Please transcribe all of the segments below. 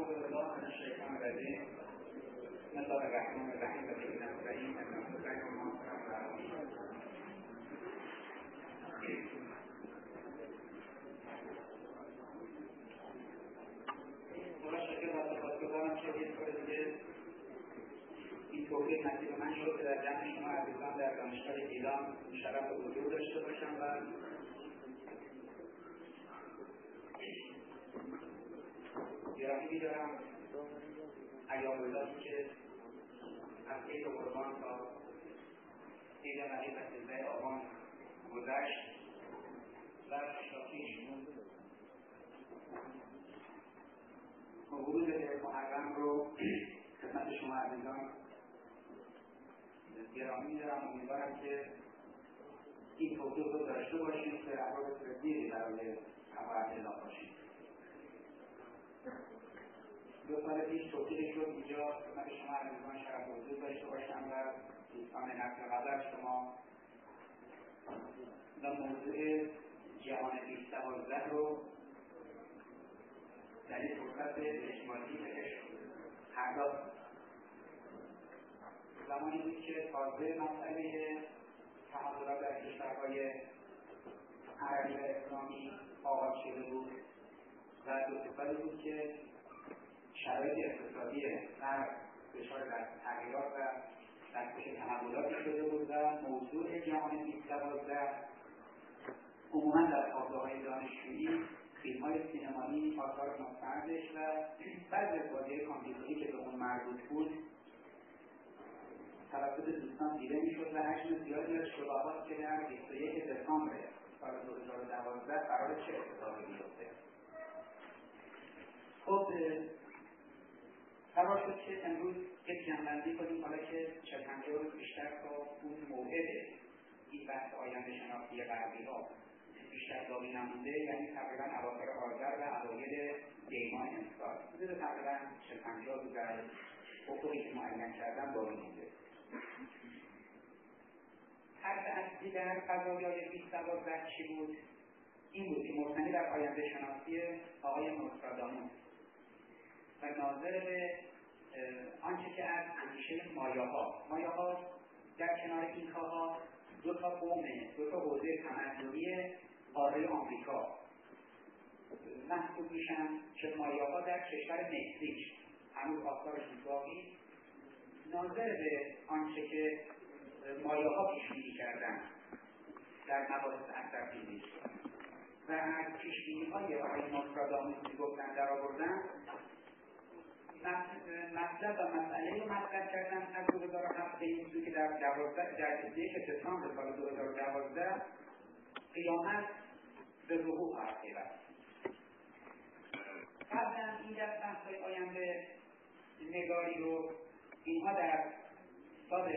أعوذ بالله من الشيطان الرجيم. بسم الله الرحمن الرحيم. سيدنا الكريم متشکرم از سپاسگزارم که این توفیق نصیب من شد که در جمع شما عزیزان در دانشگاه گیلان شرف حضور داشته باشم و گرامی می‌دارم ایام روزایی که از عید قربان تا عید رقیب و 13 آبان گذشت و شاکیش ورود به محرم رو خدمت شما عزیزان گرامی می‌دارم. امیدوارم که این توضیح رو داشته باشیم که افراد تدبیری برای حفاظت الله باشیم. 2 سال پیش توفیق شد اینجا خدمت شما عزیزان شرف حضور داشته باشم و دوستان نقل قبل شما و موضوع جهان 2012 رو در این فرصت اجمالی بهش پرداخت. زمانی بود که تازه مسئله تحولات در کشورهای عربی و اسلامی آغاز شده بود و 2 سالی بود که شرایط اقتصادی غرب دچار در تغییرات و دستکش تحولاتی شده بود و موضوع جهان 2012 عموما در حوزه‌های دانشجویی، فیلم‌های سینمایی، آثار مستندش و بعضی از بازی‌های کامپیوتری که به اون مربوط بود توسط دوستان دیده می‌شد و حجم زیادی از شبهات که در 21 دسامبر سال 2012 قرار چه اتفاقی بیفته. خب قرار شد که امروز یک جمع‌بندی کنیم، حالا که 40-50 روز بیشتر تا اون موعد این بحث آینده شناختی غربی‌ها بیشتر باقی نمونده، یعنی تقریبا اواخر آذر و اوایل دی‌ماه امسال حدود تقریبا 40-50 روز در افقی که معین کردن باقی مونده. حرف اصلی در قضایای 2012 چی بود؟ این بود که مبتنی بر آینده شناسی آقای نوستراداموس و ناظر به آنچه که از اندیشه مایاها در کنار اینکاها 2 قوم، 2 حوزه تمدنی قاره آمریکا محسوب میشن که مایاها در کشور مکزیک هنوز آثارشون باقی، ناظر به آنچه که مایاها پیشبینی کردن در مباحث اثرفیزیک و از پیشبینی‌های آقای نوستراداموس میگفتن در آوردن مطلب و مسئله رو مطرح کردن از 2007 به این سو که در 21 دسامبر سال 2012 قیامت به ظهور خواهد پیوست. قبلا این بحث‌های آینده نگاری رو اینها در سال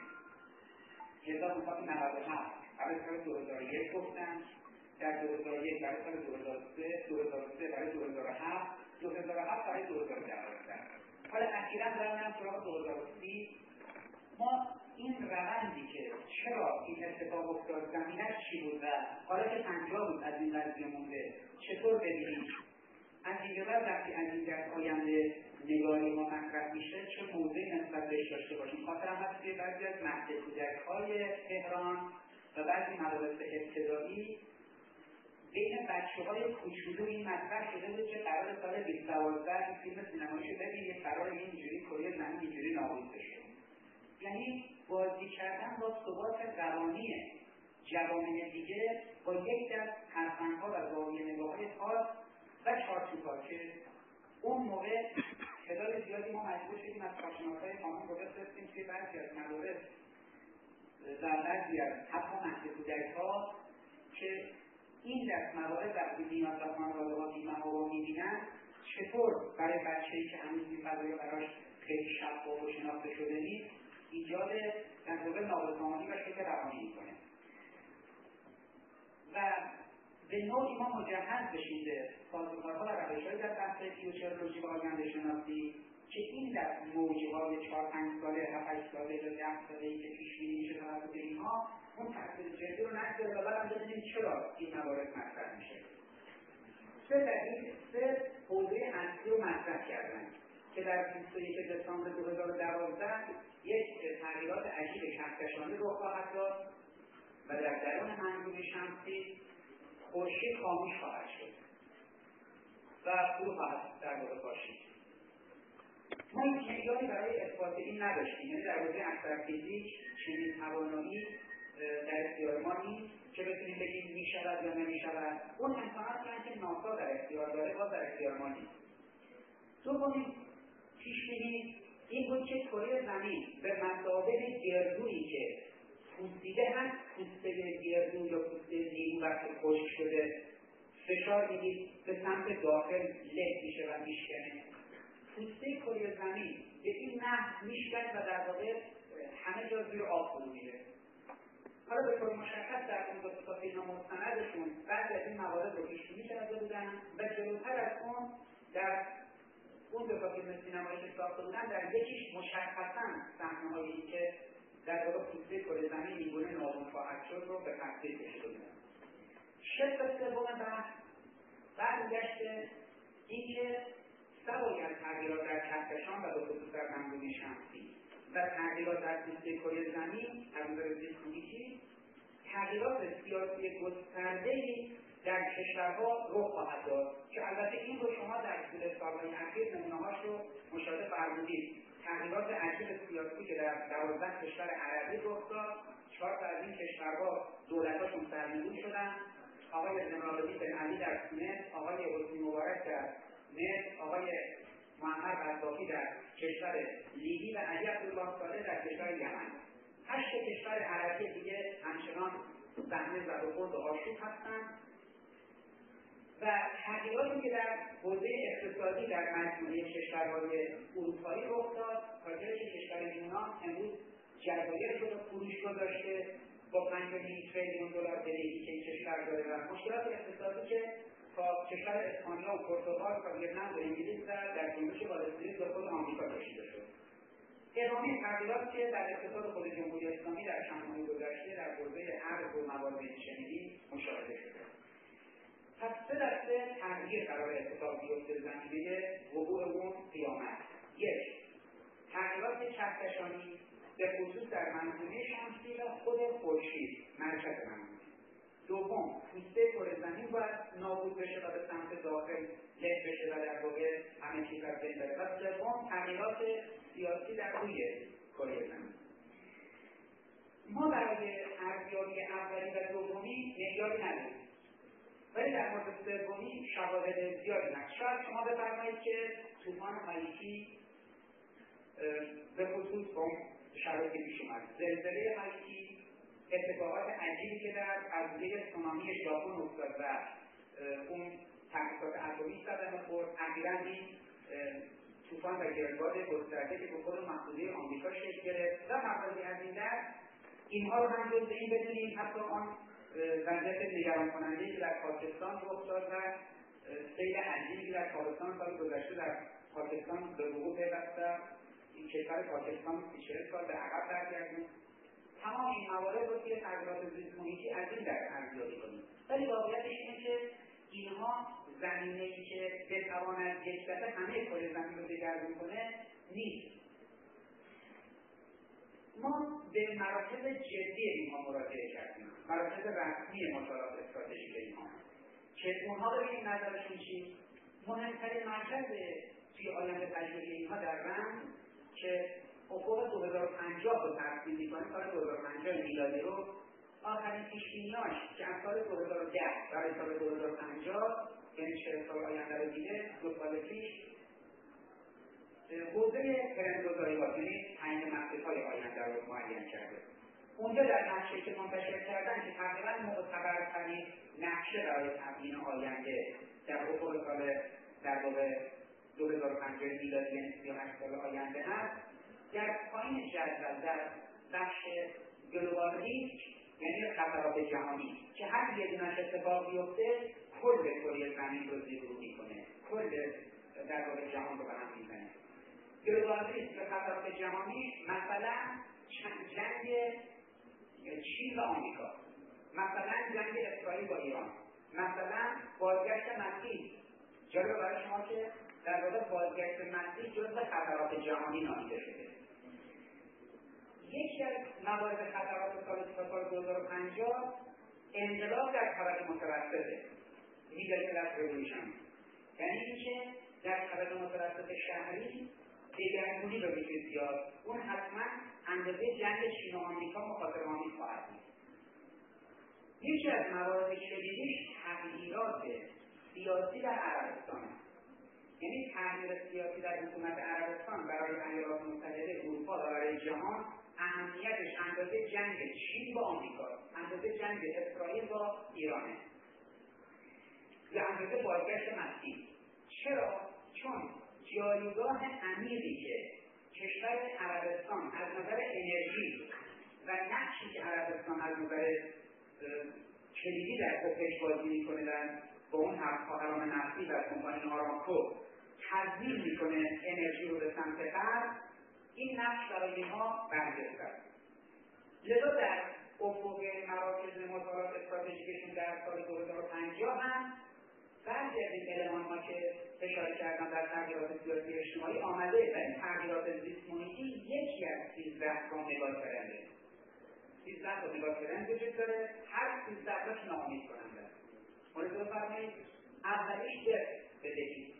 1997 برای سال 2001 گفتن، در 2001 برای سال 2003 برای 2007 برای 2012. حالا اخیراً دارم سراغ 2030. ما این روندی که چرا این اتفاق افتاد، زمینش چی بود و حالا که 50 روز از این قضیه مونده چطور ببینیم، از این بعد وقتی از این دست آینده نگاری ما مطرح میشه چه موضعی نسبت بهش داشته باشیم. خاطرم هست که بعضی از مهد کودک‌های تهران و بعضی مدارس ابتدایی بین بچه‌های کوچولو این مطرح شده بود که قرار سال 2012 این فیلم سینماییشو ببینید، قرار اینجوری کره زمین اینجوری نابود بشه. یعنی بازی کردن با ثبات روانی جوامع دیگه با یک دست فرهنگ‌ها و زاویه نگاه‌های خاص و چارچوب‌ها که اون موقع تعداد زیادی ما مجبور شدیم از کارشناسای قانون رو بفرستیم که بعضی از مدارس و بعضی از حتی مهد کودک‌ها که این دست موارد وقتی نیاز و خانواده‌ها بی‌محابا می‌بینن چطور برای بچه‌ای که هنوز این قضایا براش خیلی شفاف و شناخته شده نیست ایجاد در واقع نابسامانی و شوک روانی می‌کنه و به نوعی ما مجهز بشیم به سازوکارها و روش‌هایی در بحث فیوچرولوژی و آینده شناسی که این دست موجه‌های 4-5 ساله، 7-8 ساله یا 10 ساله‌ای که پیش‌بینی میشه توسط اینها اون تاثیر جدی رو نگذاره و بعد ببینیم چرا این موارد مطرح میشه. 3 دلیل، 3 حوزه اصلی رو مطرح کردن که در 21 دسامبر 2012 یک تغییرات عجیب کهکشانی رخ خواهد داد و در درون منظومه شمسی خورشید خاموش خواهد شد و فرو خواهد در واقع باشید. ما این معیاری برای اثبات این نداشتیم، یعنی در حوزه اخترفیزیک چنین توانایی در اختیار ما نیست که بتونیم بگیم میشود یا نمیشود. اون امکاناتی که ناسا در اختیار داره باز در اختیار ما نیست. دومین پیش‌بینی این بود که کره زمین به مثابه گردویی که پوسیده هست، پوسته گردو یا پوسته نیرو وقتی خشک شده فشار میدید به سمت داخل له میشه و میشکنه. پوسته کره زمین به این نحو میشکنه و در واقع همه جا زیر آب فرو میره. حالا به طور مشخص در اون دو تا فیلم مستندشون بعضی از این موارد رو پیش‌بینی کرده بودن و جلوتر از اون در اون دو تا فیلم سینمایی که ساخته بودن در یکیش مشخصاً صحنه‌هایی که در واقع پوسته کره زمین اینگونه نابود خواهد شد رو به تصویر کشیده بودن. شق سوم بحث برمیگشته اینکه سوای از تغییرات در کهکشان و به خصوص در منظومه شمسی و تغییرات در پوسته کره زمین از نظر زیست‌محیطی تغییرات سیاسی گسترده‌ای در کشورها رخ خواهد داد که البته این رو شما در طول سال‌های اخیر نمونه‌هاش رو مشاهده فرمودید. تغییرات عجیب سیاسی که در 12 کشور عربی رخ داد، 4 تا از این کشورها دولت‌هاشون سرنگون شدن. آقای زنالابی بن علی در تونس، آقای حسنی مبارک در مصر، آقای معمر قذافی در کشور لیبی و علی عبدالله صالح در کشور یمن. 8 کشور عربی دیگه همچنان صحنه زد و خورد و آشوب هستند و تغییراتی که در حوزه اقتصادی در مجموعه کشورهای اروپایی رخ داد. تاجر کشور یونان امروز جزایرش رو به فروش گذاشته با 5 تریلیون دلار بدهی که این کشور داره و مشکلات اقتصادی که تا کشور اسپانیا و پرتغال و ویتنام و انگلیس در جنبش والستریت به خود آمریکا کشیده شد. ادامه تغییرات که در اقتصاد خود جمهوری اسلامی در چند ماه گذشته در حوزه ارز و مواد شیمیایی مشاهده شده. پس 3 دسته تغییر قرار اتفاق بیفته در زمینه وقوع اون قیامت. 1. تغییرات کهکشانی به خصوص در منظومه شمسی و خود خورشید مرکز منظومه. 2. پوسته کره زمین باید نابود بشه و به سمت داخل له بشه و در واقع همه چیز از بین بره. و 3. تغییرات سیاسی در روی کره زمین. ما برای ارزیابی اولی و دومی معیاری نداریم، ولی در مورد سومی شواهد زیادی هست. شاید شما بفرمایید که طوفان هایتی به خصوص با شرایطی پیش اومد، زلزله هایتی، اتفاقات عجیبی که در عرضه سونامی ژاپن افتاد و اون تأسیسات اتمی صدمه خورد، اخیراً این طوفان و گردباد گسترده که به خود محدوده آمریکا شکل گرفت و مواردی از این دست، اینها رو هم جزء این بدونیم. حتی آن وضعیت نگران کننده‌ای که در پاکستان رخ داد و سیل عجیبی در تابستان سال گذشته در پاکستان به وقوع پیوست و این کشور پاکستان 40 سال به عقب برگردوند. تمام این موارد رو توی تغییرات زیست‌محیطی از این در ارزیابی کنیم. ولی واقعیتش اینه که اینها زمینه‌ای که بتواند یک دفعه همه کره زمین رو دگرگون کنه نیست. ما به مراکز جدی اینها مراجعه کردیم، مراکز رسمی مطالعات استراتژیک اینها که اونها ببینیم نظرشون چی. مهمترین مرکز توی آینده تجربی اینها در رند که افق 2050 رو ترسیم می‌کنه، سال 2050 میلادی رو، آخرین پیش‌بینی‌هاش که از سال 2010 برای سال 2050 یعنی 40 سال آینده رو دیده، 2 سال پیش حوزه ترندگذاری یعنی تعیین مسیرهای آینده رو معین کرده. اونجا در نقشه که منتشر کردن که تقریبا معتبرترین نقشه برای تبیین آینده در افق سال در واقع 2050 میلادی یعنی 38 سال آینده هست، در پایین جدول در بخش گلوبال ریسک یعنی خطرات جهانی که هر یه دونش اتفاق بیفته کل کره زمین رو زیر رو میکنه، کل در واقع جهان رو به هم میزنه. گلوبال ریسک و خطرات جهانی مثلا جنگ چین و آمریکا، مثلا جنگ اسرائیل با ایران، مثلا بازگشت مسیح جالب برای شما که در واقع بازگشت مسیح جزو خطرات جهانی نامیده شده. یکی از موارد خطرات سال 2050 انقلاب در طبقه متوسطه، میدل کلاس ریولوشن، یعنی اینکه در طبقه متوسط شهری دگرگونی به وجود بیاد. اون حتما اندازه جنگ چین و آمریکا مخاطره آمیز خواهد بود. یکی از موارد شدیدش تغییرات سیاسی در عربستان، یعنی تغییر سیاسی در حکومت عربستان برای ایالات متحده اروپا و برای جهان اهمیتش اندازه جنگ چین با آمریکا، اندازه جنگ اسرائیل با ایرانه یا اندازه بازگشت مسیح. چرا؟ چون جایگاه عمیقی که کشور عربستان از نظر انرژی و نقشی که عربستان از نظر کلیدی در اوپک بازی میکنه با اون خواهران نفتی و کمپانی آرامکو تضمین میکنه انرژی رو به سمت غرب، این نقش برای ما برجسته است. لذا در افق مراکز مطالعات استراتژیکشون در سال 2050 هم بعضی از این المان‌ها که اشاره کردم در تغییرات سیاسی اجتماعی آمده و این تغییرات زیست محیطی یکی از 13 تا نگاه ترنده. 13 تا نگاه ترند وجود داره، هر 13 تاش ناامید کننده است. مورد بفرمایید اولیش بدهی.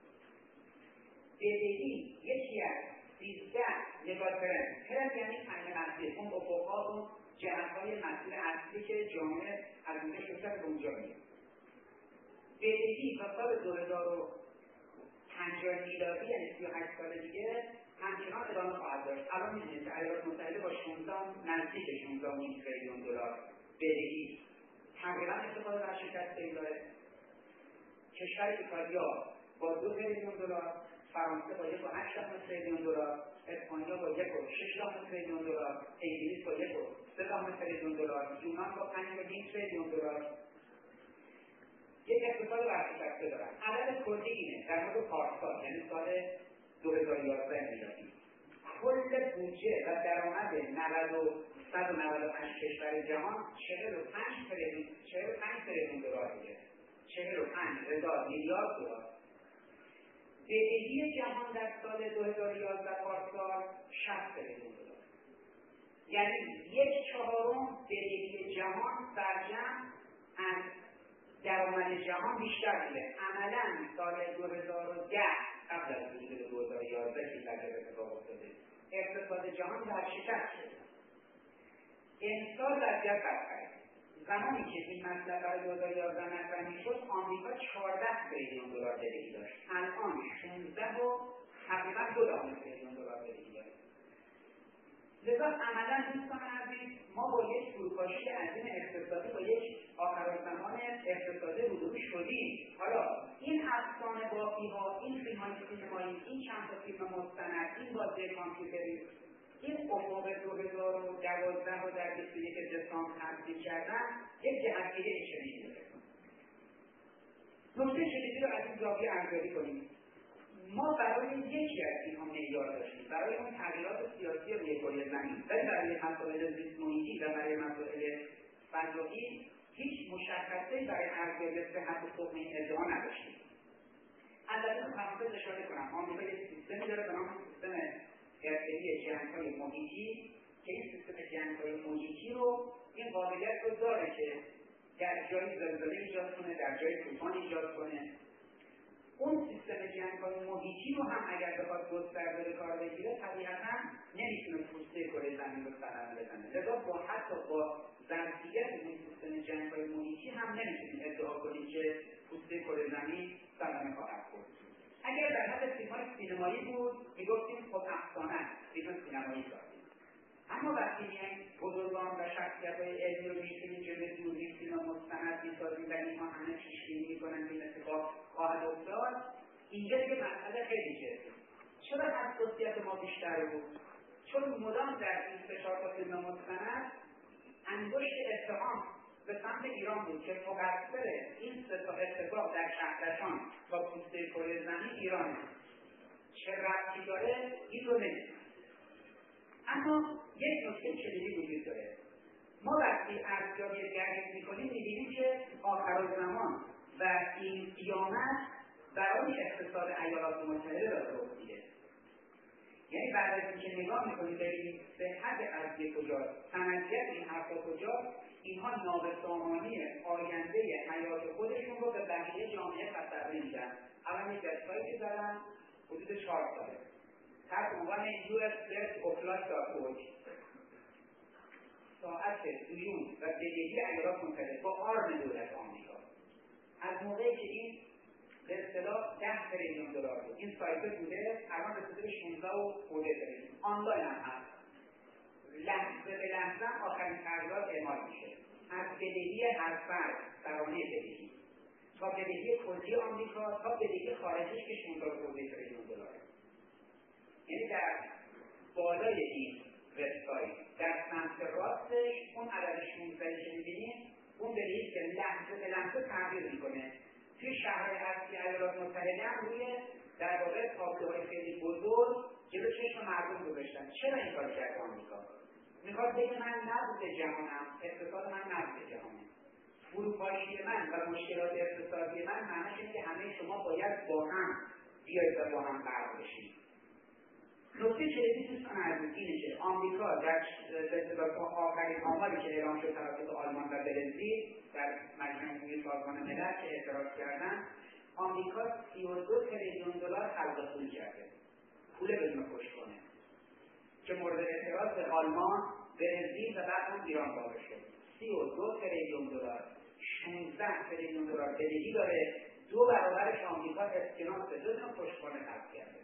بدهی یکی از 13 نگاه ترند یعنی پنج مسیر، اون افق‌ها و جهت‌های مسیر اصلی که جامعه از اونجا شکل به اونجا میره. بدهی تا سال 2050 میلادی یعنی 38 سال دیگه همچنان ادامه خواهد داشت. الان می‌بینید که ایالات متحده با 16 نزدیک 16 تریلیون دلار بدهی تقریبا استفاده در شکست داره. کشور ایتالیا با 2 تریلیون دلار، فرانسه با 1.8 تریلیون دلار، اسپانیا با 1.6 تریلیون دلار، انگلیس با 1.3 تریلیون دلار، یونان با 5.2 تریلیون دلار یک اقتصاد ورشکسته دارن. عدد کلی اینه در مورد پارسال یعنی سال 2011 میلادی کل بودجه و درآمد 198 کشور جهان 45 تریلیون دلار بوده. 45,000 میلیارد دلار. بدهی جهان در سال 2011 پارسال 60 تریلیون دلار. یعنی 1/4 بدهی جهان برجم از درآمد جهان بیشتر بوده. عملاً سال 2010 قبل از ورود 2011 که در اتفاق افتاده اقتصاد جهان ورشکست شد. امسال وضعیت بدتر. زمانی که این مسئله برای 2011 مطرح میشد آمریکا 14 تریلیون دلار بدهی داشت، الان 16 و تقریبا 2 تریلیون دلار بدهی داره. لذا عملا دوستان عزیز ما با یک فروپاشی عظیم اقتصادی با یک آخرالزمان اقتصادی روبرو شدیم. حالا این افسانه بافی‌ها، این فیلم‌های سینمایی، این چند تا فیلم مستند، این بازی کامپیوتری، این افق 2012 رو در 21 دسامبر تبدیل کردن یک جهت‌گیری شدیدی داره. نکته شدیدی رو از این زاویه ارزیابی کنیم. ما برای یکی از اینها معیار داشتیم، برای اون تغییرات سیاسی روی کره زمین، ولی برای مسائل زیست محیطی و برای مسائل فضایی هیچ مشخصه‌ای برای ارزیابی صحت تخم این ادعا نداشتیم. البته تو پرانتز اشاره کنم آمریکا یک سیستمی داره به نام سیستم حرفه‌ای جنگ‌های محیطی که این سیستم جنگ‌های محیطی رو این قابلیت رو داره که در جایی زلزله ایجاد کنه، در جایی طوفان ایجاد کنه. اون سیستم جنگ‌های محیطی رو هم اگر بخواد گسترده به کار بگیره طبیعتاً نمیتونه پوسته کره زمین رو صدمه بزنه. لذا حتی با ظرفیت این سیستم جنگ‌های محیطی هم نمیتونیم ادعا کنیم که پوسته کره زمین صدمه خواهد خورد. اگر در حد فیلم‌های سینمایی بود میگفتیم خب افسانه است، فیلم سینمایی سازیم. اما وقتی میایم بزرگان و شخصیت‌های علمی رو می‌بینیم که به دوربین فیلم مستند می‌سازیم و اینها همه پیش‌بینی می‌کنن که این اتفاق خواهد افتاد، اینجا دیگه مسئله خیلی جدیه. چرا حساسیت ما بیشتر بود؟ چون مدام در این 3-4 تا فیلم مستند انگشت اتهام به سمت ایران بود که مقصر این 3 تا اتفاق در شهرستان با پوسته کره زمین ایرانه. چه ربطی داره این رو نمی‌دونم. اما یک نکته کلیدی وجود داره. ما وقتی ارزیابی دقیق می‌کنیم می‌بینیم که آخرالزمان و این قیامت و اقتصاد ایالات متحده داره رخ میده. یعنی بعد از اینکه نگاه میکنید ببینید صحت قضیه کجاست، سندیت این حرفا کجاست، اینها نابسامانی آینده حیات خودشون رو به بقیه جامعه تصور میدن. الان یک وبسایتی زدم حدود 4 ساله تحت عنوان US.Oplus.org ساعت دیون و بدهی ایالات متحده با آرم دولت آمریکا از موقعی که این به اصطلاح 10 تریلیون دلار بود این سایت بوده، الان رسیده به 16 و خورده تریلیون. آنلاین هم هست، لحظه به لحظه آخرین تغییرات اعمال میشه، از بدهی هر فرد سرانه بدهی تا بدهی کلی آمریکا تا بدهی خارجیش که 16 و خورده تریلیون دلاره. یعنی در بالای این وبسایت در سمت راستش اون عدد 16 که می‌بینید اون بدهی که لحظه به لحظه تغییر میکنه. توی شهرهای اصلی ایالات متحده هم روی در واقع تابلوهای خیلی بزرگ جلو چشم مردم گذاشتن. چرا این کار کرد آمریکا؟ میخواد بگه من نبض جهانم، اقتصاد من نبض جهانه. فروپاشی من و مشکلات اقتصادی من معنیش اینه که همه شما باید با هم بیایید و با هم غرق بشید. نکته کلیدی دوستان عزیز اینه که آمریکا در آخرین آماری که اعلام شد توسط آلمان و برزیل در مجمع عمومی سازمان ملل که اعتراض کردن، آمریکا 32 تریلیون دلار خلق پول کرده، پول بدون پشتوانه، که مورد اعتراض به آلمان، برزیل و بعد هم ایران واقع شد. 32 تریلیون دلار، 16 تریلیون دلار بدهی داره، 2 برابرش آمریکا اسکناس بدون پشتوانه خلق کرده.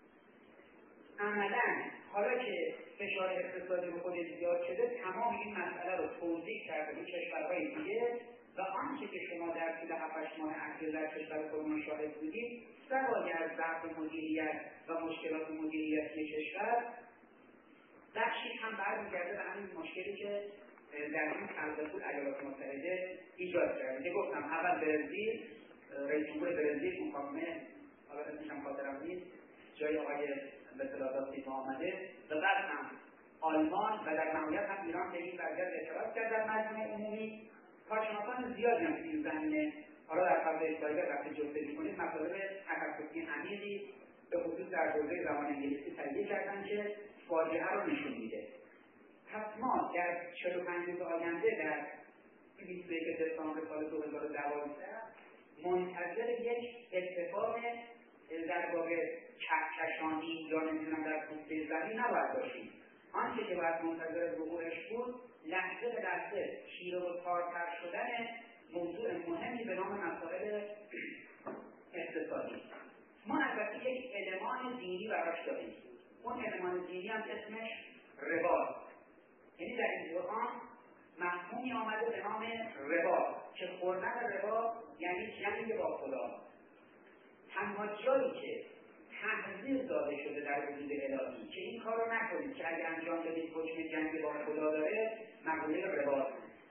عملاً حالا که فشار اقتصادی رو خودش زیاد شده، تمام این مسئله رو توضیح کرده به کشورهای دیگه و آنچه که شما در طول 7-8 ماه اخیر در کشور خودمون شاهد بودید، سوای از ضعف مدیریت و مشکلات مدیریتی کشور، بخشی هم برمیگرده به همین مشکلی که در این خلق پول ایالات متحده ایجاد کرده. که گفتم اول برزیل، رئیس جمهور برزیل مقامه، حالا اسمش هم خاطرم نیست، جای آقای به اصطلاح سیما آمده و بعد هم آلمان و در نهایت هم ایران به این وضعیت اعتراض کرد در مجمع عمومی. کارشناسان زیادی هم این زمینه حالا در فضای سایبر وقتی جستجو کنید مطالب تخصصی عمیقی به خصوص در حوزه زبان انگلیسی تهیه کردن که فاجعه رو نشون میده. پس ما در 45 روز آینده در 21 دسامبر سال 2012 منتظر یک اتفاق در واقع کهکشانی یا نمیدونم در پوسته زمین نباید باشیم. آنچه که باید منتظر وقوعش بود، لحظه به لحظه شیره و تارتر شدن موضوع مهمی به نام مسائل اقتصادی. ما البته یک المان دینی براش داریم. اون المان دینی هم اسمش رباست. یعنی در این قرآن مفهومی آمده به نام ربا که خوردن ربا یعنی جنگ با خدا. تنها جایی که تحذیر داده شده در وجود الهی که این کار رو نکنید که اگر انجام بدید حکم جنگ با خدا داره، مقوله ربا.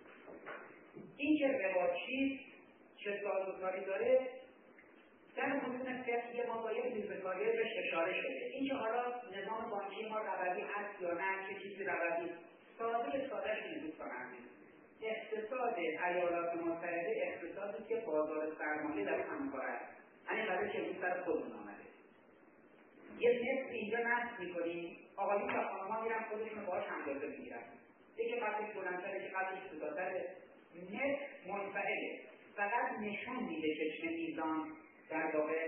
این که ربا چیست، چه سازوکاری داره، در متون فقهی ما باید ریزکاری بهش اشاره شده. این که حالا نظام بانکی ما ربوی هست یا نه، چه چیزی ربوی، سادهش این دوستان عزیز، اقتصاد ایالات متحده اقتصادی که بازار سرمایه در هم کار است. همین برای که این سر خودمون آمده. یه نصف اینجا نصف میکنیم، آقایون و خانم‌ها میرن خودشون رو باهاش اندازه میگیرن. یکی قدش بلندتره، یکی قدش کوتاه‌تره، نصف منفعله. فقط نشون میده که چه میزان در واقع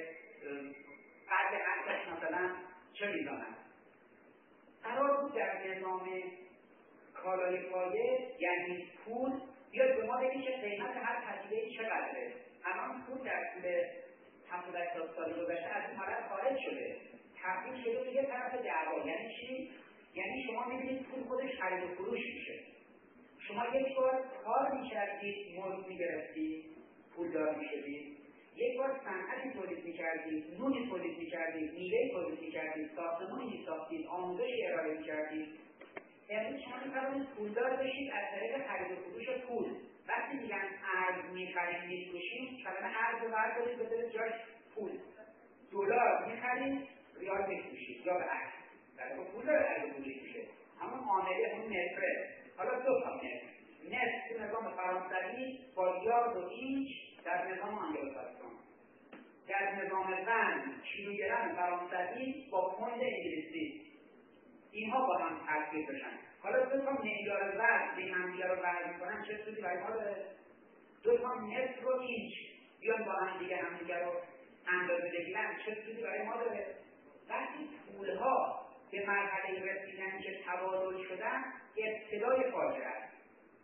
قدر عکسش مثلا چه میزان است. قرار بود در نظام کالای پایه یعنی پول بیاد به ما بگه که قیمت هر پدیده‌ای چقدره. الان پول در طول 70-80 سال گذشته از این حالت خارج شده، تبدیل شده به یه طرف دعوا. یعنی چی؟ یعنی شما می‌بینید پول خودش خرید و فروش میشه. شما یک بار کار می‌کردید، مزد می‌گرفتید، پولدار می‌شدید. یک بار صنعتی تولید می‌کردید، نونی تولید می‌کردید، میوه‌ای تولید می‌کردید، ساختمانی می‌ساختید، آموزشی ارائه می‌کردید. امروز شما می‌توانید پولدار بشید از طریق خرید و فروش پول. وقتی میگن ارز می‌خرید می‌فروشید، کلمه ارز رو بردارید بذارید جاش پول. دلار می‌خرید، ریال می‌فروشید یا به عکس. در واقع پول داره ارز پولی میشه. همون معامله اون متره. حالا دو تا نفت تو نظام فرانسوی با یارد و ایچ در نظام آنگلوساکسون. در نظام وزن کیلوگرم فرانسوی با پوند انگلیسی اینها با هم ترکیب بشن. حالا دو تا معیار وزن به همدیگه رو وزن کنن چه سودی برای ما داره؟ دو تا متر و اینچ بیان با همدیگه رو اندازه بگیرن چه سودی برای ما داره؟ وقتی پولها به مرحله رسیدن که تبادل شدن ابتدای فاجعه است.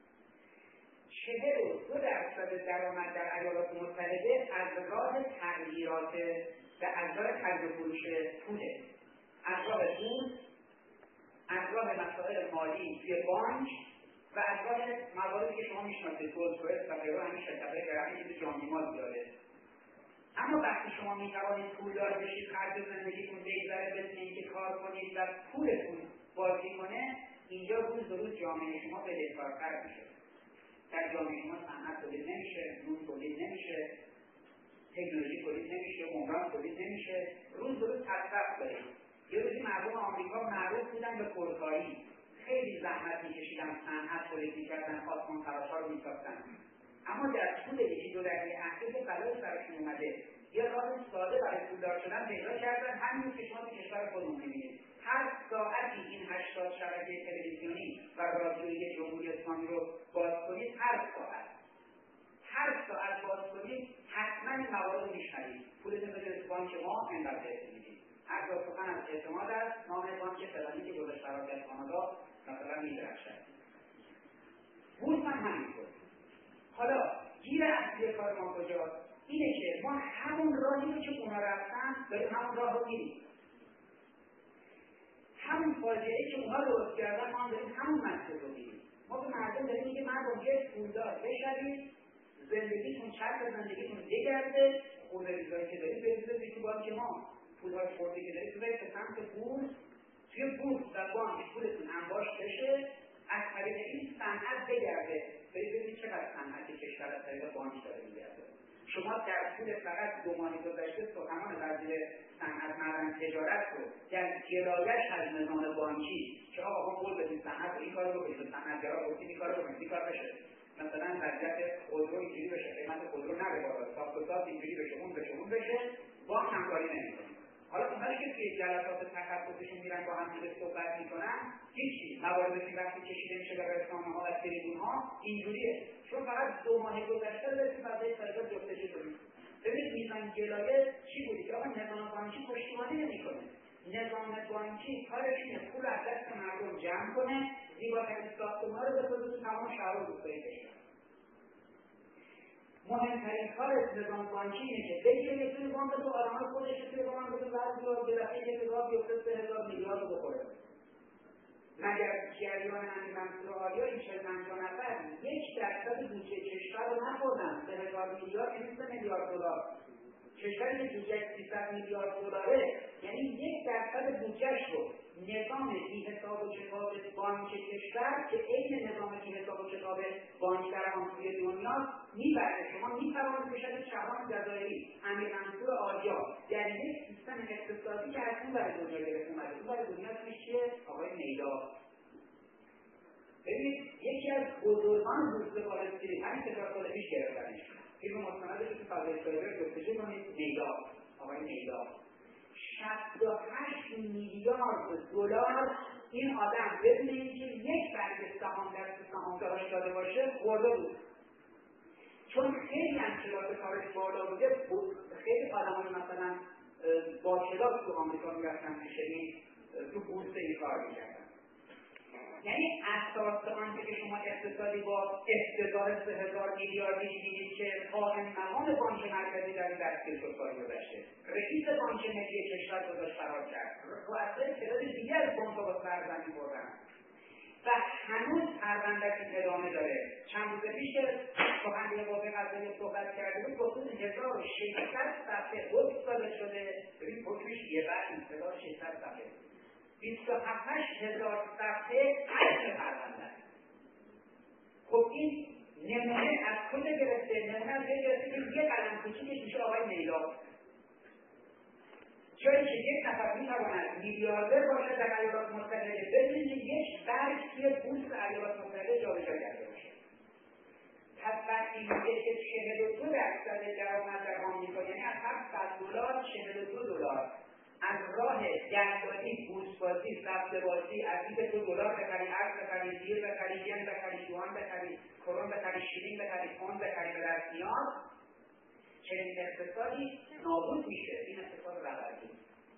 42% درآمد در ایالات متحده از راه تغییرات و از راه خرید و فروش پوله، از راه بورس، از راه مسائل مالی توی بانک و از راه مواردی که شما میشناسید گلدکوست و غیره. همین شرکت‌های گرمی که جامعه ما زیاده. اما وقتی شما میتوانید پولدار بشید، خرج زندگیتون بگذره بدون اینکه کار کنید و پولتون بازی کنه، اینجا روز به روز جامعه شما بدهکارتر میشه. در جامعه شما صنعت تولید نمیشه، نون تولید نمیشه، تکنولوژی تولید نمیشه، عمران تولید نمیشه، روز به روز تلف داریم. یه روزی مردم آمریکا معروف بودن به پرکاری، خیلی زحمت میکشیدن، صنعت تولید میکردن، آسمان خراش‌ها رو میساختن. اما در طول یکی دو دهه اخیر بلایی سرشون اومده، یه راه ساده برای پولدار شدن پیدا کردن، همین که شما تو کشور خودمون می‌بینید. هر ساعتی این 80 شبکه تلویزیونی و رادیویی جمهوری اسلامی رو باز کنید، هر ساعت باز کنید حتما این موارد رو میشنوید. پولتون به بانک ما انقدر میدید. هر جا سخن از اعتماد است، نام بانک فلانی که جلوش قرار در کانادا مثلا می‌درخشد. بورس هم همینطور. حالا گیر اصلی کار ما کجاست؟ اینه که ما همون راهی رو که اونا رفتن داریم همون راه رو میریم. همون فاجعه‌ای که اونا درست کردن ما داریم همون مسیر رو میریم. ما به مردم داریم میگه مردم یه پولدار بشوید، زندگیتون چرخ زندگیتون بگرده، خودرویزایی که دارید بریزید تو بانک ما، پول‌های خردی که دارید ببرید به سمت بورس، توی بورس و بانک پولتون انباشت بشه، از طریق این صنعت بگرده. ببینید چقدر صنعت کشور از طریق بانک داره میگرده. شما در طول فقط 2 ماه گذشته سخنان وزیر صنعت معدن تجارت رو در گرایش از نظام بانکی که آقا ما قول بدیم صنعت رو این کارو بکنید، صنعتگرا گفتیم این کارو بکنید، این کار بشه، مثلا وضعیت خودرو اینجوری بشه، قیمت خودرو نره بالا، ساخت و ساز اینجوری بشه، اون بشه، بانک همکاری نمی‌کنه. حالا اونایی که توی جلسات تخصصیشون میرن با هم دیگه صحبت میکنن، هیچی مواردی که وقتی کشیده میشه به رسانه‌ها و تلویزیون‌ها اینجوریه. چون فقط 2 ماه گذشته داشتیم وضعیت سایبر جفتشی کنیم. ببینید میزان گلایه چی بودی که آقا نظام بانکی پشتیبانی نمی‌کنه. نظام بانکی کارش اینه پول از دست مردم جمع کنه، زیباترین ساختمان‌ها رو بسازه تو تمام شهرها و روستاهای کشور. مهمترین کار نظام بانکی اینه که بگیره یه سری بانک تو آدم‌های خودش توی بانک بده بعضی ها به دفعه یک راه بیفته 3000 میلیارد رو بخوره. مگر جریان امیر منصور آریا این 40-50 نفر 1% بودجه کشور رو نخوردن. 3000 میلیارد یعنی 3 میلیارد دلار. کشوری که بودجه 300 میلیارد دلاره یعنی 1% بودجهش رو نظام بی حساب و کتاب بانک کشور که عین نظام بی حساب و کتاب بانک در همه دنیا میبره. شما میتوانید بشید شهرام جزایری، امیر منصور آریا در یک سیستم اقتصادی که اصلا برای دنیا گرفت اومده. اون برای دنیا توش چیه؟ آقای میدا. ببینید یکی از بزرگان بورس فالستری همین 4 سال پیش گرفتنش. فیلم مستندی که تو فضای سایبر گفتگو کنید، میدا، آقای میدا 68 میلیارد دلار این آدم بدون اینکه یک برگ سهام دست سهامدارش داده باشه خورده بود. چون خیلی هم کلاس کارش بالا بوده، خیلی آدم‌های مثلا با کلاس تو آمریکا میرفتن پیشنی تو بورس این کار میکردن. یعنی اساس آنچه که شما اقتصادی با افتضاح 3000 میلیاردی می‌بینید که قائم مقام بانک مرکزی در دستگیر شد سال گذشته، رئیس بانک ملی کشور گذاشت فرار کرد، رؤسای تعداد دیگه از بانک‌ها با سرزنی بردن و هنوز پرونده‌اش ادامه داره. چند روز پیش سخنگوی قوه قضاییه صحبت کرده بود، گفت 1600 صفحه حکم صادر شده. ببین حکمش یه بخش 1600 صفحه 27000 صفحه اصل پرونده. خب این نمونه از کجا گرفته؟ نمونه از گرفته که یه قلم کوچیکش میشه آقای میلا. جایی که یک نفر میتواند میلیاردر باشد در ایالات متحده بدون یک برگ توی بورس ایالات متحده جابجا کرده باشه. پس وقتی میگه که 42% درآمد در آمریکا، یعنی از هر 100 از راه گهداری، بورس‌بازی، سبزه‌بازی، از اینکه تو دلار بخری، ارز بخری، لیر بخری، ین بخری، یوان بخری، کرون بخری، شیلینگ بخری، پوند بخری به دست میاد، چنین اقتصادی نابود میشه. این اقتصاد رقابی.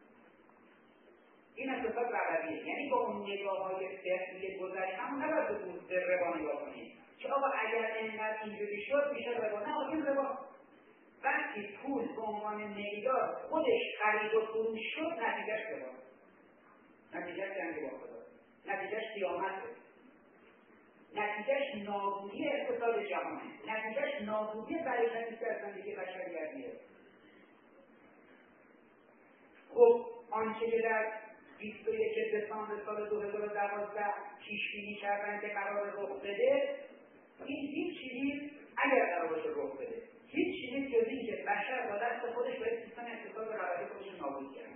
این اقتصاد رقابیه. یعنی با اون نگاه‌های فقهی گذشته‌مون نباید به ربا نگاه کنیم که آقا اگر اینقدر اینجوری شد میشه ربا. نه آقا این ربا. وقتی پول به عنوان معیار خودش خرید و فروش شد، نتیجهش ربا، نتیجهش جنگ با خدا، نتیجهش قیامته، نتیجهش نابودی اقتصاد جهانه، نتیجهش نابودی برکتی که از زندگی بشریتیه. خب آنچه که در 21 دسامبر سال 2012 پیش بینی کردن که قرار رخ بده، این هیچ چیزی اگر قرار باشه رخ بده، هیچ چیزی جز این که بشر با دست خودش باید سیستم اقتصاد رقابتی خودش نابود کرده.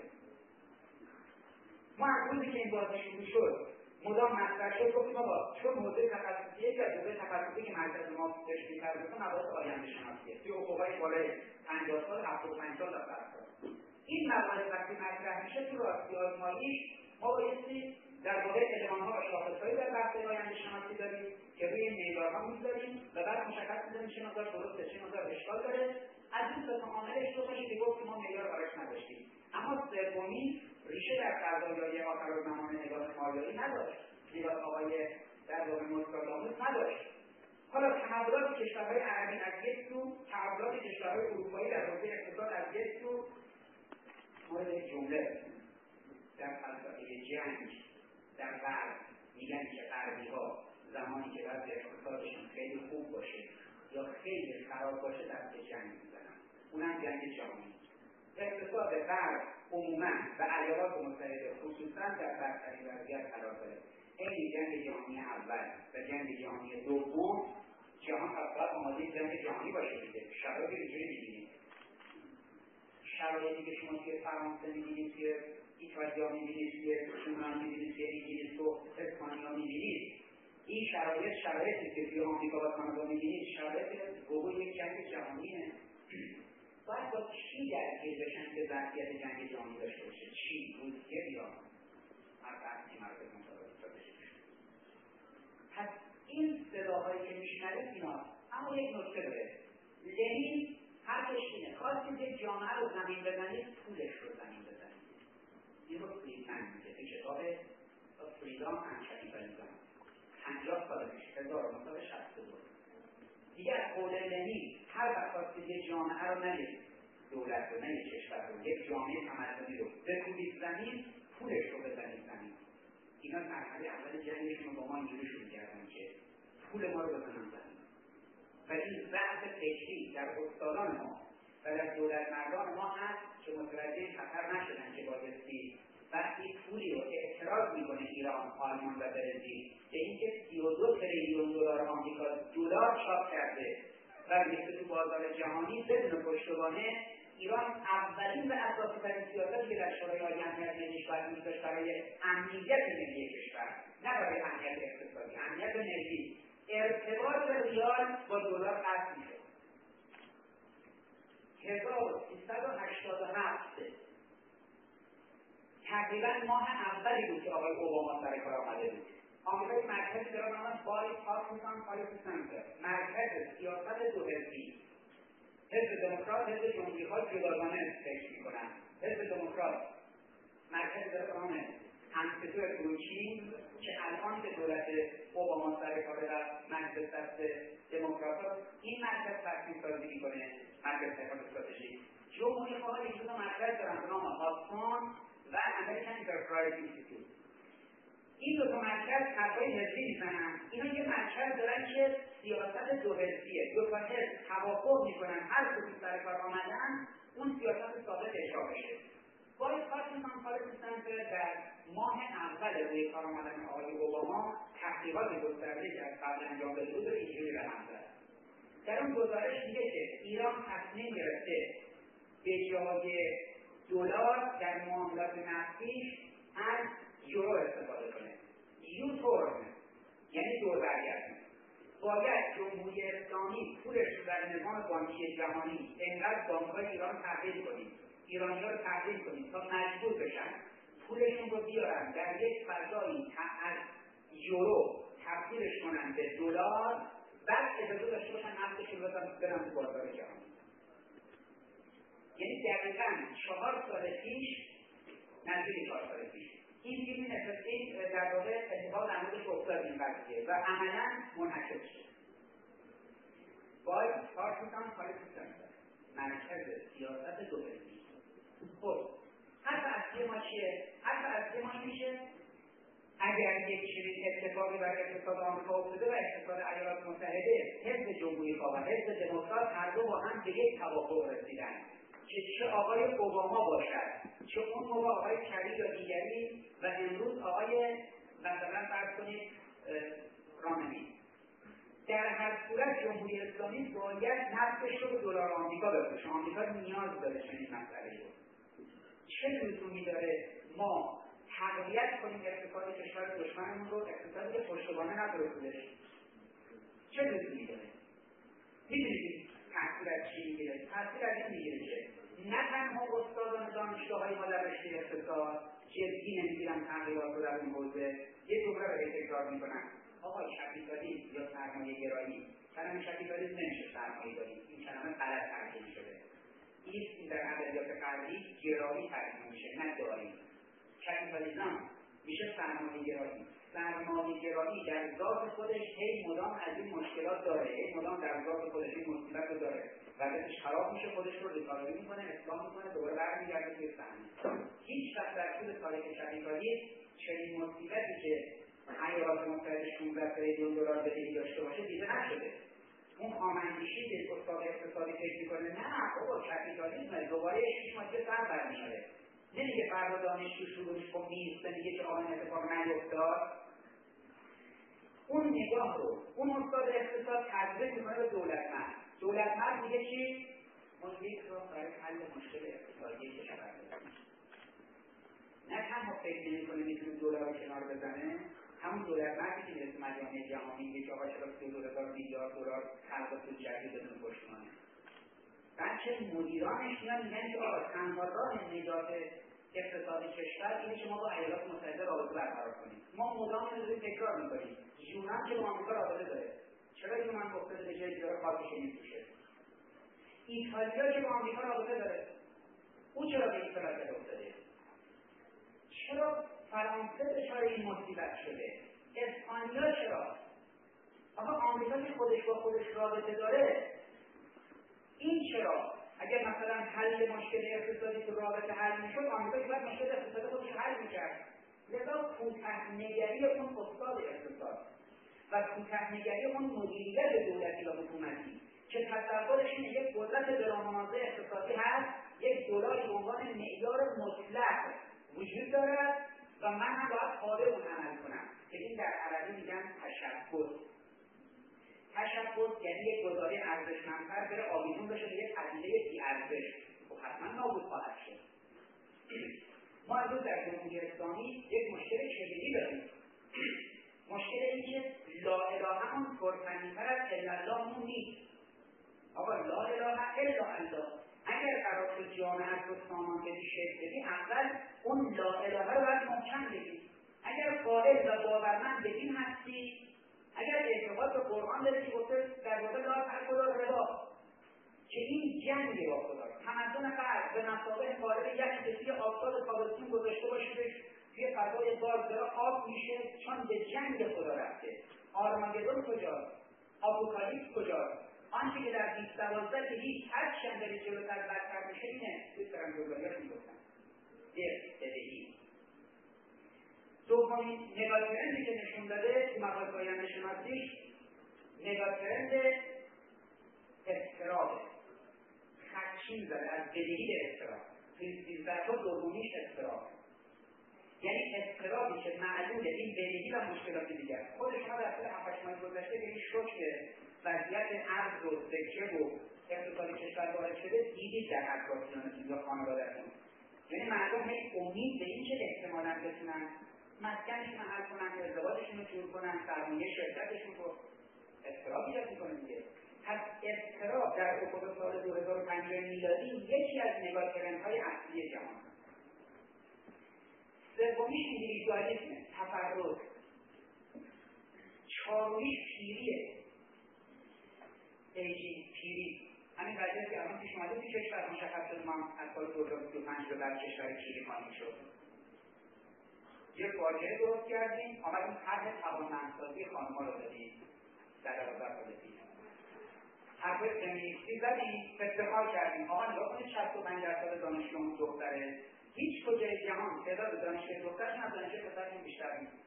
ما از روزی که این بازی شروع شد مدام مطرح شد، گفتیم آقا چون موضوع تخصصیه که از حوزه تخصصی که مرکز ما بهش می‌پردازه مباحث آینده شناسیه، توی افق‌های بالای 50 سال 75 سال تا سال این مباحث وقتی مطرح میشه تو راستی آزمایش ما بایستی در واقع المان‌ها و شاخص‌هایی در بحث آینده شناسی داریم که روی این معیارها می‌ذاریم و بعد مشخص می‌کنیم چه مقدار درسته چه مقدار اشکال داره. از این سه تا عاملش دو تاشو که گفتیم ما معیار براش نداشتیم، اما سومی ریشه در قضایای آخرالزمان نگاه مالیایی نداشت، نگاه آقای در واقع نوستراداموس نداشت. حالا تحولات کشورهای عربی از یک سو، تحولات کشورهای اروپایی در حوزه اقتصاد از یک سو، مورد یک جمله در فلسفه جنگ در غرب میگن که غربی‌ها زمانی که وضع اقتصادشون خیلی خوب باشه یا خیلی خراب باشه دست جنگ میزنن، اونم جنگ جهانی. اقتصاد غرب عموما و ایالات متحده خصوصا در بدترین وضعیت قرار داره. این جنگ جهانی اول و جنگ جهانی دوم، جهان اصلا آماده جنگ جهانی باشه دیگه. شرایط اینجوری می‌بینید، شرایطی که شما توی فرانسه می‌بینید، توی ایتالیا می‌بینید، توی یونان می‌بینید، توی انگلیس و اسپانیا می‌بینید، این شرایطی که توی آمریکا و کانادا می‌بینید شرایط وقوع یک جنگ جهانیه. باید با چی درگیر بشن که ظرفیت جنگ جهانی داشته باشه؟ چی؟ روسیه یا مرکزی مرکز مطالعات استراتژیک؟ پس این صداهایی که میشنوید اینا. اما یک نکته داره، لنین حرفش اینه، خواستید یک جامعه رو زمین بزنید، پولش رو زمین بزنید. این رو فریدمن میگه تو کتاب فریدام اند کپیتالیسم 50 سال پیش 1962. دیگه از قول لنین هر وقت خواستید یک جامعه رو، نه یک دولت رو، نه یک کشور رو، یک جامعه تمدنی رو بکوبید زمین، پولش رو بزنید زمین. اینا مرحله اول جنگشون رو با ما اینجوری شروع کردن که پول ما رو بزنن زمین. و این ضعف فکری در استادان ما و در دولت مردان ما هست که متوجه خطر نشدن که بایستی وقتی پولی رو اعتراض میکنه ایران، آلمان و برزیل به اینکه 32 تریلیون دلار آمریکا دلار چاپ کرده و ریخته تو بازار جهانی بدون پشتوانه، ایران اولین و اساسی‌ترین سیاستی که در شورای عالی امنیت ملی باید می‌داشت برای امنیت ملی کشور، نه برای امنیت اقتصادی، امنیت ملی، ارتباط ریال با دلار قطع می‌شد. 1387 تقریبا ماه اولی بود که آقای اوباما سر کار آمده بود. آمریکای مرکزی داره به نام بایپارتیزان پالیسی سنتر، مرکز سیاست دو حزبی. حزب دموکرات، حزب جمهوری‌خواه جداگانه فکر می‌کنن. حزب دموکرات مرکزی داره به نام انستیتوی بروکینگ که الان که دولت اوباما سر کاره و مجلس دست دموکرات‌ها این مرکز تصمیم‌سازی می‌کنه، مرکز تحقیقات استراتژیک. جمهوری‌خواه‌ها یک دو مرکز دارن به نام هادسون و امریکن انترپرایز اینستیتوت. این دو تا مرکز حرفای حزبی میزنن. اینا یه مرکز دارن که سیاست دو حزبیه، دو تا حزب توافق میکنن هر کدوم سر کار آمدن اون سیاست ثابت اجرا بشه. بایپارتیزان پالیسی سنتر در ماه اول روی کار آمدن آقای اوباما تحقیقات گسترده‌ای که از قبل انجام داده بود اینجوری رقم زد. در اون گزارش میگه که ایران تصمیم گرفته به جای دلار در معاملات نفتیش از یورو استفاده کنه. یوتورن یعنی دور برگردی. باید جمهوری اسلامی پولش رو در نظام بانکی جهانی انقدر بانک‌های ایران تحویل کنید ایرانی‌ها رو تحریم کنیم تا مجبور بشن پولشون رو بیارن در یک فضایی از یورو تبدیلش کنن به دلار، بعد اجازه داشته باشن نفتشون رو برن تو بازار جهانی. یعنی دقیقاً 4 سال پیش، نزدیک 4 سال پیش این فیلم نفسی در واقع اتفاق در موردش افتاد این قضیه و عملاً منعکس شد. باید پارتیزان پالیسی سنتر، مرکز سیاست دوبلگی. خب حرف اصلی ما چیه؟ حرف اصلی ما میشه اگر یک چنین اتفاقی برای اقتصاد آمریکا افتاده و اقتصاد ایالات متحده، حزب جمهوری‌خواه و حزب دموکرات هر دو با هم به یک توافق رسیدن که چه آقای اوباما باشد، چه اون موقع آقای کری یا دیگری و امروز آقای مثلا فرض کنید رامنی، در هر صورت جمهوری اسلامی باید نفتش رو به دلار آمریکا بفروشه. آمریکا نیاز داره چنین مسئله‌ای رو. چه لزومی داره ما تقویت کنیم اقتصاد کشور دشمنمون رو، اقتصادی که پشتوانه نداره پولش؟ چه لزومی داره؟ میدونید تأثیر از چی میگیره؟ تأثیر از این میگیره که نه تنها استادان دانشگاه‌های ما در رشته اقتصاد جدی نمیگیرن تغییرات رو در اون حوزه، یه جمله رو تکرار میکنن: آقا کپیتالیسم یا سرمایه‌گرایی، کلمه کپیتالیسم نمیشه سرمایه‌گرایی، این کلمه غلط ترجمه شده. این در ادبیات غربی گرایی ترجمه میشه، نه داری. کپیتالیسم میشه سرمایه‌گرایی. سرمایه‌گرایی در ذات خودش هی مدام از این مشکلات داره، هی مدام در ذات خودش این مصیبت رو داره، وقتش خراب میشه، خودش رو ریکاوری میکنه، اصلاح میکنه، دوباره برمیگرده توی صحنه. هیچ وقت در طول تاریخ کپیتالیسم چنین مصیبتی که ایالات متحده 16 تریلیون دلار بدهی داشته باشه دیده نشده. اون خامنه‌ای که استاد اقتصادی فکر میکنه نه بابا کپیتالیسم دوباره 6 ماه سر برمیاره، نمیگه فردا دانشجو شروعش کن میسته، میگه که آقا این اتفاق نیفتاد. اون نگاه رو اون استاد اقتصاد تدریس میکنه به دولتمرد. دولتمرد میگه چی؟ اون یک راه برای حل مشکل اقتصادی کشور داره. نه تنها فکر نمی‌کنه میتونه دلار رو کنار بزنه، همون دولتمردی که مثل مجامع جهانی میگه که آقا چرا 32,000 میلیارد دلار خلق پولشویی بدون پشتوانه، بلکه مدیرانش میگن که آقا تنها راه نجات اقتصاد کشور اینه که ما با ایالات متحده رابطه برقرار کنیم. ما مدام اینو تکرار می‌کنیم. یونان که با آمریکا رابطه داره، چرا یونان گفته به جای داره خاکش می‌فروشه؟ ایتالیا که با آمریکا رابطه داره، اون چرا به این فلسفه افتاده؟ چرا فرانسه دچار این مصیبت شده؟ اسپانیا چرا؟ آقا آمریکا که خودش با خودش رابطه داره، این چرا؟ اگر مثلا حل مشکل اقتصادی تو رابطه حل میشد، آمریکا که باید مشکل اقتصادی خودش حل میکرد. لذا کوتاه‌نگری اون استاد اقتصاد و کوتاه‌نگری اون مدیریت دولتی و حکومتی که تصورش اینه یک قدرت درآمدزا اقتصادی هست، یک دلار به عنوان معیار مطلق وجود دارد و من هم باید قادر اون عمل کنم، که این در عربی میگن تشبث. تشبث یعنی یک گزاره ارزشمندتر بره آویزون بشه به یک پدیده بی‌ارزش، خب حتما نابود خواهد شد. ما امروز در جمهوری اسلامی یک مشکل کلیدی داریم. مشکل این که لا اله همون پرفنی‌تر از الا الله نیست. آقا لا اله الا الله اگر قرار شد جامعه رو سامان بدی، شکل بدی، اول اون لا اله رو باید محکم بگی. اگر قائل و باورمند به این هستی، اگر اعتقاد به قرآن داری که گفته در واقع لا تأکلوا الربا، که این جنگ با خدا، تمدن غرب به مثابه قالب یکی که توی آفتاب تابستون گذاشته باشیدش توی فضای باز داره آب میشه، چون به جنگ خدا رفته. آرماگدون کجاست؟ آپوکالیپس کجاست؟ آنچه که در 2012 که هیچ هرچی هم داره جلوتر بدتر میشه اینه. دوست دارم جلوتر میگفتن بدهی. دومین نگاترندی که نشون داده تو مقاله آینده شناسیش نگاترند اضطرابه. خدشین زده از بدهی به اضطراب. توی 13 تا دومیش اضطراب، یعنی اضطرابی که معلول این بدهی و مشکلات دیگر. خود شما در طول 7-8 ماه گذشته به این شوک وضعیت ارز و سکه و اقتصاد کشور وارد شده دیدید در اطرافیانتون یا خانواده‌تون. یعنی مردم هیچ امید به این که احتمالاً بتونن مسکنشون حل کنن، ازدواجشون رو جور کنن، سرمایه شرکتشون رو اضطراب ایجاد می‌کنه دیگه. پس اضطراب در افق سال 2050 میلادی یکی از مگاترندهای اصلی جهان. سومیش ایندیویدوالیسم، تفرد. چهارمیش پیریه، ایجینگ، پیری. همین وضعیتی که الان پیش اومده که کشور مشخص شد ما از سال 2025 به بعد کشور پیری خواهیم شد. یه فاجعه درست کردیم، آمدیم طرح توانمندسازی خانم‌ها رو دادیم در 12 سال پیش. حرف فمینیستی زدیم، افتخار کردیم. آقا نگاه کنید 65% دانشجویان دختره. هیچ کجای جهان تعداد دانشجوی دخترشون از دانشجوی پسرشون بیشتر نیست.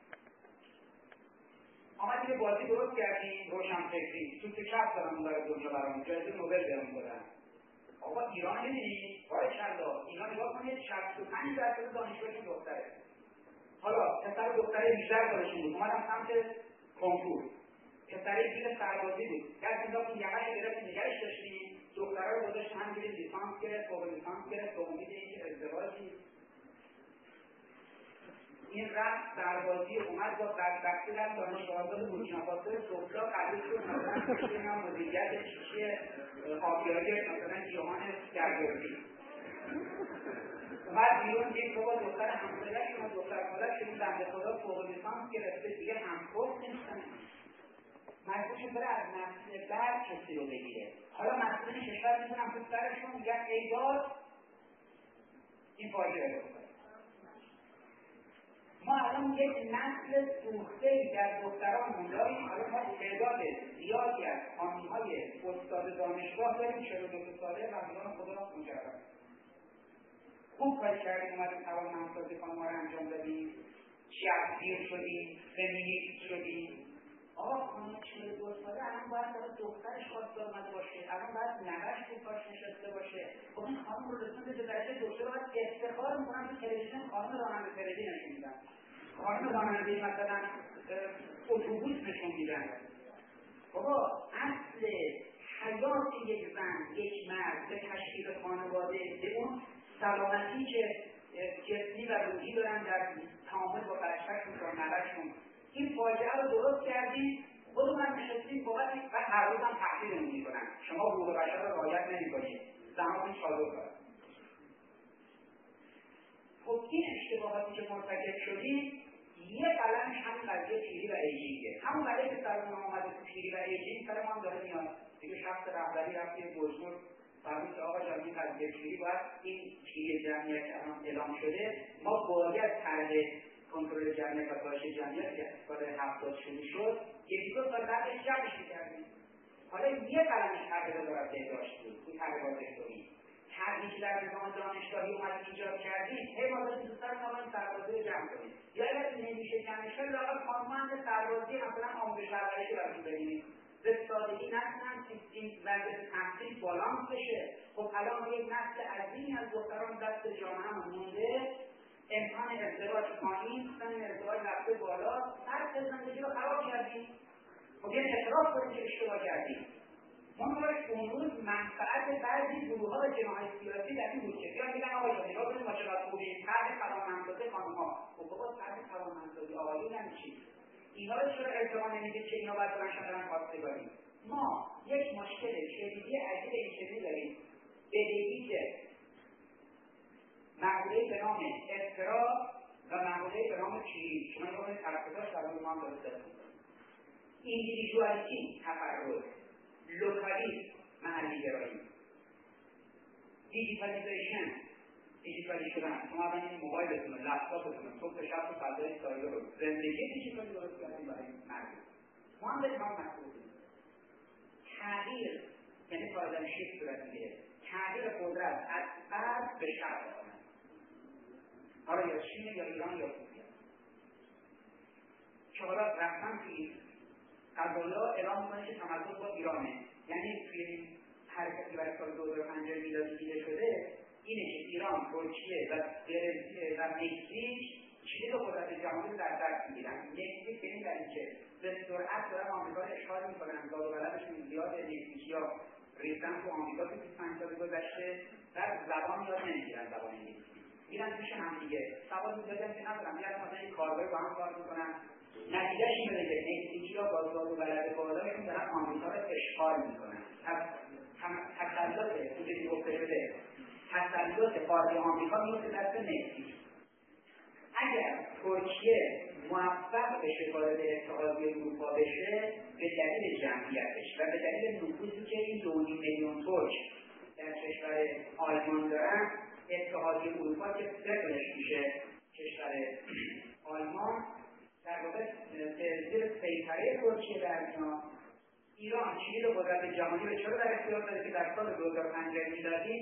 آمدیم یه بازی درست کردیم، روشنفکری. تو 60 سالمون داره دنیا برامون جایزه نوبل بهمون دادن. آقا ایران نمی‌بینی؟ بارکالله. ایران نگاه کنید 65% دانشجویشون دختره. حالا پسر و دختره بیشتر دانشجو بود، اومدم سمت کنکور. پسره گیر سربازی بود، دست انداختیم یقه‌شو گرفتیم نگهش داشتیم، دختره رو گذاشتیم همینجوری لیسانس گرفت، فوق لیسانس گرفت، به امید اینکه ازدواجی. این رفت سربازی، اومد با بدبختی رفت دانشگاه آزاد بورکینافاسو سفلا قبول شد، مثلا کشتیم هم مدیریت شیشه آبیاری مثلا جهان دریایی. اومد بیرون دید بابا دختر همسایه‌اش و دختر خاله‌اش این بنده خدا فوق لیسانس گرفته دیگه همکف نمی‌شن. مجبور شد بره از نسل بعد کسی رو بگیره. حالا مسئولین کشور می‌تونن تو سرشون میگن ای داد این فاجعه رو بکنه. ما الان یک نسل سوخته‌ای در دخترانمون داریم. الان ما تعداد زیادی از خانم‌های استاد دانشگاه داریم 42 ساله و میدان خدا مجرد. خوب کاری کردیم اومدیم توانمندسازی خانم‌ها رو انجام دادیم، جذبگیر شدیم، فمینیست شدیم. آقا خانم 42 ساله الان باید برای دخترش خواستار اومده باشه، الان باید نوه‌اش تو کارش نشسته باشه. خب این خانم رو رسونده به درجه دکتر باید افتخار میکنن تو تلویزیون خانم راننده تلویزی نشون میدن، خانم راننده مثلا اتوبوس نشون میدن. بابا اصل حیات یک زن، یک مرد به تشکیل خانواده، به اون سلامتی که جسمی و روحی دارن در تعامل با بچه‌شون و نوه‌شون، این فاجعه رو درست کردیم. خودمون هم نشستیم بابت و هر روز هم تحقیرمون میکنن، شما حقوق بشر رو رعایت نمی‌کنید، زن‌ها چادر دارن. خب این اشتباهاتی که مرتکب شدیم یه قلمش همین قضیه پیری و ایجینگه. همون قضیه که سر ما آمده تو پیری و ایجینگ سر ما هم داره میاد. دیگه شخص رهبری رفت یه بزرگ فرمود که آقا جان این قضیه پیری باید این پیری جمعیت که الان اعلام شده، ما باید طرح کنترل جمعیت و کاهش جمعیت که سال 70 شروع شد، یکی دو سال بعدش جمعش می‌کردیم. حالا یه قلمش طرح وزارت بهداشت بود، تو طرح بازرگانی. طرحی که در نظام دانشگاهی اومد ایجاد کردیم، هی ما داریم دوست داریم ما سربازی رو جمع کنیم. یا اگر نمیشه جمع شد، لااقل خانم‌ها سربازی مثلا آموزش پرورشی رو ببینیم. به سادگی نتونن این وضعیت تحصیل بالانس بشه. خب الان یک نسل عظیمی از دختران دست جامعه مونده، امکان ازدواج پایین، سن ازدواج رفته بالا، سر زندگی رو خراب کردیم. خب یه اعتراف کنیم که اشتباه کردیم. منطقه اون روز منفعت بعضی گروه‌ها و جناح‌های سیاسی در این بود که بیان میگن آقا جان نگاه کنید ما چقدر خوبیم، طرح توانمندسازی خانم‌ها. خب بابا طرح توانمندسازی آقایون یعنی چی؟ اینا رو چرا ارتقا نمیدید که اینا باید برن شدن خواستگاری؟ ما یک مشکل کلیدی عجیب این داریم. بدهی که مقوله‌ای به نام اضطراب و مقوله‌ای به نام پیری، شما نگاه کنید تلفظاش در ما هم درست کنید. ایندیویدوالیسم، تفرد، لوکالیسم، محلی گرایی، دیجیتالیزیشن، دیجیتالی شدن. شما الان این موبایلتون، لپتاپتون، صبح تا شب تو فضای سایبر رو زندگی دیجیتالی درست کردیم برای مردم. ما هم داریم مسئولیم. تغییر یعنی پارادایم شیفت صورت میگیره. تغییر قدرت از غرب به شرق آمد. حالا یا چین یا ایران یا روسیه. که حالا رفتن توی قضایا اعلام می‌کنه که تمدن با ایرانه. یعنی توی این حرکتی برای سال 2005 میلادی دیده شده اینه که ایران، ترکیه و برزیل و مکزیک چیزی رو قدرت جهانی در دست میگیرن. مکزیک به این دلیل که به سرعت دارن آمریکا رو اشغال میکنن، داد و بلدشون زیاده، مکزیکیا ریختن تو آمریکا تو 25 سال گذشته، در زبان یاد نمیگیرن، زبان انگلیسی میرن پیش هم دیگه، سواد میدادن که ندارن، میرن مثلا این کارگاه با هم کار میکنن. نتیجهش اینه که مکزیکیا با داد و بلد بالاشون دارن آمریکا رو اشغال میکنن. تسلط اینجوری گفته شده تجهیزات خارجی آمریکا میفته دست مکزیک. اگر ترکیه موفق بشه وارد اتحادیه اروپا بشه به دلیل جمعیتش و به دلیل نفوذی که این 2.5 میلیون ترک در کشور آلمان دارن، اتحادیه اروپا که ثقلش میشه کشور آلمان در واقع زیر سیطره ترکیه در میاد. ایران کلید قدرت جهانی رو چرا در اختیار داره که در سال 2050 میلادی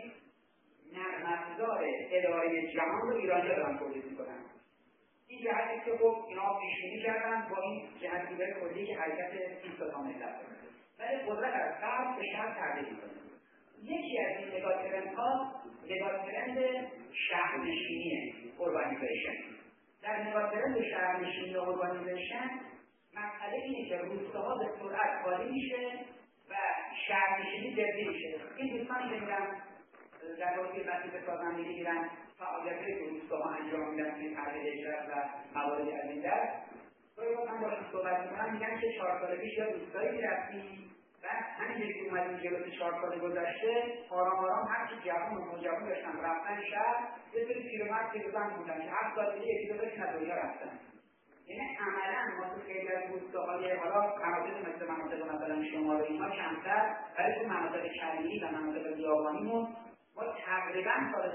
نرم افزار اداره جهان رو ایرانی‌ها دارن تولید میکنن. این جهتی که خب اینا پیش‌بینی کردن با این جهت‌گیری کلی که حرکت 20 تا ملت داره، ولی قدرت از غرب به شرق تبدیل میکنه. یکی از این نگاترندها نگاترند شهرنشینیه، اوربانیزیشن. در نگاترند شهرنشینی و اوربانیزیشن مسئله اینه که روستاها به سرعت خالی میشه و شهرنشینی جدی میشه. این دوستانی که میرن در واقع مسئله سازندگی میرن فعالیت‌های که روستاها انجام میدن توی تحلیل اجرا و مواردی از این دست، من باشون صحبت میکنم میگن که 4 سال پیش یا روستایی میرفتیم و همینجوری که اومدیم جلوی 4 سال گذشته آرام آرام هرچی جوان و نوجوان داشتن رفتن شهر، یه سری پیرمرد پیرزن بودن که 7 سال دیگه یکی دو تاشون از دنیا رفتن. یعنی عملاً ما تو خیلی از روستاهای حالا مناطق مثل مناطق مثلا شمال اینها کمتر، ولی تو مناطق شهری و مناطق بیابانیمون ما تقریباً سال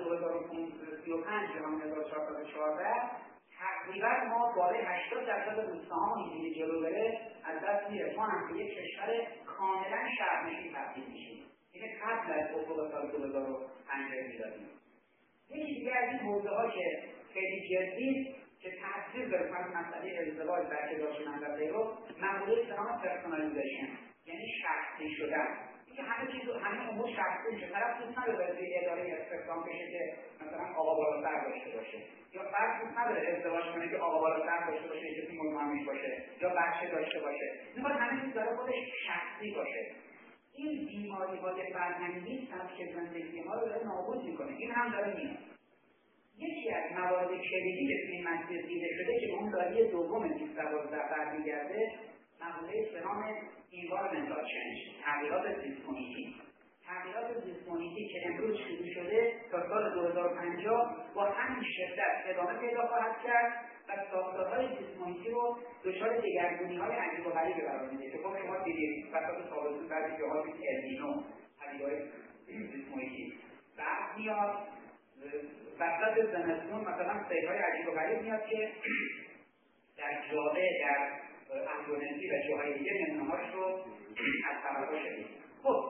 2035 جهان 1414 تقریباً ما بالای 80% روستاها اینجوری جلو بره از دست میره. ما هم به یک کشور کاملاً شهرنشین تبدیل میشیم. این قبل از افق سال 2050 میلادی. یکی دیگه از این حوزه‌ها که خیلی جدی که تاثیر داره مثل مسئله ازدواج، بچه داشتن و غیره، مقوله به نام پرسونالیزیشن، یعنی شخصی شدن. اینکه همه امور شخصی میشه. طرف دوست نداره توی اداره استخدام بشه که مثلا آقا بالاتر داشته باشه، یا فرد دوست نداره ازدواج کنه که آقا بالاتر داشته باشه، کسی مزاحمش باشه، یا بچه داشته باشه. میخواد همه چیز داره خودش شخصی باشه. این بیماری‌های فرهنگی سبک زندگی ما رو داره نابود میکنه. این هم داره میاد. یکی از موارد کلیدی که توی این مسیر دیده شده که اون داری دوم 2012 برمیگرده، مقوله به نام environmental change، تغییرات زیست محیطی. تغییرات زیست محیطی که امروز شروع شده تا سال 2050 با همین شدت ادامه پیدا خواهد کرد و ساختارهای زیست محیطی رو دچار دگرگونی‌های عجیب و غریبی قرار میده که خب شما دیدید وسط تابستون بعضی جاها مثل النینو پدیده‌های زیست محیطی بعد میاد، وسط زمستون مثلا سیل‌های عجیب و غریب میاد که در جاده در اندونزی و جاهای دیگه نمونه‌هاش رو از خبرها شدید. خب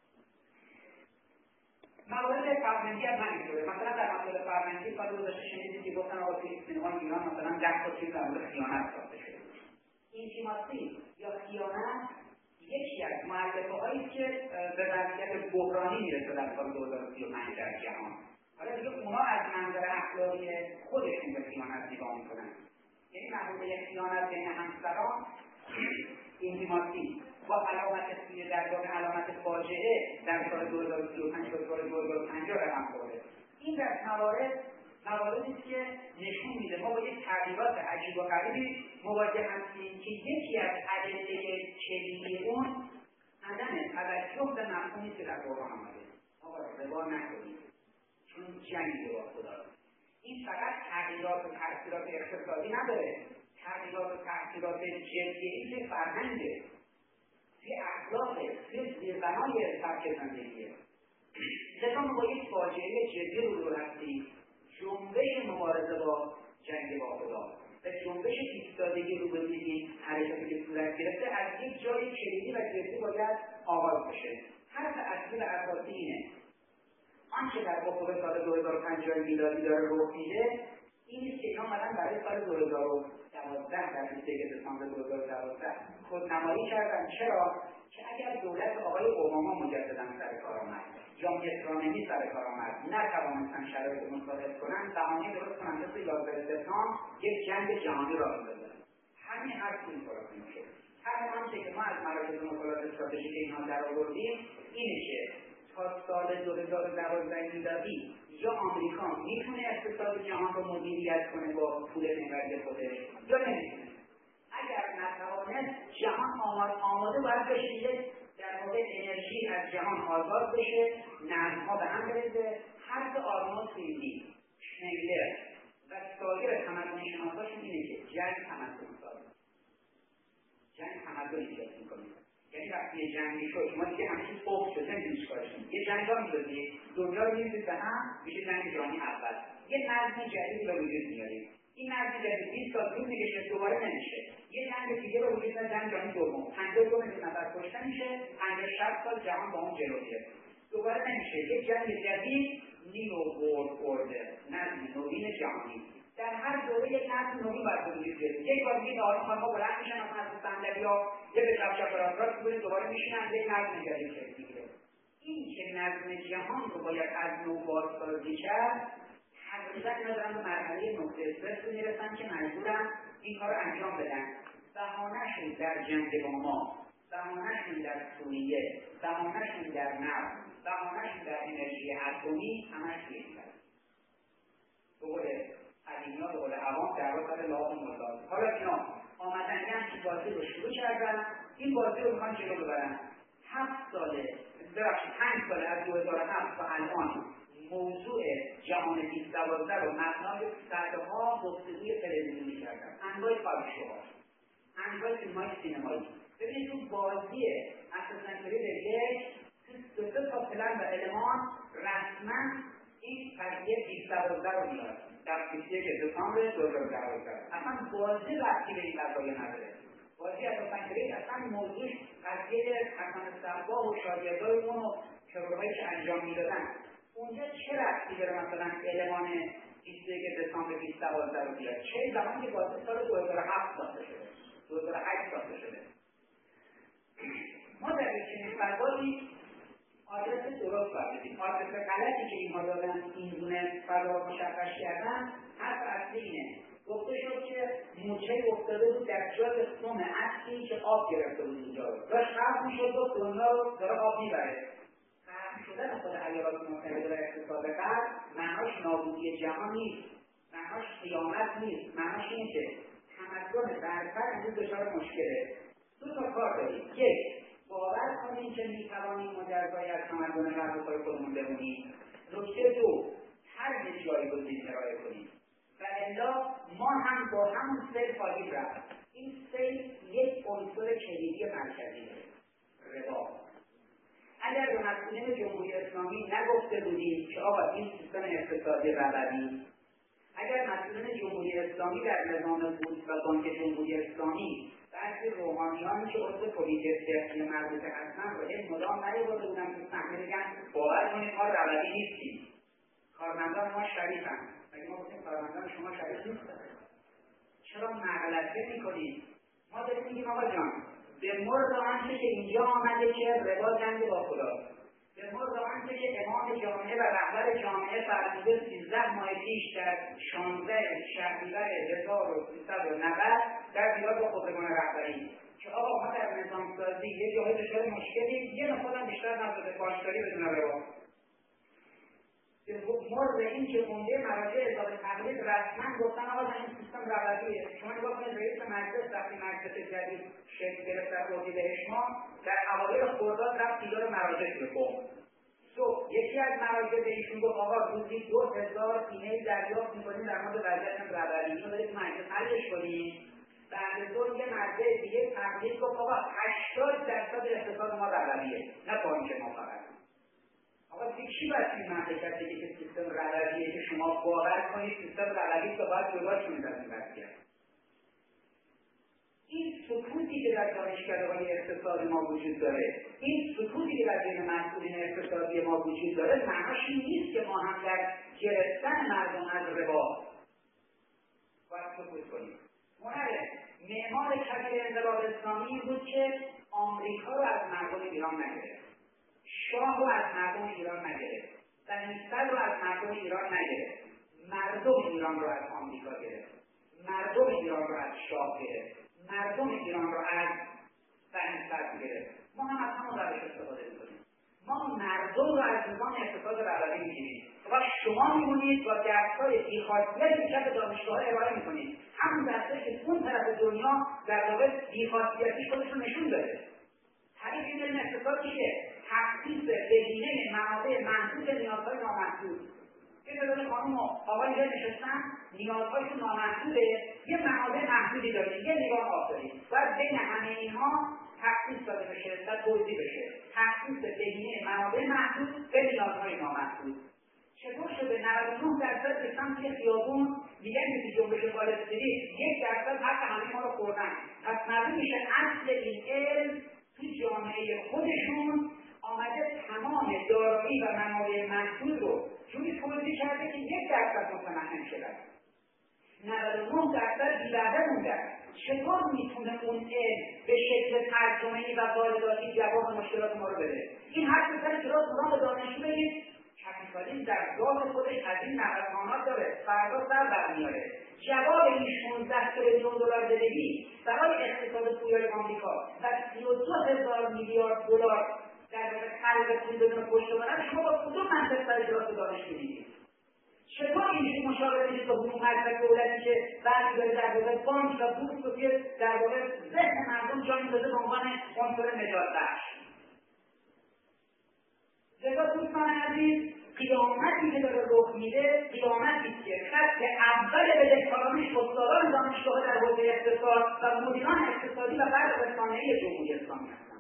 موارد فرهنگی هم همینطوره. مثلا در مسائل فرهنگی سال گذشته شنیدید که گفتن آقا توی سینمای ایران مثلا 10 تا فیلم در مورد خیانت ساخته شده. اینتیماسی یا خیانت یکی از مؤلفه‌هایی که به وضعیت بحرانی میرسه در سال 2035 در جهان. حالا دیگه اونا از منظر اخلاقی خودشون به خیانت نگاه میکنن. یعنی مقوله خیانت بین همسران، اینتیماسی با علامت در واقع علامت فاجعه در سال 2035 تا سال 2050 رقم خورده. این دست مواردی که نشون میده ما با یک تغییرات عجیب و غریبی مواجه هستیم که یکی از ادله کلیدی اون عدم توجه به مفهومی که در قرآن آمده. ما باید روا نکنیم چون جنگ با خدا. این فقط تغییرات و تأثیرات اقتصادی نداره، تغییرات و تأثیرات جدی که فرهنگه، توی اخلاق، توی زیربنای سبک زندگیه. لذا ما با یک فاجعه جدی روبرو هستیم، جنبش مبارزه با جنگ با خدا و جنبش ایستادگی رو به این حرکتی که صورت گرفته از یک جای کلیدی و جدی باید آغاز بشه. حرف اصلی و اساسی اینه آنچه در افق سال 2050 میلادی داره رخ میده این که اینا اومدن برای سال 2012 در 21 دسامبر 2012 خودنمایی کردن. چرا؟ که اگر دولت آقای اوباما مجددا سر کار آمد یا مترانهی سر کار آمد نتوانستن شرایط رو مصادف کنن، بهانه درست کنن مثل 11 سپتامبر یک جنگ جهانی را بندازن. همین حرف این طرف میشه. هر آنچه که ما از مراکز مطالعات استراتژیک اینها درآوردیم اینه که تا سال 2012 میلادی یا آمریکا میتونه اقتصاد جهان رو مدیریت کنه با پول محوری خودش یا نمیتونه. اگر نتوانه جهان آماده باید بشه در واقع انرژی از جهان آزاد بشه، نظم‌ها به هم بریزه، حرف آرنولد فیلی، شنیلر و سایر تمدن شناساشون اینه که جنگ تمدن ساز، جنگ تمدن ایجاد میکنه. یعنی وقتی یه جنگی شد شما دیگه همه چیز افت شد، نمیدونی چیکارش کنید. یه جنگ ها می‌ذارید دنیا رو می‌ریزید به هم، میشه جنگ جهانی اول. یه نظم جدیدی به وجود میارید. این نظم جدید 20 سال طول می‌کشه، دوباره نمیشه. یه جنگ دیگه به وجود میاد، جنگ جهانی دوم. 52 میلیون نفر کشته میشه، 50-60 سال جهان با اون جلو میره. دوباره نمیشه. یه جنگ جدید، نیو ورلد اوردر، نظم نوین جهانی. در هر دوره یک نظم نوین باید وجود بیاد. یک بار دیگه آدم‌ها بلند میشن از صندلی‌ها، یه به چپ راست می‌کنه، دوباره میشینن یک نظم جدید شکل میگیره. این که نظم جهان رو باید از نو بازسازی کرد، حقیقت ندارن به مرحله نقطه صفر میرسن که مجبورن این کار رو انجام بدن. بهانه‌شون در جنگ با ما، بهانه‌شون در سوریه، بهانه‌شون در نفت، بهانه‌شون در انرژی اتمی، همش می‌گیرن. به قول قدیمی‌ها، به قول عوام در واقع لحاظ مطلق. حالا اینا آمدن یه همچین بازی رو شروع کردن، این بازی رو میخوان جلو ببرن. 5 ساله از 2007 تا الان موضوع جهان 2012 رو مبنای صدها گفتگوی تلویزیونی کردن، انواع تاک‌شوها، انواع فیلم‌های سینمایی. ببینید اون بازی اساساً یک دو تا پلن و المان رسما این قضیه 2012 رو میاد در 21 دسامبر 2012. اصلا بازی ربطی به این قضیه نداره. بازی اساساً اصلا موضوع قضیه حسن صباح و شاگردای اون و شغل‌هایی که انجام میدادن. اونجا چه ربطی داره مثلا المان 21 دسامبر 2012 رو بیاد؟ چه زمانی که بازی سال 2007 ساخته شده، 2008 ساخته شده. ما در چنین فضایی آدرس درست باید بدیم. آدرس غلطی که اینها دادن این گونه فضا مشخص کردن، حرف اصلی اینه. گفته شد که موچه افتاده بود در جای سم اصلی که آب گرفته بود اینجا رو. داشت خرف میشد و دنیا رو داره آب میبره. خرف شدن خود ایالات متحده و اقتصاد غرب معناش نابودی جهان نیست. معناش قیامت نیست. معناش اینه که تمدن برتر امروز دچار مشکله. دو تا کار داریم. یک، باور کنیم که میتوانیم مجزای از تمدن غرب پای خودمون بمونیم. نکته دو، هر یک جایگزین ارائه کنیم. و الا ما هم با همون سیل خواهیم رفت. این سیل یک عنصر کلیدی مرکزی داره، ربا. اگر به مسئولین جمهوری اسلامی نگفته بودیم که آقا این سیستم اقتصادی ربوی، اگر مسئولین جمهوری اسلامی در نظام بورس و بانک جمهوری اسلامی بعضی روحانیانی که عضو کمیته فقهی مربوطه هستن رو این مدام نیاورده بودن که صحنه بگن باور کنید ما ربوی نیستیم، کارمندان ما شریفن. مگه ما گفتیم کارمندان شما شریف نیستن؟ چرا مغلطه میکنید؟ ما داریم میگیم آقا جان به مورد آنچه که اینجا آمده که ربا جنگ با خداست، به مورد آنچه که امام جامعه و رهبر جامعه فرموده 13 ماه پیش در 16 شهریور 1390 در دیدار با خودمان رهبری که آقا ما در نظام سازی یه جایی دچار مشکلی، یه نفر هم بیشتر نبوده باشداری بدون ربا. مورد این که عمده مراجع اصلاح تقلید رسما گفتن آقا این سیستم ربویه. شما نگاه کنید رئیس مجلس وقتی مجلس جدید شکل گرفت در اردیبهشت ماه در اوایل خرداد رفت دیدار مراجع شده. صبح یکی از مراجع به ایشون گفت آقا روزی 2000 ایمیل دریافت می‌کنیم در مورد وضعیت ربوی، اینو برید مجلس حلش کنیم. بعد از یه مرجع دیگه تقلید گفت آقا 80% اقتصاد ما ربویه، نه بانک ما فقط. آقا چی باید این مملکت بگه که سیستم ربویه که شما باور کنید سیستم ربویه که باید جدا کنید از این وضعیت؟ این سکوتی که در دانشکده‌های اقتصادی ما وجود داره، این سکوتی که در بین مسئولین اقتصادی ما وجود داره، معناش این نیست که ما هم در گرفتن مردم از ربا باید سکوت کنیم. معمار کبیر انقلاب اسلامی بود که آمریکا رو از مردم ایران نگرفت، شاه رو از مردم ایران نگرفت، بنی‌صدر رو از مردم ایران نگرفت، مردم ایران رو از آمریکا گرفت، مردم ایران رو از شاه گرفت، مردم ایران رو از بنی‌صدر گرفت. ما هم از همون روش استفاده می‌کنیم. ما مردم رو از نظام اقتصاد ربوی می‌گیریم و شما می‌مونید با درس‌های بی‌خاصیتی که به دانشگاه‌ها ارائه می‌کنید، همون درسایی که اون طرف دنیا در واقع بی‌خاصیتیش خودشون نشون داده. تعریف این علم اقتصاد چیه؟ تخصیص بهینه منابع محدود نیازهای نامحدود. یه تعداد خانم و آقای اینجا نشستن، نیازهاشون نامحدوده، یه منابع محدودی داریم، یه نگاه آب داریم. باید بین همه اینها تخصیص داده بشه و توزیع بشه. تخصیص بین منابع محدود به نیازهای نامحدود. چطور شده 99% ریختن توی خیابون میگن که جنبش والستریت 1% حق همه ما رو خوردن. پس معلوم میشه اصل این علم تو جامعه خودشون آمده تمام دارایی و منابع محدود رو جوری توزیع کرده که 1% متمکن شدن. 99% بی‌بهره موندن. چطور میتونه اون علم به شکل ترجمه‌ای و وارداتی جواب مشکلات ما رو بده؟ این حرف سر کلاس مرام دانشجو بگید کپیتالیسم در ذات خودش از این نقصانات داره، فردا سر برمیاره. جواب این 16 تریلیون دلار بدهی برای اقتصاد پویای آمریکا و 32,000 میلیارد دلار در واقع خلق پول بدون پشتوانه شما با کدوم منطق سر کلاس دانشجو میگید؟ چطور اینجوری مشاوره میدید به حکومت و دولتی که برمی‌داره در واقع بانک و بورس رو که در واقع ذهن مردم جا می‌ندازه به عنوان عنصر نجات بخش؟ لذا دوستان عزیز، قیامتی که داره رخ میده قیامتی که خط اول بدهکارانش استادان دانشگاه در حوزه اقتصاد و مدیران اقتصادی و بعد رسانه‌ای جمهوری اسلامی هستند.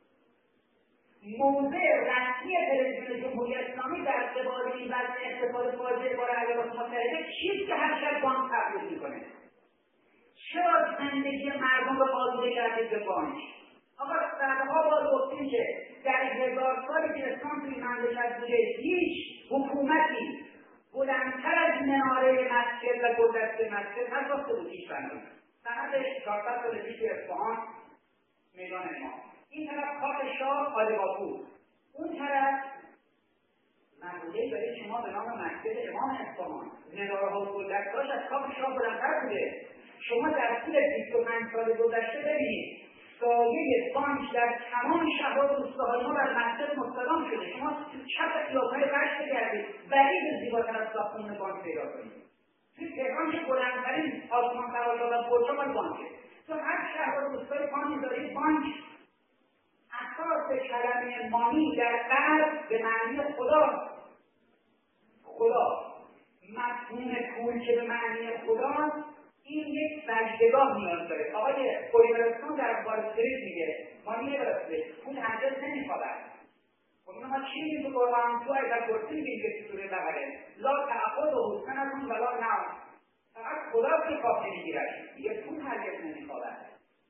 موضع رسمی تلویزیون جمهوری اسلامی در قبال این وضع اقتصاد فاجعه بار ایالات متحده چیست که هر شب بانک تبدیل میکنه؟ چرا زندگی مردم رو آلوده کردید به بانک؟ آقا صدها بار گفتیم که در 1000 سالی که اسلام توی مملکت بوده هیچ حکومتی بلندتر از مناره مسجد و گلدسته مسجد نساخته بود. هیچ بنایی سنتش 400 سال پیش توی اصفهان میدان امام، این طرف کاخ شاه قالیبافو، اون طرف مقوله‌ای برای شما به نام مسجد امام اصفهان. مناره‌ها و گلدسته‌هاش از کاخ شاه بلندتر بوده. شما در طول 25 سال گذشته ببینید سایه بانک در تمام شهرها و روستاهای ما بر مسجد مستدام شده. شما چپ خیابون‌های رشت بگردید بعید زیباتر از ساختمان بانک پیدا کنید. توی تهران که بلندترین آسمان تراژا و برج‌ها مال بانکه. تو هر شهر و روستای ما می‌ذارید بانک. اساس کلمه مانی در غرب به معنی خدا، مفهوم پول که به معنی خدا، این یک سجدگاه نیاز داره. آقای اولیور در والستریت میگه مانی برسه پول هرگز نمیخوابد. خب ما چی میگیم تو قرآن؟ تو آیت الکرسی میگیم که تو سوره بقره لا تأخذه سنة ولا نوم، فقط خدا که خواب نمیگیرد، دیگه پول هرگز نمیخوابد.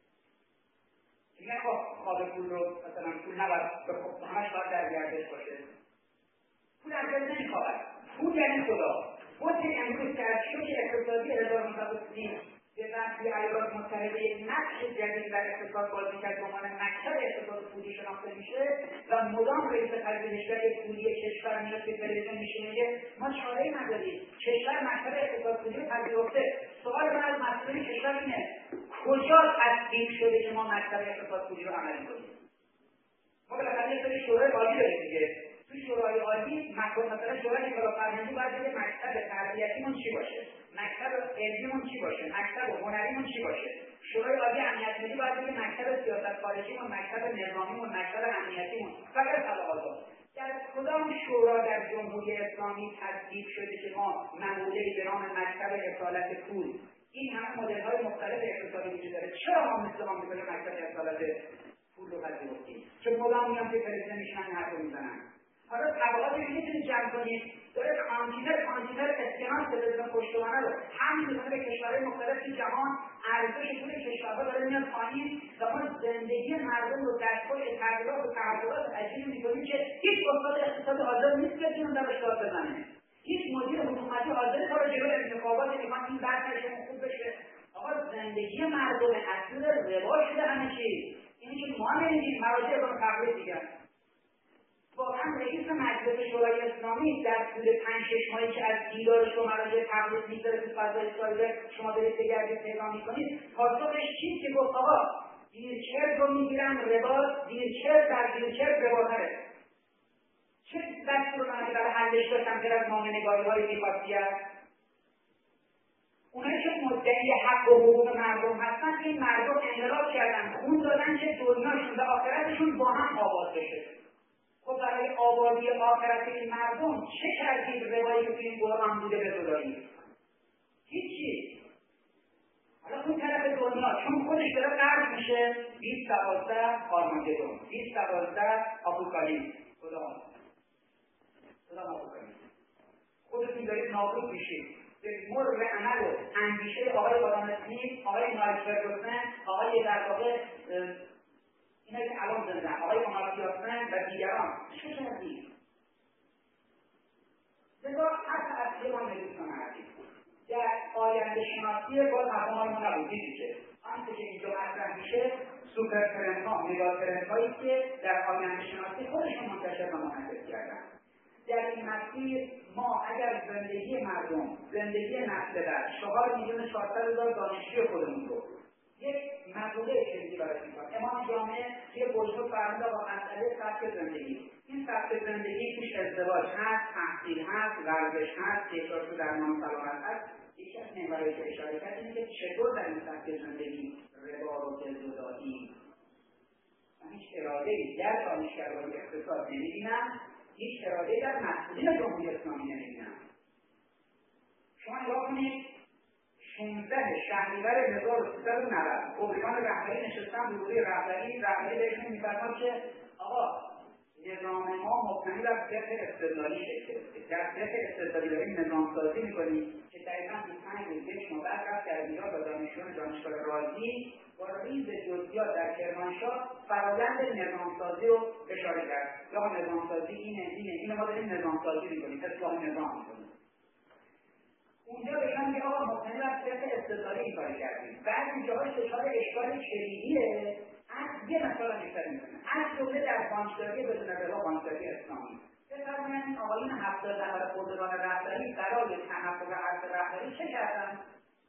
میگه خب خواب پول رو مثلا پول نباید همش باید در گردش باشه، پول هرگز نمیخوابد. پول یعنی خدا. وقت امروز که از شوک اقتصادی 1930 به توی ایالات متحده یک نقش جدید در اقتصاد بازی کرد به عنوان مکتب اقتصاد پولی شناخته میشه و مدام رئیس پژوهشگر پولی کشور میاد که تلویزیون میشه میگه ما چاره‌ای نداریم، کشور مکتب اقتصاد پولی رو پذیرفته. سوال من از مسئولین کشور اینه کجا تصدیق شده که ما مکتب اقتصاد پولی رو عملی کنیم؟ ما بالاخره یه سری شورای عالی داریم دیگه. تو شورای عالی مثلا شورای کارآفرینی باید بگه مکتب تربیتیمون چی باشه، مکتب علمیمون چی باشه، مکتب هنریمون چی باشه. شورای عالی امنیت ملی باید بگه مکتب سیاست خارجیمون، مکتب نظامیمون، مکتب امنیتیمون. فقط علاوه در کدام شورا در جمهوری اسلامی تصدیق شده که ما مقوله‌ای به نام مکتب اصالت پول، این همه مدل‌های مختلف اقتصادی وجود داره، چرا ما مثل آمریکا مکتب اصالت پول رو پذیرفتیم؟ چه مدام میان که تلویزیون میشنن حرف میزنن. حالا طبقاتش میتونید جمع کنید، داره کانتینر اسکناس تلویزیون پشتوانه رو همین به کشورهای مختلف تو جهان ارزش پول کشورها داره میاد پایین و ما زندگی مردم رو دستخوش تغییرات و تحولات عجیبی میکنیم که هیچ استاد اقتصادی حاضر نیست که اون درش داد بزنه، هیچ مدیر حکومتی حاضر کار جلوی انتخابات میخوان این بحثشون خوب بشه. آقا زندگی مردم اصل روا شده همه چیز. اینی که ما نمیدیم مراجع رو تقلید دیگه. واقعا رئیس مجلس شورای اسلامی در طول 5-6 ماهی که از دیدارش و مراجع تقلید میذاره تو فضای سایبر شما دارید بگردید پیدا میکنید، پاسخش چیست که گفت آقا دیرچرد رو میگیرن ربا، دیرچرد در دیرچرد رباتره. چه دستور رو برای حلش داشتن که از نامه‌نگاری‌های بی‌خاصیت؟ اونایی که مدعی حق و حقوق مردم هستن این مردم انقلاب کردن، خون دادن که دنیاشون و آخرتشون با هم آباد بشه. خب برای آبادی آخرت این مردم چه کردید؟ روایی که توی این قرآن بوده به خدایی هیچی. حالا اون طرف دنیا چون خودش داره غرق میشه 2012 آرماگدون، 2012 آپوکالیپس. خدا آپوکالیپس خودتون دارید نابود میشید به مر عمل و اندیشه آقای آدم اسمیت، آقای مایک فرگوسن، آقای در واقع اینایی که الان زندن، آقای آمارتیا سن و دیگران. چه کردید؟ لذا حتی از یه ما نویسان هستید در آینده شناسی باز حرفمان ما نبود. دیدید که آنچه که اینجا مطرح میشه سوپر ترندها، مگا ترندهایی که در آینده شناسی خودشون منتشر و منعکس کردن. در این مسیر ما اگر زندگی مردم، زندگی نسل بعد 4,400,000 دانشجوی خودمون رو یک مقوله کلیدی براش میکنم. امام جامع توی بزرگ فرمود با مسئله سبک زندگی. این سبک زندگی توش ازدواج هست، تحصیل هست، ورزش هست، کشتارشو درمان سلامت هست. یکی از محورهایی که اشاره کرد اینه که چطور در این سبک زندگی ربا رو دلزدایی. من هیچ اراده‌ای در دانشگاه‌های اقتصاد نمی‌بینم، هیچ اراده‌ای در مسئولین جمهوری اسلامی نمی‌بینم. شما نگاه کنید 16 شهریور 1390 قبلیان رهبری نشستن روی رهبری بهشون می‌فرماد که آقا نظام ما مبتنی بر فقه استدلالی شکل گرفته. در فقه استدلالی داریم نظام سازی می‌کنیم که دقیقاً 25 روز یک ما بعد رفت در ایران با دانشجویان دانشگاه رازی با ریز جزئیات در کرمانشاه فرآیند نظام سازی رو اشاره کرد. یا نظام سازی اینه ما داریم نظام سازی می‌کنیم، اصلاح نظام می‌کنیم. اونجا بگم که آقا مبتنی بر فقه استدلالی این کاری کردیم. بعضی جاهاش دچار اشکال کلیدیه. از یه مثال بیشتر می‌کنه. از جمله در بانکداری بدون ربا، بانکداری اسلامی. بفرمایید این آقایون 70 نفر خودروان رهبری برای تحقق عرض رهبری چه کردن؟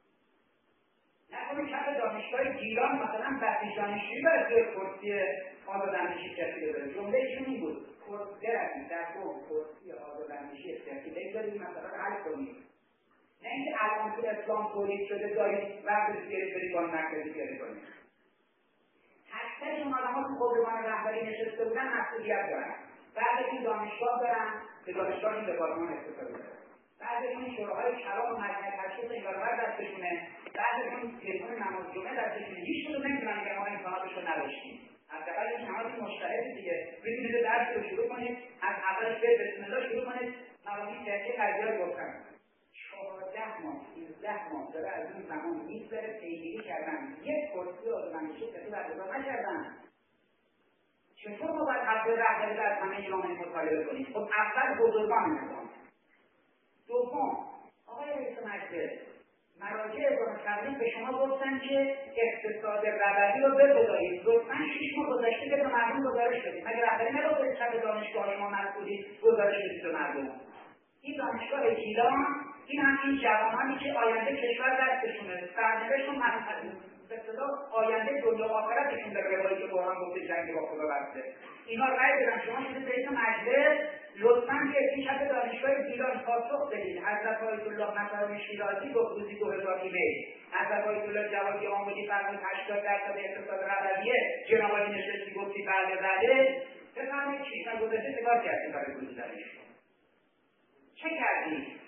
نکنه کف دانشگاه گیلان مثلا بحث دانشجویی برای توی کرسی آزاداندیشی ترتیب بده. جملهشون این بود: بروید در کرسی آزاداندیشی ترتیب بگذارید مثلا رو حل کنید. نه اینکه الان تو اسلام تولید شده دارید وقت بیارید برید بانک مرکزی پیاده کنید. اکثر این آدم‌ها تو خودروان رهبری نشسته بودن مسئولیت دارن. بعضیشون دانشگاه دارن، به دانشگاه این دپارتمان اقتصادی دارن. بعضیشون شوراهای کلام و مجمع تشخیص این برابر دستشونه. بعضیشون تلفن نماز جمعه دستشونه. هیچ کدوم نمی‌تونن که ما امکاناتش رو نداشتیم. حداقل این امکانات مشترک دیگه. می‌تونید درس رو شروع کنید، از اولش به بسم الله شروع کنید، مبانی جدی قضیه رو گفتن. 14 ماه 13 ماه داره از این زمان می‌گذره پیگیری کردن. یک کرسی آزاداندیشی کسی برگزار نکردن. چطور ما باید حق رهبری در همه جامعه مطالبه کنیم؟ خب اول بزرگان نظام. دوم آقای رئیس مجلس مراجع اداره تبلیغ به شما گفتن که اقتصاد ربوی رو بگذارید. لطفاً 6 ماه گذشته به مردم گزارش بدید. مگه رهبری نگفته چپ دانشگاه شما مسئولید گزارش بدید به مردم؟ این دانشگاه گیلان این همین جوانانی که آینده کشور دستشونه، سرنوشتشون منحصر به اصطلاح آینده دنیا و آخرتشون در روایی که قرآن گفته جنگ با خدا بسته. اینا رأی بدن شما شده رئیس مجلس لطفاً که این شب دانشگاه گیلان پاسخ بدید. حضرت آیت الله مکارم شیرازی گفت روزی 2000 ایمیل. حضرت آیت الله جوادی آمودی فرمود 80% اقتصاد ربویه. جناب آقای نشستی گفتی بله. بفرمایید 6 ماه گذشته چیکار کردید برای گزارش؟ چه کردید؟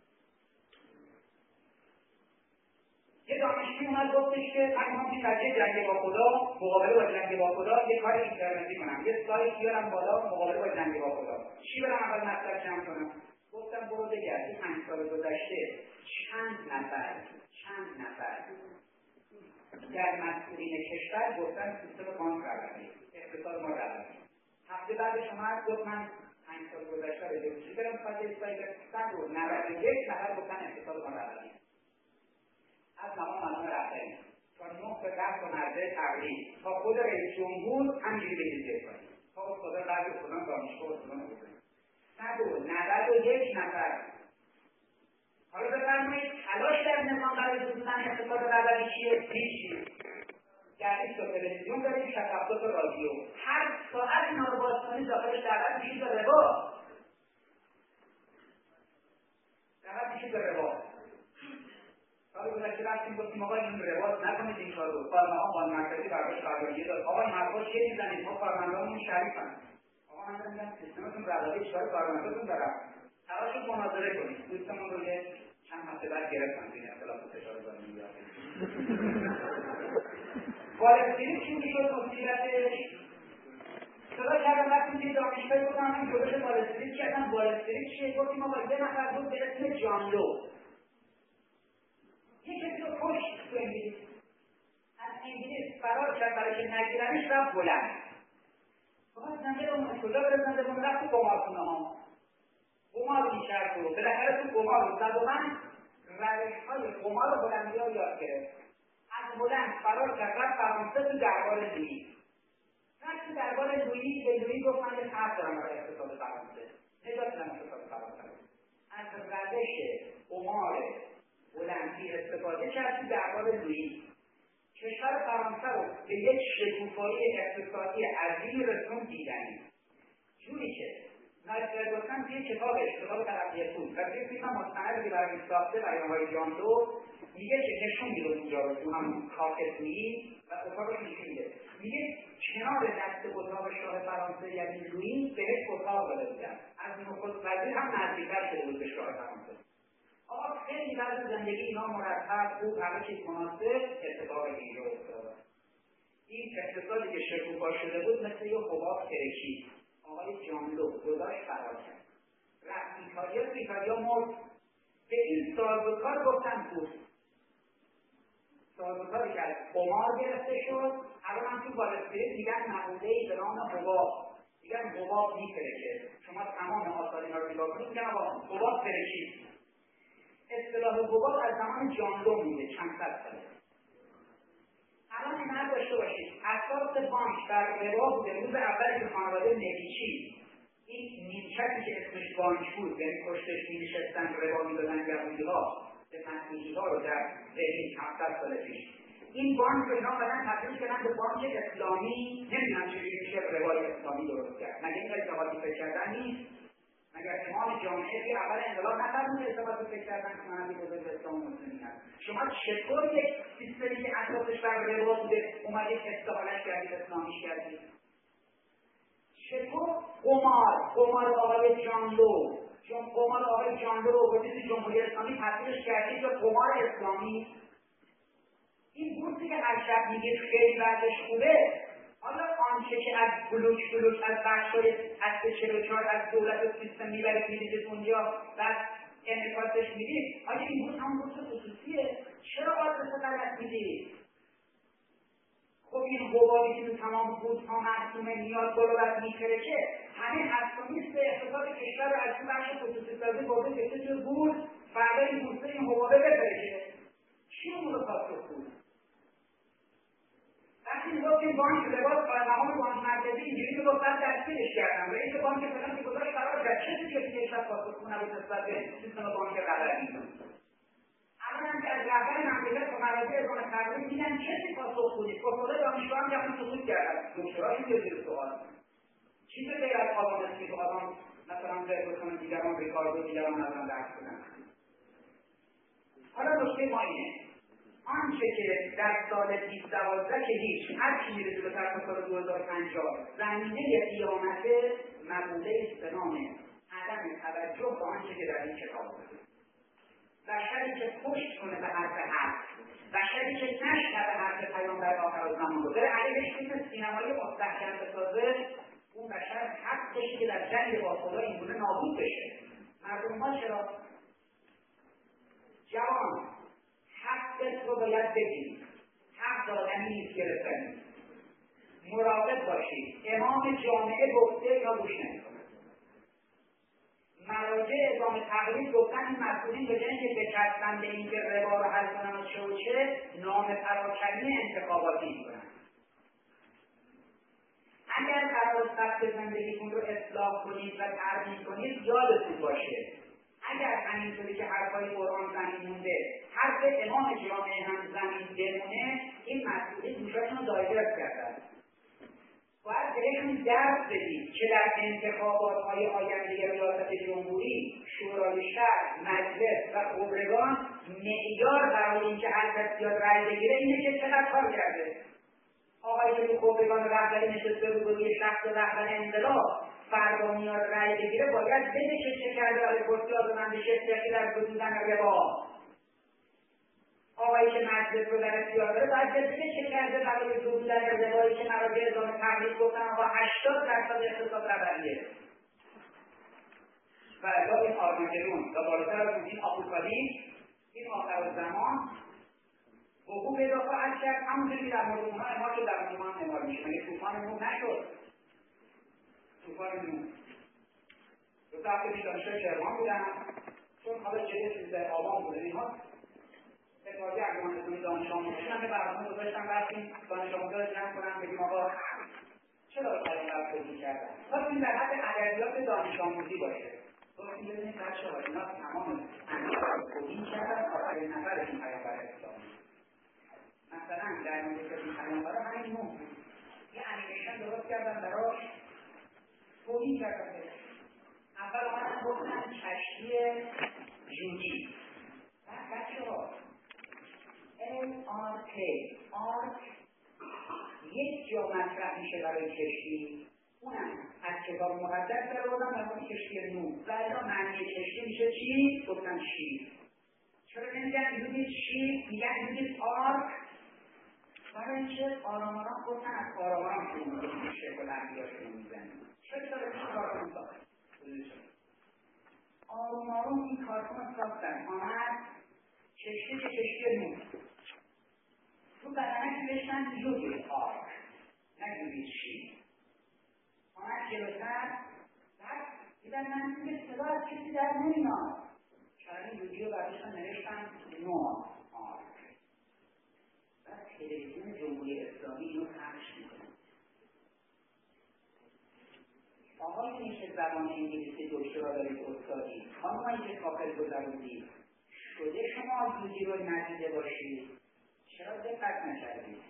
یه دانشجوی اومد گفتش که من میخوام این قضیه جنگ با خدا، مقابله با جنگ با خدا یه کار اینترنتی کنم، یه سایت بیارم بالا مقابله با جنگ با خدا. چی برم اول مطلب جمع کنم؟ گفتم برو بگرد این 5 سال گذشته چند نفر در مسئولین کشور گفتن سیستم بانک ربوی، اقتصاد ما ربوی. هفته بعدش اومد گفت من 5 سال گذشته رو چی برم فاده سایت 191 نفر گفتن اقتصاد ما ربوی. از تمام منام رهبری تا 9 به قبل و مرده تقریب تا خود رئیس جمهور همینجوری بگیرده کنید تا استاده قبل خودان دانشگاه استادان بودن 191 نفر. حالا بفرمایید تلاش در نظام برای سوزوندن اقتصاد ربوی چیه؟ هیچی. گردید تا تلویزیون داریم، شفافیت رادیو، هر ساعت اینا رو باز کنید داخلش دعوت میشید به ربا. حالا گذشته رفتیم گفتیم آقا این رباط نکنید این کار رو. کارمندان بانک مرکزی برداشت قراریه داد. آقا این حرفا چیه میزنید؟ ما کارمندانمون شریفن. آقا من میگم سیستمتون رقابی چیکار کارمندتون دارم تلاشش مناظره کنید. دوستمون رو یه چند هفته بعد گرفتن توی اختلاف فشار زمینی میاد. والستریت چی میشد مشکلاتش؟ صدا کردم وقتی که دانشگاهی گفتم من جلوش والستریت کردم. والستریت چیه؟ گفتیم ما با یه نفر بود به اسم جان لو یه کسی رو کشت تو انگلیس. از انگلیس فرار کرد برای که نگیرنش رفت بلند. فقط زنده رو کجا برسنده بون رفت تو قمارخونه ها قمار میکرد و بالاخره تو قمار افتاد و من روش‌های قمار بلندی ها یاد گرفت. از بلند فرار کرد رفت فرانسه تو دربار لویی. رفت تو دربار لویی به لویی گفت من یه طرح دارم برای اقتصاد فرانسه. نجات بدم اقتصاد فرانسه. از روش قمار بلندی استفاده کرد تو دربار لویی. کشور فرانسه رو به یک شکوفایی اقتصادی عظیم رسون دیدنی. جوری که نایت فرگوسن توی کتاب ترقی پول و توی فیلم مستندی که برای ساخته بیان‌های جان لو میگه که نشون میده اونجا رو تو همون کافه‌ای و اتاقش نشون میده. میگه کنار دست اتاق شاه فرانسه یعنی لویی بهش اتاق داده بودن. از نخست وزیر هم نزدیک‌تر شده بود به شاه فرانسه. آقا خیلی وضع زندگی اینا مرتب خوب همه چیز مناسب اتفاق اینجا افتاد. این اقتصادی که شکوفا شده بود مثل یه حباب ترکید. آقای جان لو گذاشت فرار کرد. رفت ایتالیا مرد. به این سازوکار گفتن بود. سازوکاری که از قمار گرفته شد. الان هم تو والستریت میگن مقوله‌ای به نام حباب. میگن حباب میترکه. شما تمام آثار اینا رو نگاه کنید میگن آقا حباب ترکید. اصطلاح حباب از زمان جان لو میده چند صد ساله. الان این هم داشته باشید اساس بانک در ربا بوده. روز اول که خانواده مدیچی این نیمکتی که اسمش بانک بود یعنی پشتش می‌نشستن ربا می‌دادن یهودی‌ها به مسیحی‌ها رو در دهه 700 سال پیش این بانک رو اینا بعداً تبدیل کردن به بانک اسلامی. نمی‌دونم چجوری میشه روای اسلامی درست کرد. مگه این ارتباطی فکر کردن نیست؟ مگر امام جامعه که اول انقلاب نفرمود ارتباطی فکر کردن که منبی بزرگ اسلام و مسلمین هست؟ شما چطور یک سیستمی که اساسش بر ربا بوده اومدید استحالش کردید اسلامیش کردید؟ چطور قمار آقای جان لو قمار آقای جان لو رو به جمهوری اسلامی تبدیلش کردید به قمار اسلامی؟ این بورسی که هر شب میگید خیلی وضعش خوبه، حالا آنچه که از بلوک از بخشای هسته 44 از دولت و سیستم میبرید میدید اونجا و انعکاسش میدید، آیا این بورس هم بورس خصوصیه؟ چرا آدرس غلط میدید؟ خب این حبابی که تو تمام بورس‌ها مرسومه میاد بالا و میترکه، همه هستانیست اقتصاد کشور رو از این بخش خصوصی سازی برده که چه بورس فردا این بورس این حبابه بترکه. چی اون رو پاسخ بود؟ وقتی میگفتیم بانک لباس برنامه بانک مرکزی اینجوری که گفتن دستگیرش کردن رئیس بانک فلان که گذاشت قرار کرد چه که دیگه شب پاسخگو نبود نسبت به سیستم بانک غلبی. الان هم که از رهبر مملکت و مراجع اعلام تقریر میگن چه پاسخ بدید؟ پاسخ دانشگاه هم که سقوط کردن. دکتراشون زیر سوال. چیزی غیر از آدم است که آدم مثلا فرگوسن دیگران ریکاردو دیگران ازم درس بدن. حالا نکته ما اینه. آنچه که در سال 2012 که هیچ هر چی میرسه به طرف سال 2050 زمینه قیامت مقوله است به نام عدم توجه به آنچه که در این کتاب بوده. بشری که پشت کنه به حرف حق، بشری که نشنه به حرف پیامبر آخرالزمان رو بره علیهش فیلم سینمایی مستحکم بسازه، اون بشر حقشه که در جنگ با خدا اینگونه نابود بشه. مردم ما چرا؟ جوان حقت رو باید بگیرید. حق دادنی نیست گرفتنی. مراقب باشید. امام جامعه گفته یا گوش نمی‌کنه. مراجع اعلام تقلید گفتن این مسئولین به جای اینکه بچسبن به اینکه ربا رو حل کنن و چه و چه نام پراکنی انتخاباتی می‌کنن. اگر قرار سبک زندگیتون رو اصلاح کنید و تربیت کنید یادتون باشه اگر همینطوری که حرفای قرآن زمین مونده حرف امام جامعه هم زمین بمونه این مسئولی دوشاشون رو دایورت کردن. باید بهشون درس بدید که در انتخابات‌های آینده ریاست جمهوری، شورای شهر، مجلس و خبرگان معیار برای اینکه هر کسی بیاد رأی بگیره اینه که چقدر کار کرده. آقایی که تو خبرگان رهبری نشسته بود روی شخص رهبر انقلاب فردا میاد رأی بگیره باید بده که چه کرده برای کرسی آزادانده شرکتی در گزیدن ربا. آقایی که مجلس رو در اختیار داره باید بده چه کرده برای گزیدن ربایی که مراجع اعلام تقلید گفتن آقا 80% اقتصاد ربویه. و الا این آرماگدون و بالاتر از این آپوکالیپس، این آخرالزمان وقوع پیدا خواهد کرد. همونجوری که در مورد اونها اعمال شد در مورد ما هم اعمال میشه. مگه طوفان نوح نشد؟ طوفان نوح دو تا هفته پیش دانشگاه کرمان بودم، چون حالا جلوی 13 آبان بوده اینها اتحادیه انجمن اسلامی دانش آموزی هم به برنامه گذاشتن رفتیم دانش آموزا رو جمع کنم بگیم آقا چرا به پیامبر توهین کردن؟ خواستیم در حد ادبیات دانش آموزی باشه. گفتیم ببینید بچه‌ها اینا تمام انجام توهین کردن آخرین نفرشون پیامبر اسلامی. مثلا در مورد این پیامبر همین نوح یه انیمیشن درست کردن براش توهین کردن. اول اومدن گفتن کشتی جودی. بعد بچه‌ها LRK آرک یک جا مطرح میشه برای کشتی، اونم از کتاب مقدس در آوردن در مورد کشتی نوح. و الا معنی کشتی میشه چی؟ گفتن شیپ. چرا نمیگن یودیت شیپ، میگن یودیت آرک؟ برای اینکه آرام آرام گفتن از آرام آرام کنون شکل انبیاشون میزنیم. چرا داره این کارتون ساخت؟ آرام آرام این کارتون ساختن. آمد کشتی که کشتی نوح تو بدنش نوشتن یودیت آرک نه یودیت شیپ. آمد جلوتر بعد دیدن من که صدا از کسی در نمیاد، چرا یودی رو برداشتن نوشتن نوح آرک. بعد تلویزیون جمهوری اسلامی اینو پخش میکنه. آقایی که زبان انگلیسی دکترا دارید استادی، خانمایی که کافر گذروندید، شده شما یودی رو ندیده باشید، چرا دقت نکردید؟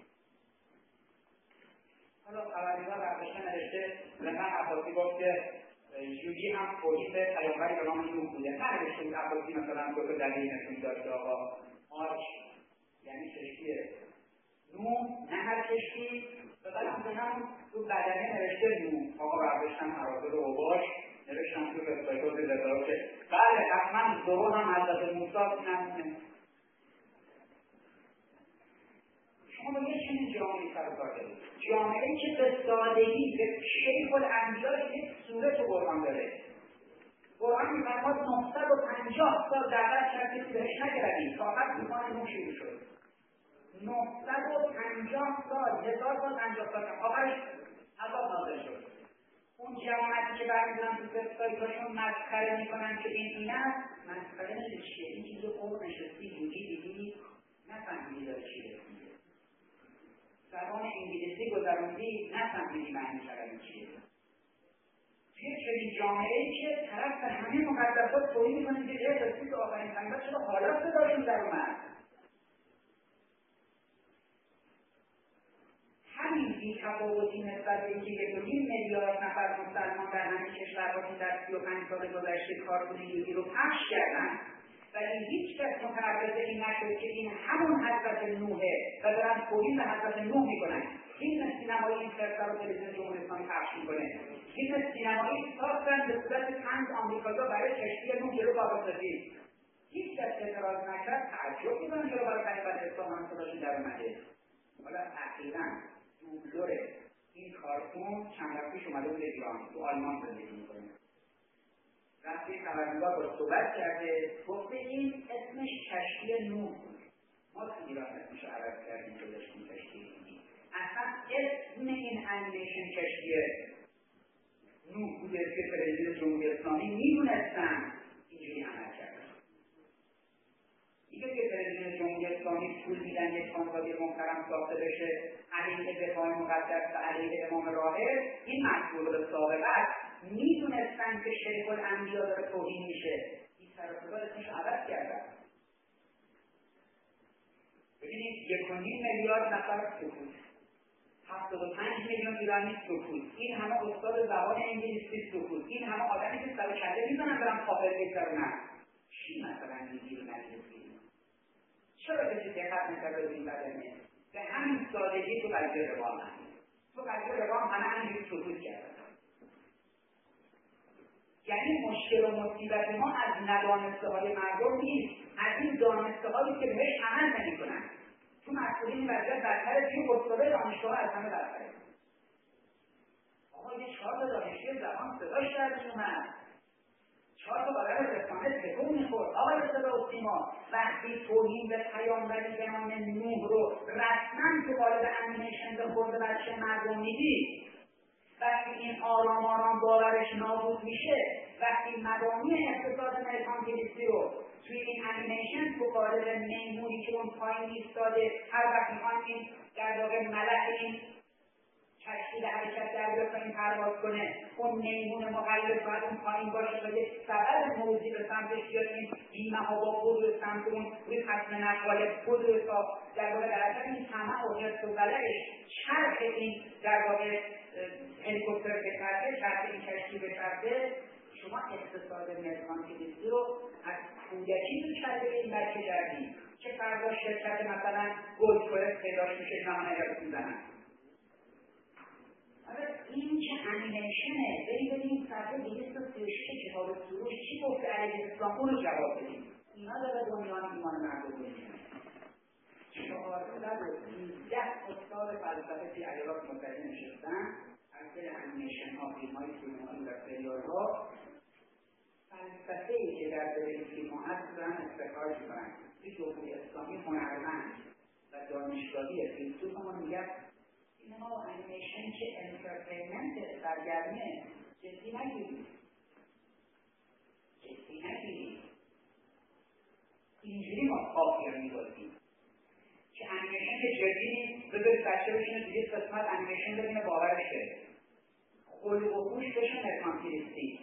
حالا خبرنگار برداشته نوشته رحمن عباسی گفت که یودی هم پلیس پیامبری به نام نوح بوده. ننوشته بود عباسی مثلا دو تا دلیل نشون داد که آقا آرک یعنی کشتی نوح نه هر کشتی. و بعد هم تو بدنه نوشته نوح. آقا برداشتن حراسل و اوباش نوشتن تو وبسایت‌ها زدار که بله حتما ظهور هم حضرت موسی نمونه. شما با یه چنین جامعه‌ای سر کار دارید، جامعه‌ای که به سادگی به شیخ الانبیا یک صورت قرآن داره. قرآن می‌فرماد 950 سال دعوت کرد کسی بهش نگردید تا آخر طوفان نوح شروع شد. 950 سال 1000 سال 50 سال آخرش عذاب نازل شد. اون جماعتی که برمی‌دارن تو وبسایت‌هاشون مسخره می‌کنن که این است، مسخره نمیشه. این چیز قوم نشستی یودی دیدی نفهمیدی داره چی میگه. زبان انگلیسی گذروندی نفهمیدی معنی کلمه چیه. توی چنین جامعه‌ای که طرف به همه مقدسات توهین می‌کنه که یه رسید آخرین پیامبر چرا حالا صداشون در اومد. همین بی‌تفاوتی نسبت به اینکه 1.5 میلیارد نفر مسلمان در همین کشورها در 35 سال گذشته کارتون یودی رو پخش کردن ولی هیچ کس متوجه این نشد که این همون حضرت نوحه و دارن توهین به حضرت نوح میکنن. فیلم سینمایی این فرسه رو تلویزیون جمهوری اسلامی پخش میکنه. فیلم سینمایی ساختن به صورت 5 آمریکایی‌ها برای کشتی نوح جلو باباسازی. هیچ کس اعتراض نکرد. تعجب میکنن چرا برای پیامبر اسلام هم صداشون در اومده. حالا اخیراً دوبلور این کارتون چند وقت پیش اومده بود ایران، تو آلمان زندگی میکنه. وقتی خبرنگار با صحبت کرده گفته این اسمش کشتی نوح بود. ما تو ایران اسمش رو عوض کردیم که داشتیم کشتی نوح. اصلا اسم این انیمیشن کشتی نوح بوده که تلویزیون جمهوری اسلامی میدونستن اینجوری عمل کردن. دیگه که تلویزیون جمهوری اسلامی پول میدن یک خانواده محترم ساخته بشه علیه دفاع مقدس و علیه امام راهب، این مسئول به سابقه میدونستن که شیخ الانبیا داره توهین میشه. این سر و اسمش عوض کردن. ببینید 1.5 میلیارد نفر سکوت، 75 میلیون ایرانی سکوت، این همه استاد زبان انگلیسی سکوت، این همه آدمی که سر و کله میزنن برن کافر بگذارونن. چی مثلا میگیر نگیرید؟ چرا کسی دقت نکرده به این بدنه؟ به همین سادگی تو قضیه روان هست. تو قضیه روان همه همینجوری سکوت کردن. یعنی مشکل و مصیبت ما از ندانسته های مردم نیست، از این دانسته هایی که بهش عمل نمی‌کنن. چون مسئولین وضعیت بدتره، توی استاد دانشگاه از همه بدتره. آقا یه 4 تا دانشجوی زبان صداش در میومد، 4 تا آدم رسانه تکون می‌خورد. آقای صدا و سیما وقتی توهین به پیامبر جهان نوح رو رسما تو قالب انیمیشن به خورد بچه مردم میدی، وقتی این آرام آرام باورش نابود میشه، وقتی مبانی اقتصاد مرکانتیلیستی رو توی این انیمیشن تو قالب میمونی که اون پایین ایستاده هر وقت میخوان این در واقع ملک این کشتی به حرکت در بیاد این پرواز کنه، اون میمون مقلب باید اون پایین باشه تا یک سبب موضوعی به سمتش بیاد، این بیمه ها با بود سمت اون روی خصم نقاله بود تا در واقع در اثر این طمع و حرص و ولعش چرخ این در واقع هلیکوپتر بچرخه، چرخ این کشتی بچرخه. شما اقتصاد مرکانتیلیستی رو از کودکی تو کله این بچه کردید که فردا شرکت مثلا گلدکورس پیداش میشه کمان اجازه میزنن. این که انیمیشنه، بریم ببینیم صفحه 236 کتاب سروش چی گفته علیه اسلام، اون رو جواب بدیم. اینا داره بنیان ایمان مردم میشه. 413 استاد فلسفه توی ایالات متحده نشستن از دل انیمیشن ها، فیلم های سینمایی و سریال ها، فلسفه‌ای که در دل این فیلم ها هست دارن استخراج می‌کنن. توی جمهوری اسلامی هنرمند و دانشگاهی فیلسوفمون میگن سینما و انیمیشن که انترتینمنت سرگرمیه، جدی نگیرید. اینجوری ما کافی رو می‌بازیم که انیمیشن که جدی نیست، بذارید بچه بشینه دیگه قسمت انیمیشن ببینه باورش شه. خلق و خوش بشه مرکانتیلیستی.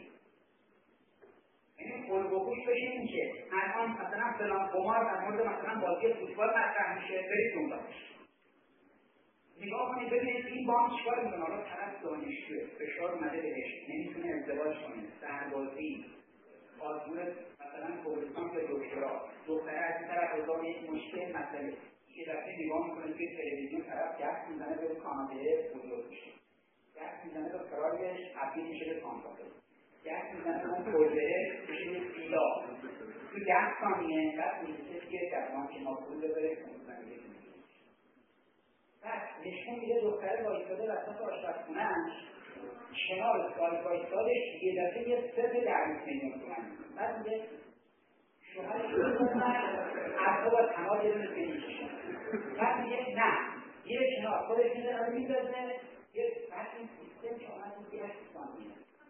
یعنی خلق و خوش بشه این که الان مثلا فلان قمار در مورد مثلا بازی فوتبال مطرح میشه، برید دنبالش. نگاه کنید ببینید این بانک چیکار میکنه. حالا طرف دانشجوه، فشار اومده بهش، نمیتونه ازدواج کنه، سربازی، آزمون مثلا کوهستان یا دکترا، دختره از این طرف ازام یک مشکل مسئله، یه دفعه نگاه میکنه توی تلویزیون طرف گفت میزنه به کاناپه بزرگ میشه، گفت میزنه به فرایش حبی میشه به کاناپه، گفت میزنه به اون کلبه میشه به سیلا، تو 10 ثانیه گفت میشه که درمان که ما پول ببره کنزنگه کنید. پس نشون میده دختره بایستاده وسط آشپزخونه‌اش، کنار وایستادش یه دفعه یه سر 10 میلیون تومن، بعد میگه شوهرش رو بکنن اصلا با تمام یه دونه بینیشه، بعد میگه نه یه کنار خودش میزنه میزنه یه بعد این سیستم که آمد میگه 8 ثانیه.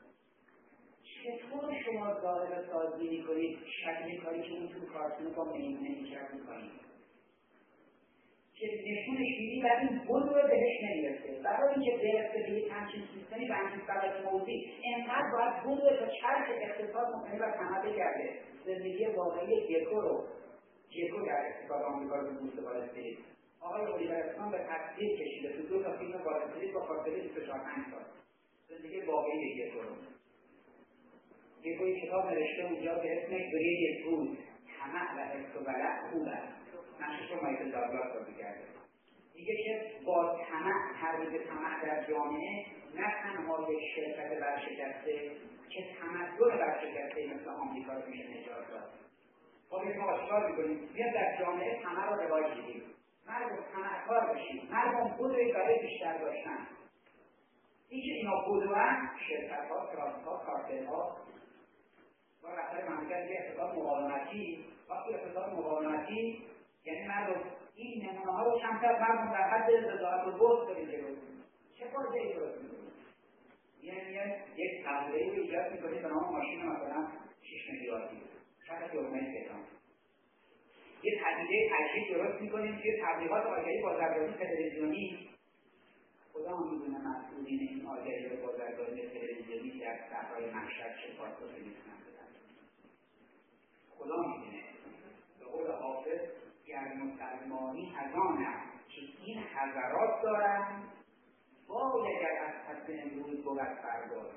چطور شما ظاهر سازی میکنید شکل کاری که اون تو کارتون با میمونه میکرد میکنید که نشونش میدی و این بلوه بهش نمیرسه. برای اینکه برسه به یک همچین سیستمی و همچین سبب موضوعی اینقدر باید بلوه تا چرخ اقتصاد مکنی و تمده کرده. زندگی واقعی جیکو در اقتصاد آمریکا رو بوسته بالسترید. آقای اولیور اسلام به تصویر کشیده تو 2 تا فیلم بالسترید با فاصله 24 سال. زندگی واقعی جیکو رو. جیکو یک کتاب نوشته اونجا به اسم گرید فود، طمع و حرص و ولع خوب است. نقشش رو مایکل داگلاس بازی کرده. میگه که با طمع، ترویج طمع در جامعه نه تنها یک شرکت برشکسته که تمدن برشکسته مثل آمریکا رو میشه نجات داد. خب ما چیکار میکنیم؟ میاد در جامعه طمع رو رواج میدیم. مردم طمعکار بشیم، مردم قدرت برای بیشتر داشتن. اینکه اینا قدرن، شرکت‌ها، تراست‌ها، کارتل‌ها و رفتار مملکت یه اقتصاد مقاومتی. وقتی اقتصاد مقاومتی یعنی مردم این نمونه ها رو کمتر مردم در حد رضایت و بوست دارید جلو چه پروژه ای درست میکنید؟ یعنی یک تبلیغی رو ایجاد میکنید به نام ماشین مثلا 6 میلیاردی شاید جرمه تهران، یه تبلیغ عجیب درست میکنید که تبلیغات آگهی بازرگانی تلویزیونی. خدا هم میدونه مسئولین این آگهی بازرگانی تلویزیونی در صحرای محشر چه پاسخی میتونن بدن. خدا میدونه. به قول حافظ گر مسلمانی از آن است که این حضرات دارن وای اگر از پس امروز بود فردا.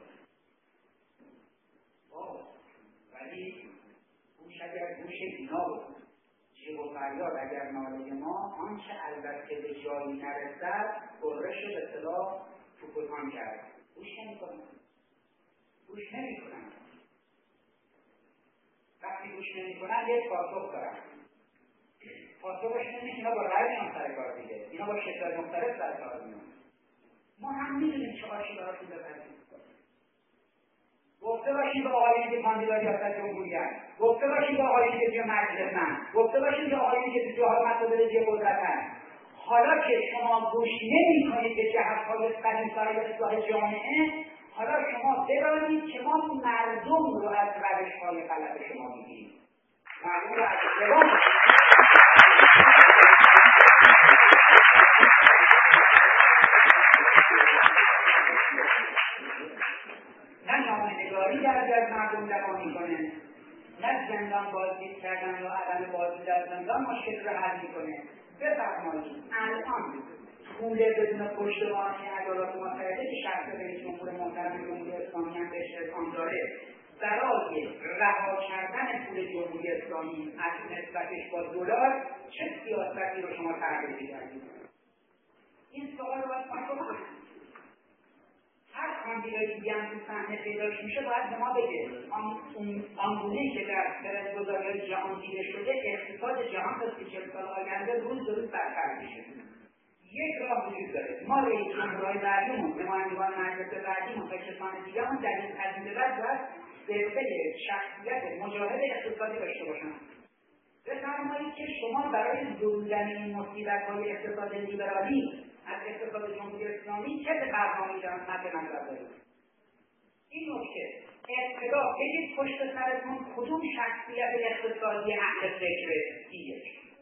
ولی گوش اگر گوش اینا بود، جیغ و فریاد اگر ناله ما، آنچه البته به جایی نرسد گرش به اصطلاح توپتان کرد. گوش نمیکنن. وقتی گوش نمی‌کنن یک پاسخ دارن. پاسخش اینه اینا با رأی میان سر کار دیگه، اینا با شکل مختلف سر کار میان. ما هم می‌دونیم چه آشی براشون بپذیریم. گفته باشیم به آقایونی که کاندیدای ریاست جمهوری هست، گفته باشیم به آقایونی که توی مجلسن، گفته باشیم به آقایونی که توی مسائل قدرت هست. حالا که شما گوش نمی‌کنید به جهت‌های سلیم برای اصلاح جامعه، حالا شما بدانید که ما مردم رو از روش‌های غلط شما می‌گیریم. مردم رو از اشتباه نه نامه‌نگاری در مردم دفاع می‌کنه، نه زندان بازدید کردن یا عدم بازدید در زندان مشکل رو حل می‌کنه. بفرمایید الان پول بدون پشتوانه عدالت متحده که شخص رئیس جمهور محترم جمهوری اسلامی هم بهش اتهام داره برای رها کردن پول جمهوری اسلامی از نسبتش با دلار چه سیاستی رو شما تحقیق کردید؟ این سوال رو باید پاسخ بدید. هر کاندیدای دیگه هم تو صحنه پیداش میشه باید به ما بگه آنگونه‌ای که در خردگذاری‌های جهان دیده شده اقتصاد جهان تا 30-40 سال آینده روز به روز برتر میشه. یک راه وجود داره، ما رئیس جمهورهای بعدیمون، نمایندگان مجلس بعدیمون و کسان دیگه‌مون در این قضیه باید سلسله شخصیت مجاهد اقتصادی داشته باشن. بفرمایید که شما برای زدودن این مصیبت‌های اقتصاد لیبرالی از اقتصاد جمهوری اسلامی چه برنامه‌ای در مد نظر دارید؟ این نکته ابتدا بگید پشت سرتون کدوم شخصیت اقتصادی اهل فکر یک.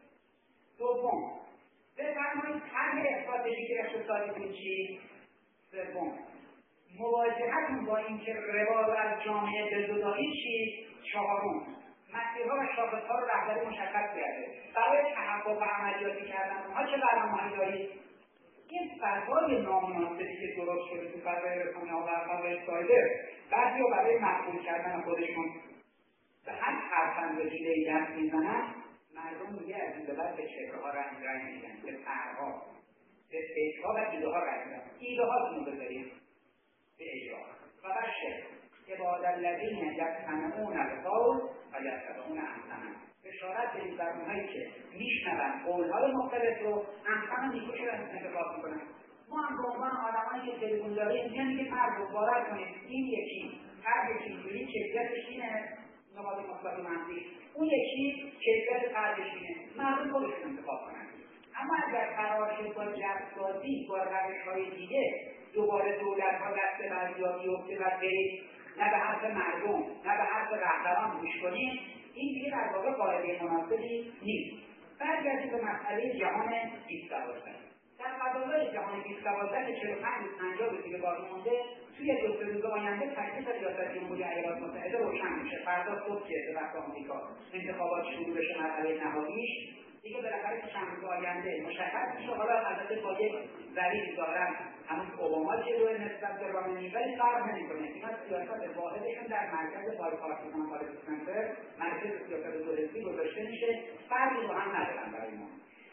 دوم بفرمایید طرح استراتژیک اقتصادیتون چی؟ سوم مواجهتون با اینکه ربا از جامعه به جدایی چی؟ چهارم مسیرها و شاخص‌ها رو رهبری مشخص کرده. برای تحقق عملیاتی کردن اونها چه برنامه‌هایی دارید؟ این فضای نامناسبی که درست شده تو فضای رسانه‌ها و فضای سایبر بعضی‌ها برای مقبول کردن خودشون به هر حرف‌اندازه‌ای دست میزنن، مردم دیگه از این به بعد به چهره‌ها رنگ میدن، به طرح‌ها، به فکرها و ایده‌ها رنگ میدن. ایده‌هاتون رو بذارید به اجرا و بشه عباد الذین یستمعون القول و یتبعون احسنه. بشارت بدید بر اونهایی که میشنون قول‌های مختلف رو احسن و نیکوش رو انتخاب میکنن. ما هم به عنوان آدمانی که تلفن داریم میگیم مردم باور کنید این یکی هر یکی اینجوری کیفیتش اینه نقاط مثبت و منفی، اون یکی کیفیت فرقش اینه، مردم خودشون انتخاب کنن. اما اگر قرار شد با جذب‌بازی با روش‌های دیگه دوباره دولت‌ها دست به بردی‌ها بیفته و برید نه به حرف مردم نه به حرف رهبران گوش کنیم، این دیگه در واقع قاعده مناسبی نیست. برگردیم به مسئله جهان 2012. در قضایای جهان 2012 که 45-50 روز دیگه باقی مونده، توی 2-3 روز آینده تکلیف ریاست جمهوری ایالات متحده روشن میشه. فردا صبح که به وقت آمریکا انتخابات شروع بشه مرحله نهاییش دیگه بالاخره که چند روز آینده مشخص میشه. حالا البته با یک ذریعی دارن همون اوباما جلوی نسبت به رامنی ولی فرق نمیکنه. اینا سیاست واحدشون در مرکز بایپارتیزان پالیسی سنتر، مرکز سیاست دولتی گذاشته میشه، فرقی با هم ندارن برای ما.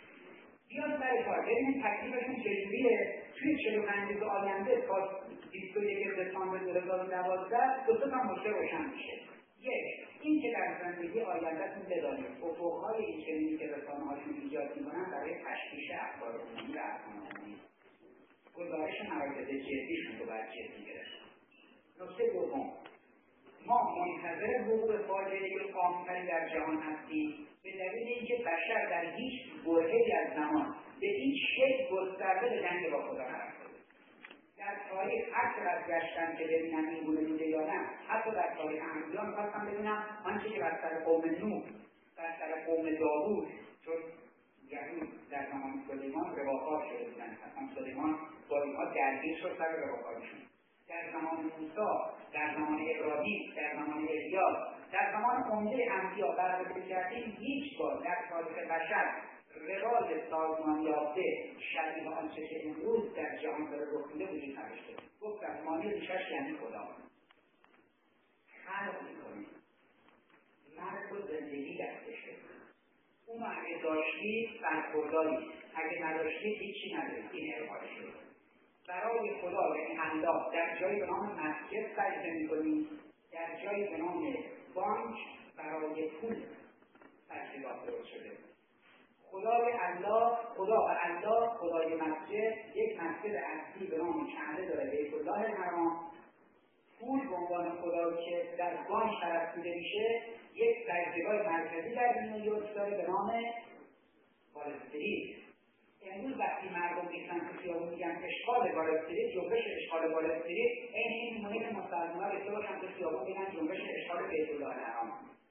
بیان سر کار ببینیم تکلیفشون چجوریه. توی 45 روز آینده تا 21 دسامبر 2012 دو تا مشکل روشن میشه. یک، این که در زندگی آیندهتون بدانید افق‌های این چنینی که رسانه‌هاشون ایجاد می‌کنن برای تشویش افکار عمومی و ارکان عمومی، گزارش مراکز جدیشون رو باید جدی گرفت. نکته دوم، ما منتظر وقوع فاجعه عام‌تری در جهان هستیم به دلیل اینکه بشر در هیچ برهه‌ای از زمان به این شکل گسترده به جنگ با خدا نرفته. در تاریخ هر چقدر گشتن که ببینم این گونه بوده یا نه، حتی در تاریخ انبیا می‌خواستم ببینم آنچه که بر سر قوم نوح، بر سر قوم داوود، چون یعنی در زمان سلیمان رواخوار شده بودن، اصلا سلیمان با اینها درگیر شد سر رواخوارشون. در زمان موسی، در زمان ابراهیم، در زمان الیاس، در زمان عمده انبیا بررسی کردیم هیچ بار در تاریخ بشر روال سازمان یافته شبیه آنچه که امروز در جهان داره رخ میده وجود نداشته. گفتم معنی ریشش یعنی خدا. خلق میکنه، مرگ و زندگی دستشه. اون اگه داشتی برخورداری، اگه نداشتی هیچی نداری. این ارماله شد برای خدا، یعنی الله. در جایی به نام مسجد سجده میکنی، در جایی به نام بانک و برای پول تشکیلات درست شده. خدا و الله، خدای مسجد، یک مسجد اصلی به نام کعبه داره، بیت الله الحرام. پول به عنوان خدا که در بانک پرستیده میشه، یک دستگاه مرکزی در نیویورک داره به نام وال استریت. امروز وقتی مردم میگن که خیابون میگن اشغال وال استریت، جنبش اشغال وال استریت، این میمونه که مسلمان‌ها به طور هم که خیابون میگن جنبش اشغال بیت الله الحرام.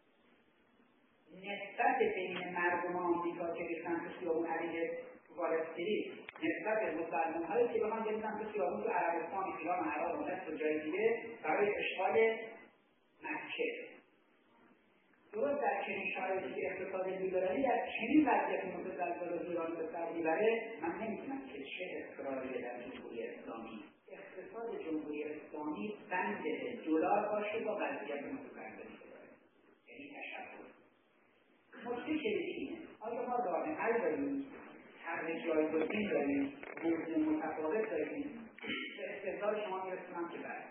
نسبت بین مردم آمریکا که میگن که خیابون علیه وال استریت، نسبت به مسلمان‌هایی که بخوان بگن که خیابون تو عربستان، ایران، عراق و مصر و جای دیگه برای اشغال مکه. درست در چنین شرایطی که اقتصاد لیبرالی از چنین وضعیتی متزلزل و ایران به سر میبره، من نمی‌دونم که چه اصراری در جمهوری اسلامی. اقتصاد جمهوری اسلامی بند دلار باشه با وضعیت متزلزلی داره. یعنی تشبه. نکته کلیدی اینه. آیا ما راه حل داریم؟ طرح جایگزین داریم؟ موضوع متفاوت داریم؟ به استدلال شما میرسونم که بله.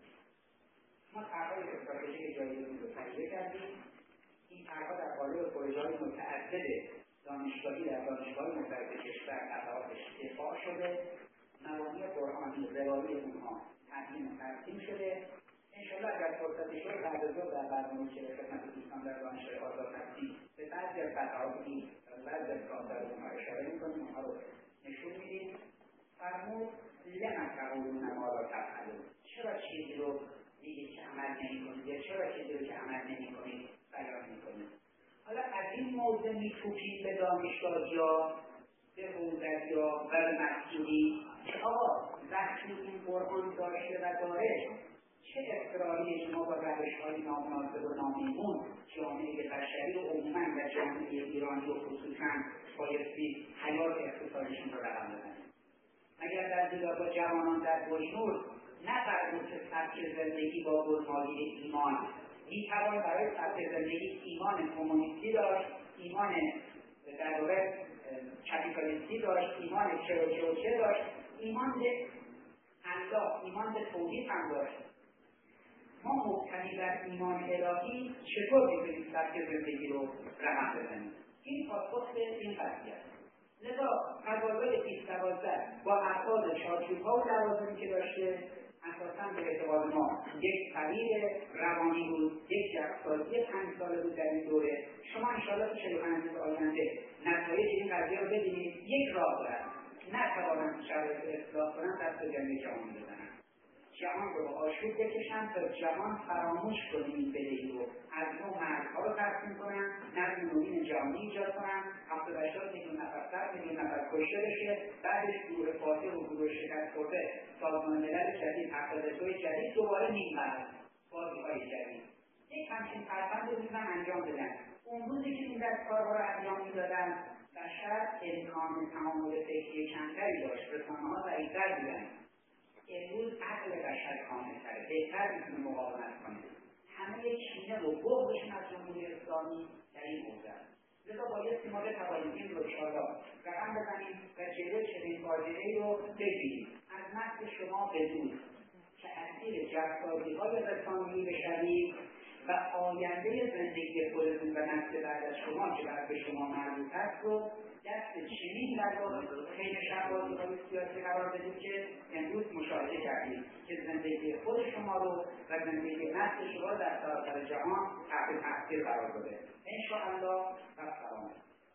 ما طرح‌های استراتژیک جایگزین رو تهیه کردیم. این طرح‌ها در قالب پروژه‌های متعدد دانشگاهی در دانشگاه‌های مختلف کشور اطرافش دفاع شده. مبانی قرآنی روایی اونها ترتیب شده. انشاءالله اگر فرصتی شد بعد از ظهر در برنامه که خدمت دوستان در دانشگاه آزاد هستیم به بعضی از قطعات این بعضی از کارها اونها اشاره می‌کنیم، اونها رو نشون میدیم. فرمود لمن تقولون ما لا تفعلون، چرا چیزی رو میگید که عمل نمی‌کنید یا چرا چیزی رو که عمل نمی‌کنید بیان می‌کنید. حالا از این موضوع می‌کوبیم به دانشگاه‌ها، به حوزه‌ها و به مسئولی که آقا وقتی این قرآن داشته و داره چه اصراری شما با روش‌های نامناسب و نامیمون جامعه بشری و عموماً و جامعه ایرانی و خصوصاً بایستی حیات اقتصادشون رو رقم بزنید. اگر در دیدار با جوانان در بوشنور نفرمود که سبک زندگی با برمالی ایمان میتوان برای سبک زندگی ایمان کمونیستی داشت، ایمان در واقع کپیتالیستی داشت، ایمان چه داشت، ایمان به الله، ایمان به توحید هم داشت. ما مبتنی بر ایمان الهی چطور میتونیم سبک زندگی رو رقم بزنیم؟ این پاسخ این قضیه است. لذا تقاضای 2012 با افراد چارچوب‌ها و لوازمی که داشته اساساً به اعتقاد ما یک تغییر روانی بود، یک جهت‌سازی 5 ساله بود در این دوره. شما انشاءالله تو 45 روز آینده نتایج این قضیه رو ببینید. یک راه دارن، نتوانند شرایط اصلاح کنند، دست به جنبه جهان بزنند، جهان رو آشوب بکشن تا جهان فراموش کنه این بدهی رو، از نوع مرزها رو تقسیم کنن، نظم نوین جهانی ایجاد کنن، 70-80 میلیون نفر، 100 میلیون نفر کشته بشه، بعدش گروه فاتح و گروه شکست خورده، سازمان ملل جدید، 72 جدید، دوباره نیم قرن بازی‌های جدید. یک همچین فرهنگ رو میتونن انجام بدن. اون روزی که این دستکارها رو انجام میدادن بشر امکان تعامل فکری کمتری داشت، رسانه‌ها ضعیف‌تر بودن. امروز عقل بشر کامل‌تره، بهتر میتونه مقاومت کنه. همه کینه و بغضشون از جمهوری اسلامی در این حوزه است. لذا بایستی ما بتوانیم این رو انشاءالله رقم بزنیم و جلوی چنین فاجعه‌ای رو بگیریم. از نسل شما بدون که اسیر جسارتی‌های رسانه‌ای بشوید و آینده زندگی خودتون و نسل بعد از شما که بعد به شما مربوط است رو دست چنین در واقع خیلی شرایط‌های سیاسی قرار بدید که امروز مشاهده کردید که زندگی خود شما رو و زندگی نسل شما در سراسر جهان تحت تاثیر قرار داده. انشاءالله و سلام.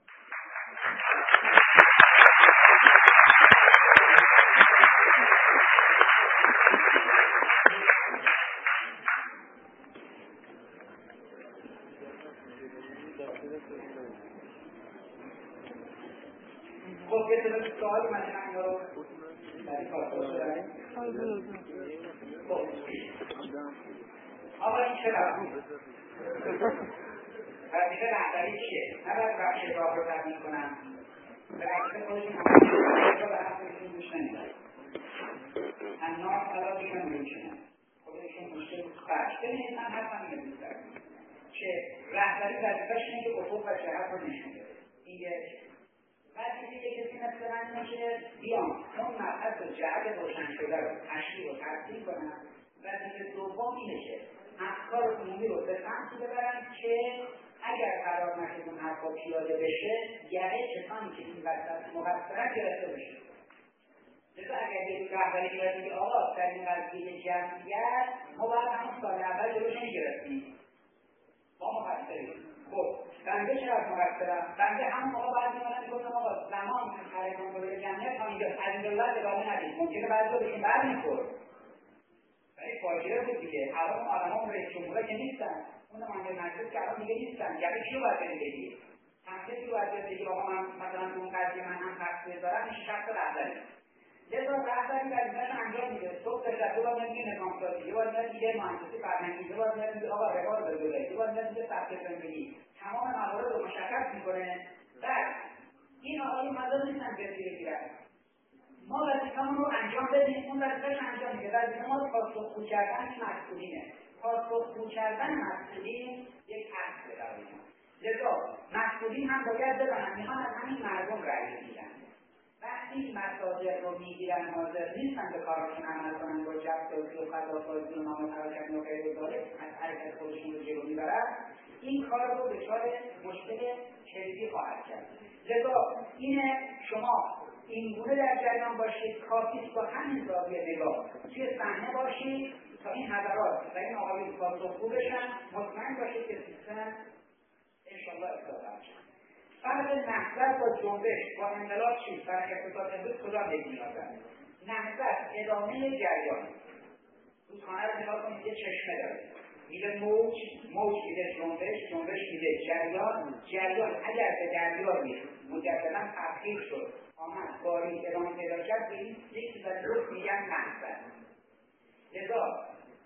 خب یه تعداد سوال من اینا رو در این کار دارم. خب آقا این چه رفتی؟ وظیفه رهبری چیه؟ نباید بخش راه رو تبیین کنم به عکس خودشون همه رو به حرفشون گوش نمیدن. الناس علاقشون میکنن خودشون مشکل فرش. ببینید من حرفم اینه دوست دارم که رهبری وظیفه‌ش اینه که افق و جهت رو نشون بده. این یک وظیفه که کسی مثل من میشه بیان اون مبحث و جهت روشن شده رو تشریح و ترتیب کنن. وظیفه دوم اینه که افکار عمومی رو به سمتی ببرن که اگر قرار نشد اون حرفا پیاده بشه یعنی کسانی که این وسط مقصرن گرفته بشه. لذا اگر یک رهبری بیاد میگه آقا در این قضیه جمعیت ما باید همون سال اول جلوش نمیگرفتیم، ما مقصریم. خب بنده چرا مقصرم؟ بنده همون موقع باید میمونم میگفتم آقا زمان حرکان دوره جمعیت تا اینجا از این دولت ادامه ندید، ممکنه بعضی رو بشین برمیخورد، ولی فاجعه بود دیگه. الان آدم‌ها رئیس جمهورا که نیستن، اون نماینده مجلس که الان دیگه نیستن، یعنی کیو باید بگی؟ همه کیو باید بگی آقا من مثلا تو اون قضیه من هم تقصیر دارم، این شخص رهبری. لذا رهبری وظیفه‌اش انجام میده. صبح تا شب دو بار میگه نظام سازی، یه بار میگه مهندسی فرهنگی، یه بار میگه آقا رقابت رو بذارید، یه بار میگه سبک زندگی، تمام موارد رو مشخص میکنه. بعد این آقایون مدار نیستن جزیره گیرن، ما وظیفه‌مون رو انجام بدیم، اون وظیفه‌اش انجام میده. وظیفه ما پاسخگو کردن مسئولینه. پاسخگو کردن مسئولین یک اصل برای ما. لذا مسئولین هم باید بدونن میخوان از همین مردم رأی بگیرن. وقتی مسائل رو میگیرن حاضر نیستن به کارشون عمل کنن، با جبرسازی و خلاف‌بازی و نام پراکنده و غیره داره از حرکت خودشون رو جلو میبرن، این کار رو دچار مشکل کلیدی خواهد کرد. لذا اینه شما اینگونه در جریان باشید، کافیست با همین زاویه نگاه توی صحنه باشید تا این حضرات و این آقایون پاسخگو بشن، مطمئن باشید که سیستم انشاءالله اصلاح شد. فرق نهضت با جنبش با انقلاب چیست؟ برای اقتصاد امروز کدام یک نیازند؟ نهضت ادامه جریان، رودخانه رو نگاه کنید یه چشمه داره، میده موج، موج میده جنبش، جنبش میده جریان، جریان اگر به دریا میشه مجددا تبخیر شد آمد باری ادامه پیدا کرد، به این یک چیز رو میگن نهضت. لذا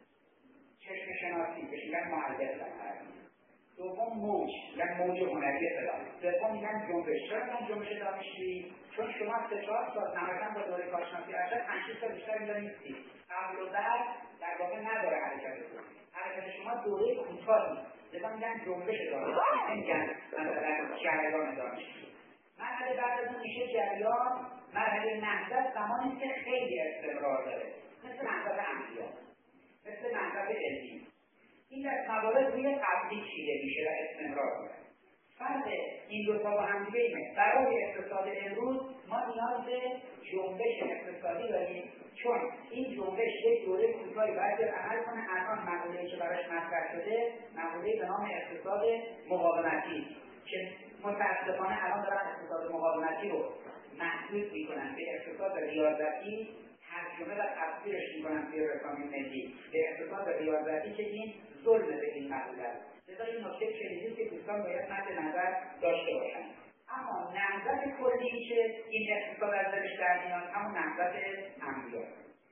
چشم شناسی بهش میگن معلق فرهنگی. دوم موج، یعنی موج هنری اطلاع. سوم میگن جنبش. چرا میگن جنبش دانشجویی؟ چون شما 3-4 سال نهایتاً با دوره کارشناسی ارشد 5-6 سال بیشتر اینجا نیستید. قبل و بعد در واقع نداره حرکتتون. حرکت شما دوره کوتاهی. لذا میگن جنبش دانشجویی، نمیگن مثلا جریان دانشجویی. مرحله بعد از اون میشه جریان. مرحله نهضت زمانی که خیلی استمرار داره، مثل نهضت انبیا، مثل نهضت علمی. این در موارد روی قبلی چیده میشه و استمرار داره. فرق این دو تا با هم دیگه اینه. برای اقتصاد امروز ما نیاز به جنبش اقتصادی داریم، چون این جنبش یک دوره کوتاهی باید عمل کنه. الان مقوله‌ای که براش مطرح شده مقوله به نام اقتصاد مقاومتی که متأسفانه الان دارن اقتصاد مقاومتی رو محدود میکنن به اقتصاد ریاضتی، ترجمه و تفسیرش میکنن توی رسانه ملی به اقتصاد ریاضتی که این ظلم به این مقوله است. لذا این نکته کلیدی که دوستان باید مد نظر داشته باشند. اما نهضت کلی که این اقتصاد از درش در میاد همون نهضت انبیا.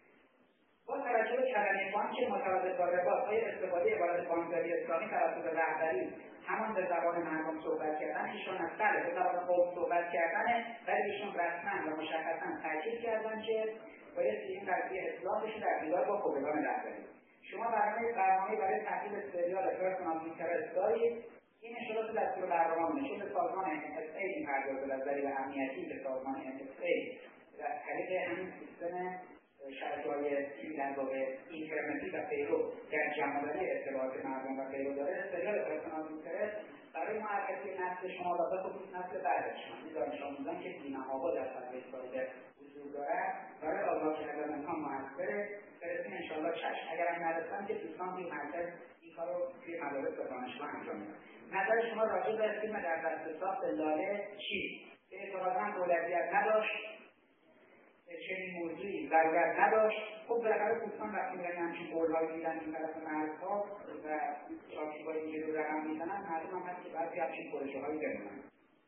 با توجه به کلمه بانک مترادف با رباط‌های استفاده عبارت بانکداری اسلامی توسط رهبری همان به زبان مردم صحبت کردن، ایشان از بله به زبان قوم صحبت کردن، ولی ایشان رسما و مشخصا تاکید کردن که باید این قضیه اصلاح بشه در دیدار با خبرگان رهبری. شما برنامه برای تحویل سریال پرسونال اینترست دارید. این اشارات دستور برنامه نشون به سازمان NSA می‌پردازد از دلیل امنیتی به سازمان NSA در طریق همین سیستم شبکه‌های در واقع اینترنتی و پیرو در جمع‌آوری اطلاعات مردم و پیرو داره. سریال پرسونال اینترست برای معرفی نسل شما و خصوص نسل بعدش شما دانش آموزان که بی‌نهایت در سطح ساده حضور دارد برای آگاه کردن اونها موثره. برسیم انشاءالله چشم. اگر هم نداشتن که دوستان توی مرکز این کار رو توی مدارس به دانشجو انجام میدن. نظر شما راجع به فیلم در دست ساخت لاله چی؟ به اعتقاداً اولویت نداشت، چنین موضوعی ضرورت نداشت. خب بالاخره دوستان وقتی میگن همچین قول‌هایی میدن این طرف مردها و شاکیبایی که رو رقم میزنن، معلوم هم هست که بعضی همچین پروژه‌هایی بمونن.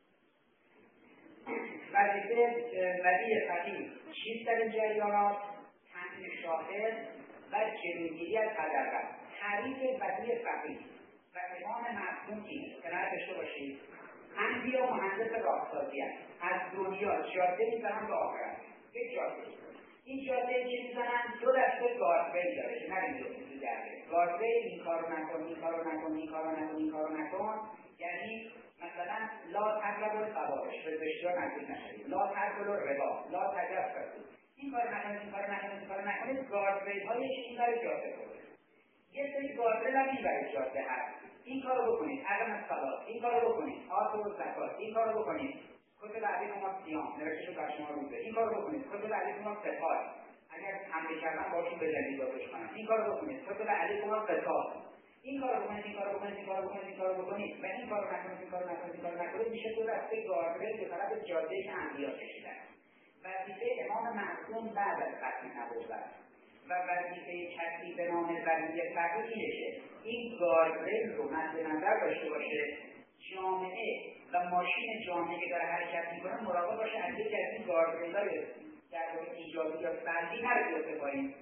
وظیفه ولی فقیه چیست در این جریانات؟ تامین شاهد و جلوگیری از قدرت. تعریف ولی فقیه و امام معصوم اینه که نداشته باشید انبیا مهندس راهسازی هست. از دنیا جاده میزنن به آخرت. یک جاده. این جاده که میزنن دو دسته گاردویل داره که نریم تو درده. گاردویل این کارو نکن، این کارو نکن، این کارو نکن، این کارو نکن. یعنی مثلا لا تقربوا الفواحش، به بسیار نزدیک نشید. لا تأکلوا الربا، لا تجسسوا. این کار نکنید، این کار نکنید، این کار نکنید. گاردویل هایش این برای جاده خورده. یه سری گاردریل هم این برای جاده هست. این کارو بکنید، عدم الصلاة، این کارو بکنید، آتوا الزکات، این کارو بکنید، کتب علیکم الصیام، نوشته بر شما روزه، این کارو بکنید، کتب علیکم القتال، اگر حمله کردن باشون بزنید با دشمن، این کارو بکنید، کتب علیکم القصاص، این کارو بکنید، این کارو بکنید، این کارو بکنید، این کارو بکنید، و این کارو نکنید، این کارو نکنید، این کارو نکنید، میشه دو دسته گاردریل به طرف جاده انبیا کشیدن. وظیفه امام معصوم بعد از ختم نبوت و وظیفه کسی به نام ولی فقیه اینه که این گاردریل رو مد نظر داشته باشه، جامعه و ماشین جامعه که داره حرکت میکنه مراقب باشه از یکی از این گاردریل‌های در واقع ایجابی یا سلبی نرسه پایین.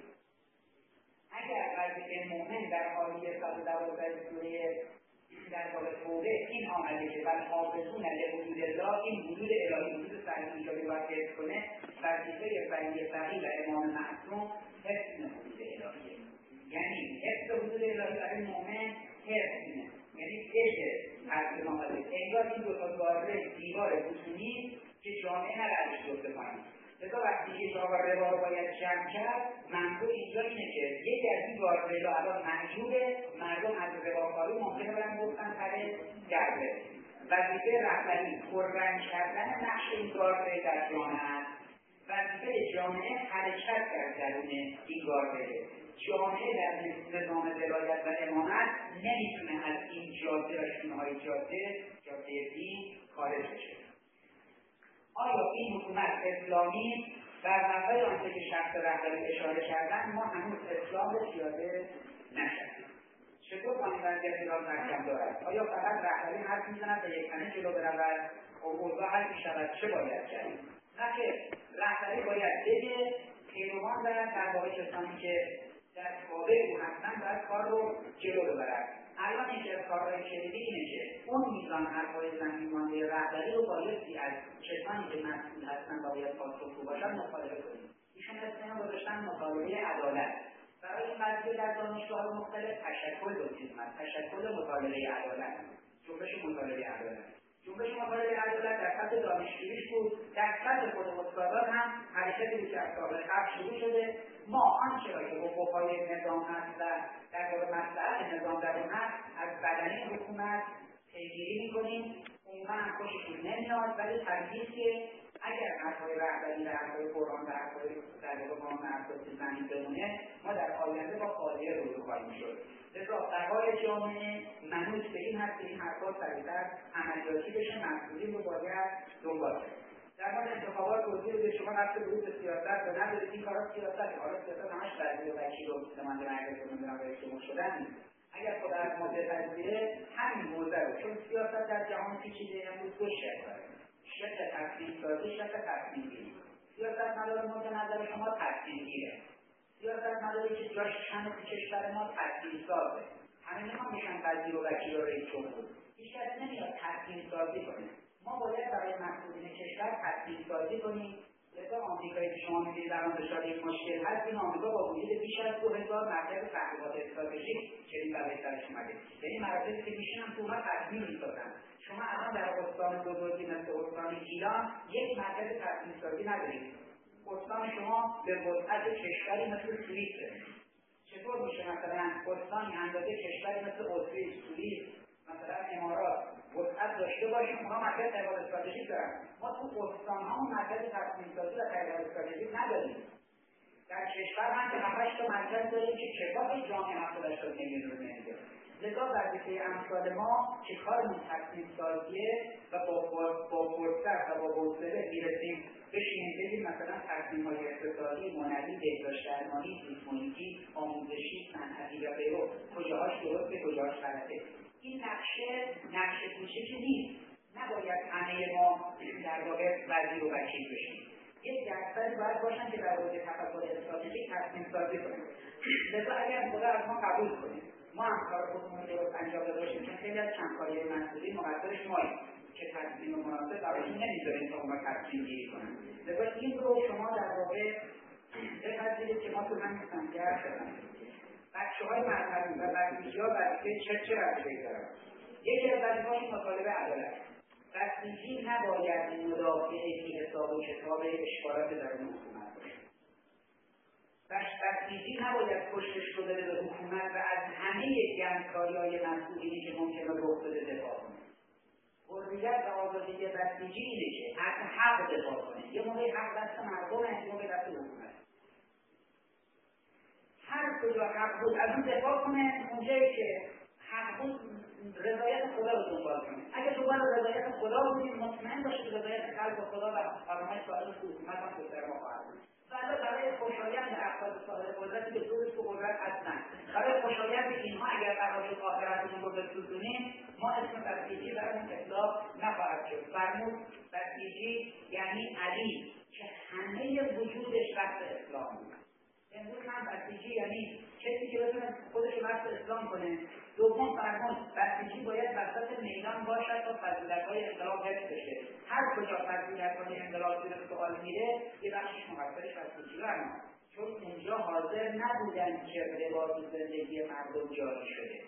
اگر وظیفه مؤمن در آیه 112 سوره در واقع توبه این آمده که بل حافظون لحدود الله، این حدود الهی حدود سلبی ایجابی باید حفظ کنه، وظیفه ولی فقیه و امام معصوم حفظ حدود الهیه. یعنی حفظ حدود الهی برای مؤمن حفظ اینه، یعنی بشه حفظ آمده انگار این دو تا گاردریل دیوار بتونی که جامعه نرش دوسته کنید. لذا وقتی یک آقا ربا رو باید جمع کرد، منظور اینجا اینه که یکی از این گاردریل‌ها الان محجوبه، مردم از رباکاری ممکنه برن گفتن سر گرده. وظیفه رهبری پررنگ کردن نقش این گاردریل در جامعه است. وظیفه جامعه حرکت در درون این گاردریل. جامعه در نظام ولایت و امامت نمیتونه از این جاده و شونه‌های جاده دین خارج بشه. آیا این حکومت اسلامی در مقابل آنچه که شخص رهبری اشاره کردن ما هنوز اسلام رو پیاده نکردیم؟ چطور این وضعیت ایران محکم دارد؟ آیا فقط رهبری حرف میزند و یک تنه جلو برود اوضاع حل میشود؟ چه باید کرد؟ نه که رهبری باید بگه، پیروان و در واقع کسانی که در تابع او هستن باید کار رو جلو ببرد. الان یکی از کارهای کلیدی اینه که اون میزان حرفای زمین مانده رهبری رو بایستی از کسانی که مسئول هستن و باید پاسخگو باشن مطالبه کنیم. ایشون اسم گذاشتن مطالبه عدالت. برای این قضیه در دانشگاه‌های مختلف تشکل دو چیز هست. تشکل مطالبه عدالت، جنبش مطالبه عدالت. جنبش مطالبه عدالت در سطح دانشجوییش بود، در سطح خود استادان هم حرکتی بود که از سال قبل شروع شده. ما آنچه را که حقوق‌های نظام هست و در واقع مصلحت نظام در اون هست از بدنه حکومت پیگیری می‌کنیم. عموما هم خوششون نمیاد، ولی طبیعیه که اگر حرف‌های رهبری و حرف‌های قرآن و حرف‌های در واقع قانون اساسی زمین بمونه، ما در آینده با فاجعه روبرو خواهیم شد. لذا بقای جامعه منوط به این هست که این حرف‌ها سریع‌تر عملیاتی بشه، مسئولین رو باید دنبال کنیم. در مورد انتخابات توضیح بده، شما رفته ورود به سیاست و ندارید این کارا سیاست، حالا سیاست همش وزیر و وکیل و سمند مجلس و نمیدونم رئیس جمهور شدن. اگر خدا از ما بپذیره همین موضوع رو، چون سیاست در جهان پیچیده امروز دو شکل داره، شکل تصمیم سازی، شکل تصمیم گیری. سیاست مدار مورد نظر شما تصمیم گیره، سیاست مداری که جاش کمه تو کشور ما تصمیم سازه. همه نمیخوان بشن وزیر و وکیل و رئیس جمهور، هیچ کس نمیاد تصمیم سازی کنه. ما باید برای مسئولین کشور تصمیم سازی کنیم. لذا آمریکایی که شما می‌بینید الان دچار یک مشکل هست، این آمریکا با وجود بیش از 2000 مرکز تحقیقات استراتژیک چنین بلایی سرش اومده. یعنی مراکزی که میشینن تو اونها تصمیم می‌سازن. شما الان در استان بزرگی مثل استان گیلان یک مرکز تصمیم سازی ندارید. استان شما به وسعت کشوری مثل سوئیسه. چطور میشه مثلا استانی اندازه کشوری مثل اتریش، سوئیس، مثلا امارات وسعت داشته باشیم، اونا مرکز تحقیقات استراتژیک دارن. ما تو استان‌ها مرکز تصمیم سازی و تحقیقات استراتژیک نداریم. در کشور هم که 8 تا مرکز داریم که کفاف جامعه 70 میلیون رو نمیده. لذا وظیفه امثال ما که کارمون تصمیم سازیه و با فرصت و با حوصله میرسیم بشینیم بگیم مثلا تصمیم‌های اقتصادی، معنوی، بهداشت درمانی، زیست‌محیطی، آموزشی، صنعتی و غیره کجاهاش درسته، کجاهاش غلطه. این نقشه کوچیکی نیست. نباید همه ما در واقع وزیر و وکیل بشیم. یک درصدی باید باشن که در حوزه تفکر استراتژیک تصمیم سازی کنیم. لذا اگر خدا از ما قبول کنیم، ما هم کار خودمون رو انجام داده باشیم، چون خیلی از کمکاری مسئولین مقصرش ماییم که تصمیم مناسب براشون نمیذاریم تا اونا تصمیم گیری کنن. لذا این رو شما در واقع بپذیرید که ما تو همین سمت‌گرد شدن. بچه‌های مذهبی و بسیجی‌ها وظیفه چه وظیفه‌ای دارن؟ یکی از وظیفه‌های مطالبه عدالت. بسیجی نباید مدافع بی حساب و کتاب اشکالات درون حکومت باشه. بسیجی نباید پشتش رو بده به حکومت و از همه گندکاری‌های مسئولینی که ممکنه رخ بده دفاع کنه. حریت و آزادی بسیجی اینه که از حق دفاع کنه. یه موقعی حق دست مردمه، یه موقعی دست حکومت. هر کجا حق بود از اون دفاع کنه، اونجایی که حق بود رضایت خدا رو دنبال کنه. اگه دنبال رضایت خدا بودیم مطمئن باشید رضایت خلق خدا و فرمای صادق حکومت هم بهتر ما خواهد بود. برای خوشایند افراد صاحب قدرتی که دور تو قدرت هستن، برای خوشایند اینها اگر قرار شد آخرتمون رو بسوزونیم، ما اسم بسیجی برای اون اطلاق نخواهد شد. فرمود بسیجی یعنی علی که همه وجودش وقت اسلام بود. امروز هم بسیجی یعنی کسی که بتونه خودش رو وقت اسلام کنه. دوم فرمود بسیجی باید وسط میدان باشد تا فضیلت‌های انقلاب حفظ بشه. هر کجا فضیلت‌های انقلاب زیر سوال میره یه بخشش مقصرش بسیجی هست، چون اونجا حاضر نبودن که لباس زندگی مردم جاری شده.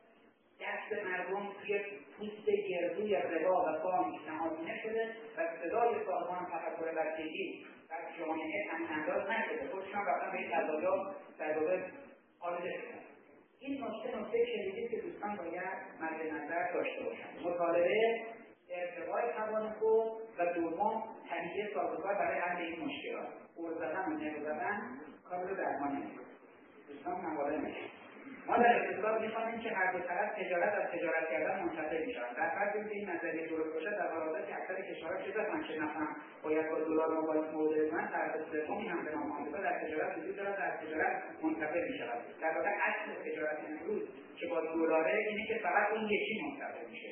دست مردم توی پوست گردوی ربا و بانک نهادینه شده و صدای سازمان تفکر بسیجی در جامعه همانداز نشده. خودشان رفتن به این قضایا در واقع آلوده شدن. این نکته کلیدی که دوستان باید مد نظر داشته باشند. مطالبه ارتقای توان خود و دوم تهیه سازوکار برای حل این مشکلات. قول زدن و نقل زدن کار رو درمان نمی‌کنه. دوستان مقاله میشه. ما در اقتصاد می‌خوانیم که هر دو طرف تجارت از تجارت کردن منتفع می‌شوند. در فرض اینکه این نظریه درست باشد، در حالتی که اکثر کشورها چه بخوان که نفهم باید با دلار مبادله معادله کنند، طرف سومی هم به نام آمریکا در تجارت وجود دارد، در تجارت منتفع می‌شود. در واقع اصل تجارت امروز که با دلاره اینه که فقط اون یکی منتفع میشه.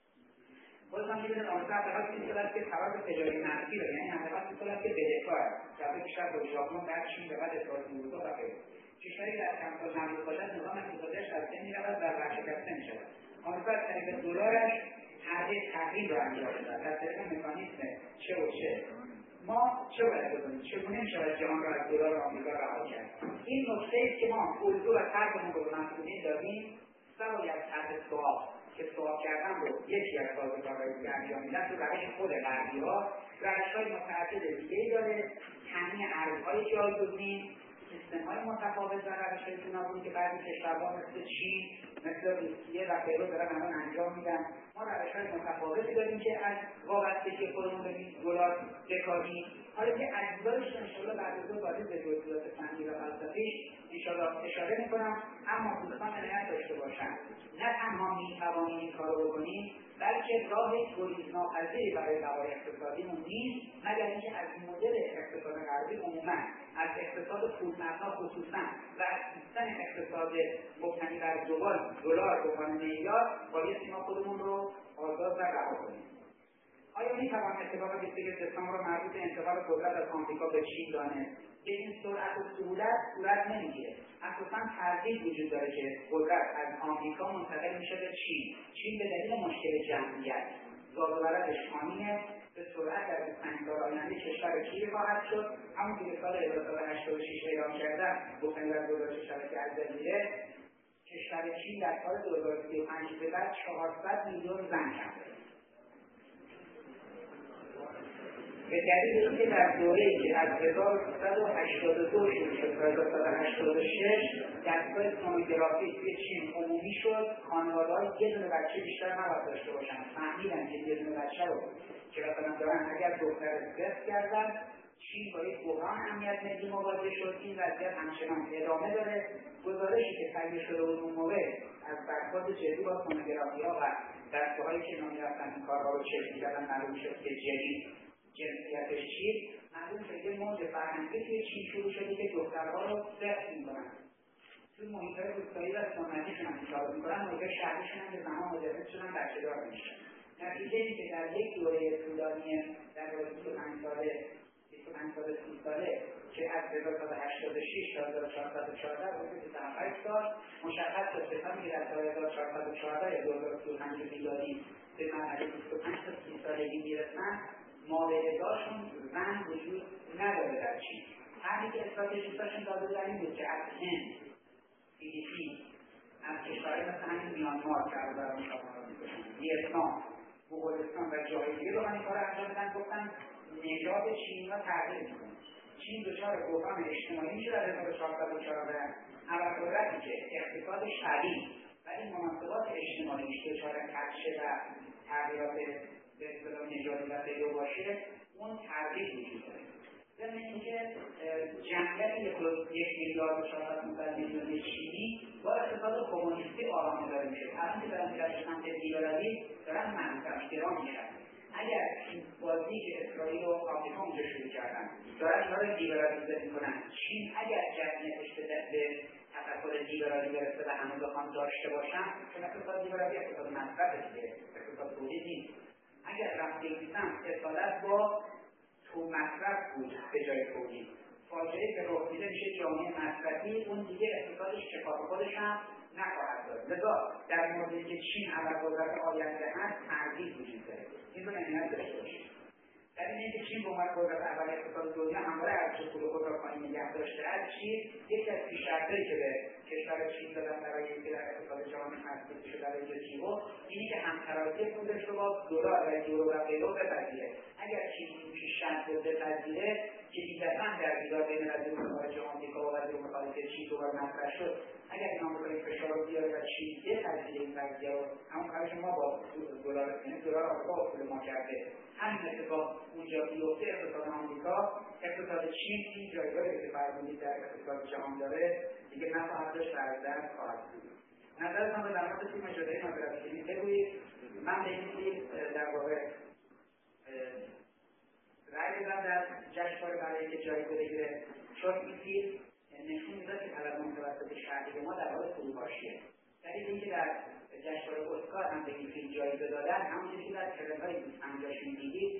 خودتان می‌بینید آمریکا حداقل این شده که خراج تجاری منفی داره، یعنی حداقل این شده که بدهکاره. در بیشتر با ژاپن بعد چین به بعد اتحادیه اروپا و غیره. کشوری در کمتر نبود باشد نظام اقتصادیش از بین می‌رود و ورشکسته می‌شود. آمریکا از طریق دلارش تغییر را انجام داده. از طریق مکانیزم چه و چه ما چه باید بکنیم؟ چگونه می‌شود جهان را از دلار آمریکا رها کرد؟ این نکته‌ای که ما الگو و طرحمون رو به مسئولین دادیم، نباید طرح سوال که سوال کردن رو یکی از سازوکارهای دیگه انجام میدن تو روش خود غربی‌ها روش‌های متعدد دیگه‌ای داره. تامین ارزهای جایگزین، سیستم‌های متفاوت و روش‌های گوناگونی که بعضی کشورها مثل چین، مثل روسیه و غیره دارن الان انجام میدن. ما روش‌های متفاوتی داریم که از وابستگی خودمون به دلار بکاهیم. حالا که اجزایش انشاءالله بعد از وارد به جزئیات فنی و فلسفیش انشاءالله اشاره میکنم، اما دوستان عنایت داشته باشند نه تنها میتوانیم این کار رو بکنیم، بلکه راه گریزناپذیری برای بقای اقتصادیمون نیست مگر اینکه از مدل اقتصاد غربی عموما، از اقتصاد پولمبنا خصوصا و از سیستم اقتصاد مبتنی بر دلار به عنوان معیار بایستی ما خودمون رو آزاد و رها کنیم. آیا میتوان اتفاق 21 دسامبر را مربوط به انتقال قدرت از آمریکا به چین دانست؟ به این سرعت و سهولت صورت نمیگیره. اساساً تردید وجود داره که قدرت از آمریکا منتقل میشه به چین. چین به دلیل مشکل جمعیت زاد و بردش پایینه، به سرعت در 5 سال آینده کشور چین خواهد شد. همونطور که سال 1986 اعلام کردن گفتن در گزارش شبکه الجزیره کشور چین در سال 2035 به بعد 400 میلیون زن کم داره. به دلیل اینکه در دوره‌ای که از 1382 شروع شد تا 1986 دستگاه سونوگرافی توی چین عمومی شد، خانواده‌ها یه دونه بچه بیشتر نباید داشته باشن. فهمیدن که یه دونه بچه رو که مثلا دارن اگر دختر صفر کردن، چین با یک بحران امنیت ملی مواجه شد. این وضعیت همچنان ادامه داره. گزارشی که تهیه شده بود اون موقع از برخورد جدی با سونوگرافی‌ها و دستگاه‌هایی که نمی‌رفتن این کارها رو چک می‌کردن معلوم شد که جنسیتش چیست. معلوم شد یه موج فرهنگی توی چین شروع شده که دخترها رو صفر می‌کنن. توی محیط‌های روستایی و سنتیشون هم کار می‌کنن، محیط‌های شهریشون هم که زمان مجدد شدن بچه‌دار می‌شن. نتیجه این که در یک دوره طولانی در 25 سال 30 ساله که از 1986 تا 1414 حدود 25 سال مشخص شد که که در سال 1414 یا 2035 میلادی به مرحله 25 تا 30 سالگی میرسن، ماورادشون زن وجود نداره در چین. همین که استراتژیستاشون داده در این بود که از هند، فیلیپین، از کشورهای مثل همین میانمار که از برای مشاهده میکنن، ویتنام، مغولستان و جای دیگه رو این کار انجام بدن. گفتن نژاد چینی ها تغییر میکنه. چین دچار بحران اجتماعی میشه در 1414 ابرقدرتی که اقتصاد شدید ولی مناسبات اجتماعیش دچار خدشه و تغییرات به اصطلاح نژادی و غیره باشه، اون تردید وجود داره. ضمن اینکه جمعیت 1 میلیارد و 400 میلیون چینی با اقتصاد کمونیستی آرامه داره میشه. الان که دارن میرن سمت لیبرالی دارن مصرف‌گرا میشن. اگر این بازی که اسرائیل و آمریکا اونجا شروع کردن دارن اینا رو لیبرالیزه میکنن، چین اگر جمعیتش به تفکر لیبرالی برسه و همه بخوان داشته باشن، چون اقتصاد لیبرالی اقتصاد مصرف دیگه، اقتصاد تولید نیست. اگر رفته ایستن اصالت با تو مصرف بود به جای تولید، فاجعه که رخ میده میشه جامعه مصرفی، اون دیگه اقتصادش کفاف خودش هم نخواهد داشت. لذا در موردی که چین ابرقدرت آینده هست تردید وجود داره. این رو نمی‌اند داشته باشید. در این اینکه چین به عنوان قدرت اول اقتصاد دنیا همواره ارزش پول خود را پایین نگه داشته است، چین یکی از پیشرفت‌هایی که به کشور چین دادن برای اینکه در اقتصاد جهانی تثبیت شده برای جلو اینی که همترازی پولش رو با دلار و یورو و غیره بپذیره. اگر چین این پیشرفت رو بپذیره که دیگران در دیدار بین وزیر خارجه آمریکا و وزیر خارجه چین دوباره مطرح شد، اگر این آمریکایی فشار رو بیاره و چین بپذیره این قضیه رو، همون کارش ما با دلار، یعنی دلار آمریکا با پول ما کرده، همین اتفاق اونجا بیفته، اقتصاد آمریکا، اقتصاد چین این جایگاهی که فرمودید در اقتصاد جهان داره دیگه نخواهد داشت و از دست خواهد بود. نظرتان رو در مورد فیلم اجازه نظرت کنید بگویید. من به این فیلم در واقع رأی دادم در جشنواره برای اینکه جایزه بگیره، چون این فیلم نشون میده که طلبان توسط شهری ما در حال فروپاشیه. دلیل اینکه در جشنواره اسکار هم به این فیلم جایزه دادن، همونجوری که در تریلرهای 50 میدیدید،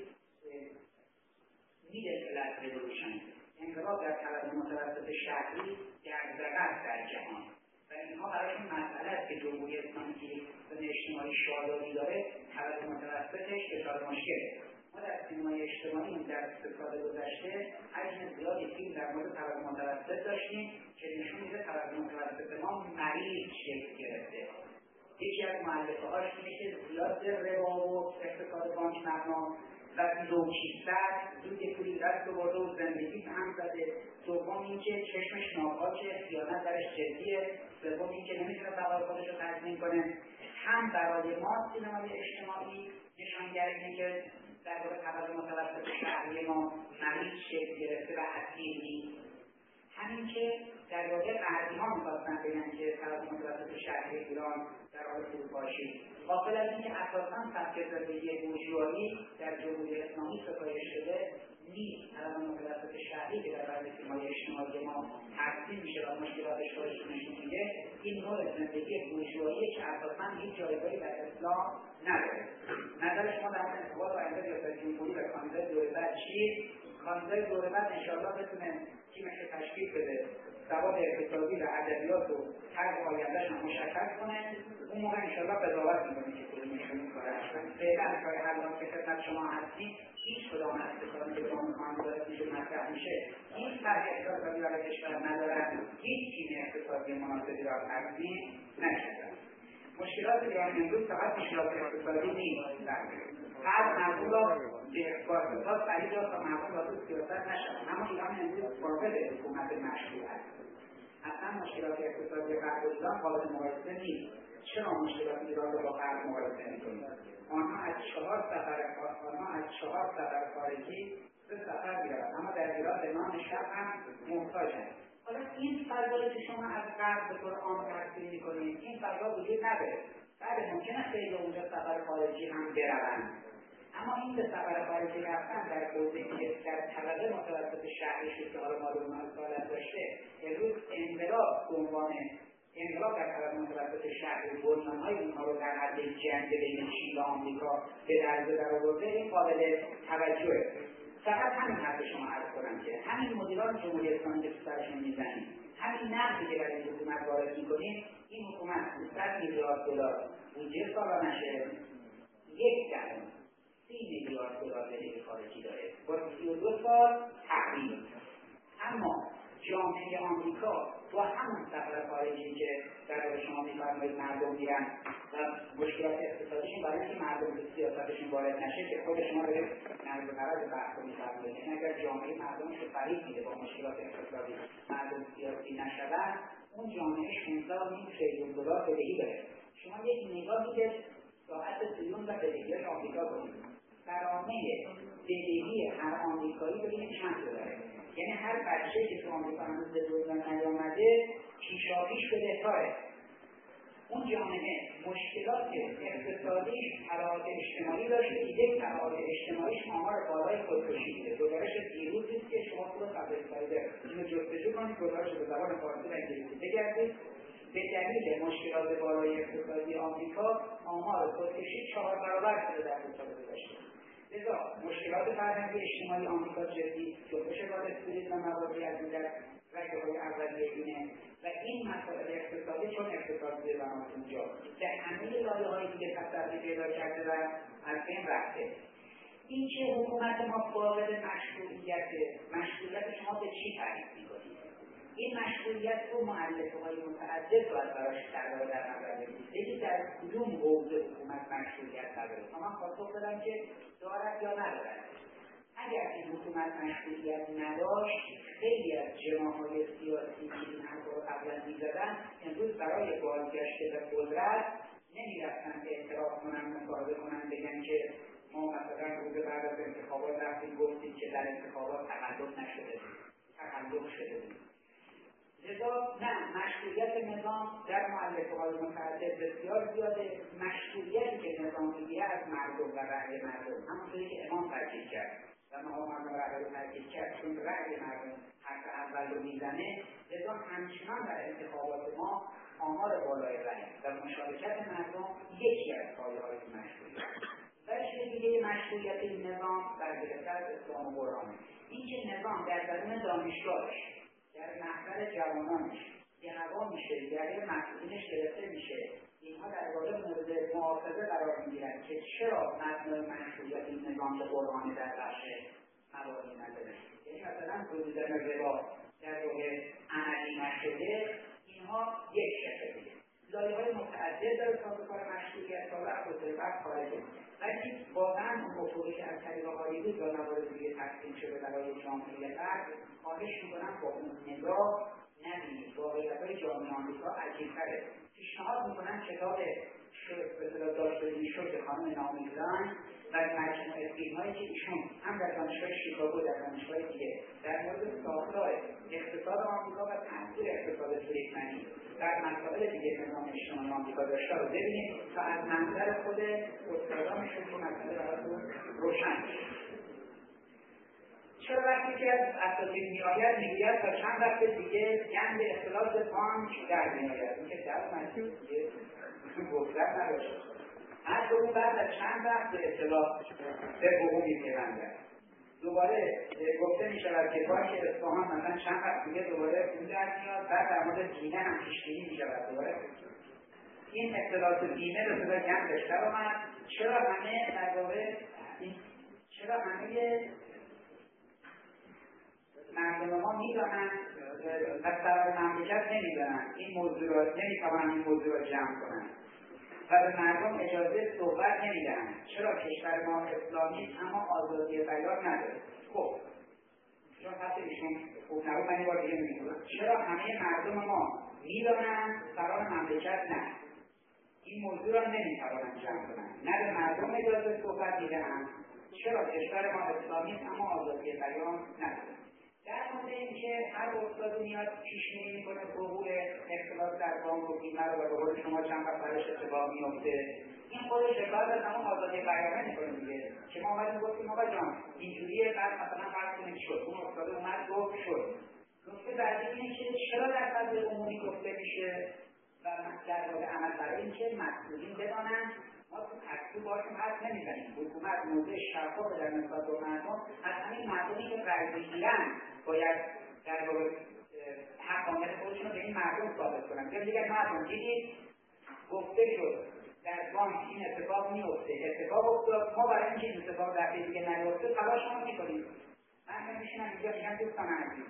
میدل کلاس ریولوشن، انقلاب در طلبان متوسط شهری دغدغه در جهان و اینها برایشون مسئله است که جمهوری اسلامی که سیستم اجتماعی شادابی داره، طلبان متوسطش دچار مشکله. ما در سینمای اجتماعی در سال گذشته حجم زیادی فیلم در مورد طبقه متوسط داشتیم که نشون میده طبقه متوسط ما مریض شکل گرفته. یکی از مؤلفه‌هاش اینه که زیاد ربا و اقتصاد بانک مبنا و لوچی‌سر زود پولی دست آورده و زندگی هم زده. دوم اینکه چشمش ناپاکه، خیانت درش جدیه. سوم اینکه نمیتونه بقای خودش رو تضمین کنه. هم برای ما سینمای اجتماعی نشانگر اینه که در واقع طبقه متوسط شهری ما مریض شکل گرفته و اصیل نیست. همین که در واقع غربی‌ها می‌خواستن بگن که طبقه متوسط شهری ایران در حال فروپاشی، غافل از اینکه اساساً سبک زندگی بورژوایی در جمهوری اسلامی ستایش شده نیست. طبقه متوسط شهری که در برای سیمای اجتماعی ما تقسیم میشه و مشکلاتش رو نشون میده، این نوع زندگی بورژوایی که اساساً هیچ جایگاهی در اسلام نداره. نظر شما در انتخابات آینده ریاست جمهوری و کاندیدای دوره بعد چیه؟ کاندیدای دوره بعد انشاءالله بتونه تیمش رو تشکیل بده، سواد اقتصادی و ادبیات رو طرح آینده‌اش هم مشخص کنه. اون موقع انشاءالله قضاوت می‌کنه که کدومشون این کارو انجام بده. فعلا کار الان که خدمت شما هستیم، هیچ کدام از اقتصادی که با کاندیدات میشه مطرح میشه، هیچ طرح اقتصادی برای کشور ندارن، هیچ تیم اقتصادی مناسبی را تقدیم نکردن. مشکلات ایران امروز فقط مشکلات اقتصادی نیست. هر مردم را به اقتصاد سریع داد تا مردم را تو سیاست نشد. اما ایران امروز قابل حکومت مشروع است. اصلا مشکلات اقتصادی غرب ایران قابل مقایسه نیست. چرا مشکلات ایران را با غرب مقایسه می‌کنید؟ آنها از 4 سفر خارجی 3 سفر می‌روند، اما در ایران به نام شب هم محتاجند. حالا این فضایی که شما از غرب به طور عام تحصیل می‌کنید، این فضا وجود نداره. بله ممکنه خیلی اونجا سفر خارجی هم بروند، اما این به سفر خارجی رفتن در حوزه‌ای که در طبقه متوسط شهری که حالا مالون اصالت داشته، امروز انقلاب به عنوان انقلاب در طبقه متوسط شهری بنیان‌های اونها رو در حد جنگ بین چین و آمریکا به درزه درآورده، این قابل توجهه. فقط همین حرف شما عرض کنم که همین مدیران جمهوری اسلامی که سرشون میزنید، همین نقدی که برای حکومت وارد می‌کنید، این حکومت 100 میلیارد دلار بودجه سالانشه، 30 میلیارد دلار بدهی خارجی داره با 32 سال تحریم. اما جامعه آمریکا با همون سفر خارجی که در شما می‌فرمایید مردم میرن و مشکلات اقتصادیشون برای اینکه مردم به سیاستشون وارد نشه که خود شما دارید نقد و نقد بحث می‌فرمایید، یعنی اگر جامعه مردمش رو فریب میده با مشکلات اقتصادی مردم سیاسی نشدن، اون جامعه 16 تریلیون دلار بدهی داره. شما یک نگاهی به ساعت سیون و بدهی‌های آمریکا کنید. ترانه بدهی هر آمریکایی ببینید چند دلاره. یعنی هر بچه که تو آمریکا هنوز به دنیا نیامده پیشاپیش بدهکاره. اون جامعه مشکلات اقتصادیش تبعات اجتماعی داشته، دیگه تبعات اجتماعیش آمار بالای خودکشی میده. گزارش دیروز نیست که شما خود سابسکرایبر اینو جستجو کنید، گزارش به زبان فارسی و انگلیسی بگردید. به دلیل مشکلات بالای اقتصادی آمریکا آمار خودکشی 4 برابر شده در سال گذشته. لذا مشکلات فرهنگی اجتماعی آمریکا جدی، جنبش وال استریت و مواردی از این در رگه‌های اولیه اینه و این مسائل اقتصادی چون اقتصاد زیربناست اونجا در همه لایه‌های دیگه تسری پیدا کرده و از بین رفته. این که حکومت ما فاقد مشروعیت شما به چی تعریف می‌کنید؟ این مشروعیت رو مؤلفه‌های متعدد باید براش در نظر بگیرید. یکی در کدوم حوزه حکومت مشروعیت نداره؟ من پاسخ بدم که دارد یا ندارد. اگر این حکومت مشروعیت نداشت، خیلی از جناح‌های سیاسی که این حرف رو قبلا می‌زدن امروز برای بازگشت به قدرت نمی‌رفتن که اعتراف کنن، مصاحبه کنن، بگن که ما مثلا روز بعد از انتخابات رفتیم گفتیم که در انتخابات تقلب شده بود. لذا نه، مشروعیت نظام در مؤلفه‌های متعدد بسیار زیاده. مشروعیتی که نظام میگیره از مردم و رأی مردم، همونطوری که امام تاکید کرد و ما مردم رأی رو تاکید کرد، چون رأی مردم حرف اول رو میزنه. لذا همچنان در انتخابات ما آمار بالای رأی و مشارکت مردم یکی از پایه‌های مشروعیت. وجه دیگه مشروعیت این نظام برگرفته از اسلام و قرآن. این که نظام در درون دانشگاهش، در محضر جوانانش دعوا میشه، در مسئولینش گرفته میشه، اینها در واقع مورد محافظه قرار میگیرن که چرا مبنای مشروعیت این نظام به قرآن در بخش مبانی نداره. یعنی مثلا گزیدن ربا در واقع عملی نشده، اینها یک شکلیه. لایه‌های متعدد داره تا به کار مشروعیت تا وقت و وقت خارجه. ولی واقعا اون افقی که از طریق هالیوود و موارد دیگه تقسیم شده برای جامعه غرب، خواهش میکنم با اون نگاه نبینید. واقعیت‌های جامعه آمریکا عجیب‌تره. پیشنهاد میکنم کتاب به اصطلاح داشتنی شد خانم نامی کلاین و مجموعه فیلم‌هایی که ایشون هم در دانشگاه شیکاگو در دانشگاه دیگه در مورد ساختار اقتصاد آمریکا و تاثیر اقتصاد فریدمنی در مسائل دیگه نظام اجتماعی آمریکا داشته رو ببینید تا از منظر خود استادانشون که مسئله براتون روشن بشه. چرا وقتی که از اساتید میآید میگوید تا چند وقت دیگه گند اختلاس بانک در میآید؟ این که در منطقه دیگه گفتن نداشت. هر کدوم بعد از چند وقت به اطلاع به حقوق می‌پیوندند. دوباره گفته می‌شود که بانک اصفهان مثلا چند وقت دیگه دوباره پول در میاد، بعد در مورد بیمه هم پیش‌بینی می‌شود دوباره این اختلاس بیمه به صدا گندش در آمد. چرا همه در واقع چرا همه مردم ما می‌دانند و سرای مملکت نمی‌دانند این موضوع را نمی‌توانند این موضوع را جمع کنند و به مردم اجازه صحبت نمیدهند. چرا کشور ما اسلامی اما آزادی بیان نداره؟ خب چون حتی ایشون خوب نبود من یه بار دیگه میگم چرا همه مردم ما میدانند سران مملکت نه این موضوع را نمیتوانند جمع کنند، نه به مردم اجازه صحبت میدهند. چرا کشور ما اسلامی اما آزادی بیان نداره؟ در مورد اینکه هر استاد میاد پیش‌بینی میکنه حقوق اختلاس در بانک و بیمه رو و به قول شما چند وقت برش اتفاق میفته، این خودش بعد از همون آزادی بیان میکنه دیگه که ما اومدیم گفتیم آقا جان اینجوریه، بعد مثلا فرض کنید شد اون استاد اومد گفت شد. نکته بعدی اینه که چرا در فضای عمومی گفته میشه و در واقع عمل برای اینکه مسئولین بدانند ما تو تکسو باشون حرف نمیزنیم. حکومت موضع شفاف در نسبت به مردم از همین مردمی که رأی میگیرن باید در واقع حقانیت خودشون رو به این مردم ثابت کنن. یا دیگر مردم دیدید گفته شد در بانک این اتفاق میفته، اتفاق افتاد، ما برای اینکه این اتفاق دفعه دیگه نیفته تلاش ما میکنیم. من میشینم اینجا میگم دوستان عزیز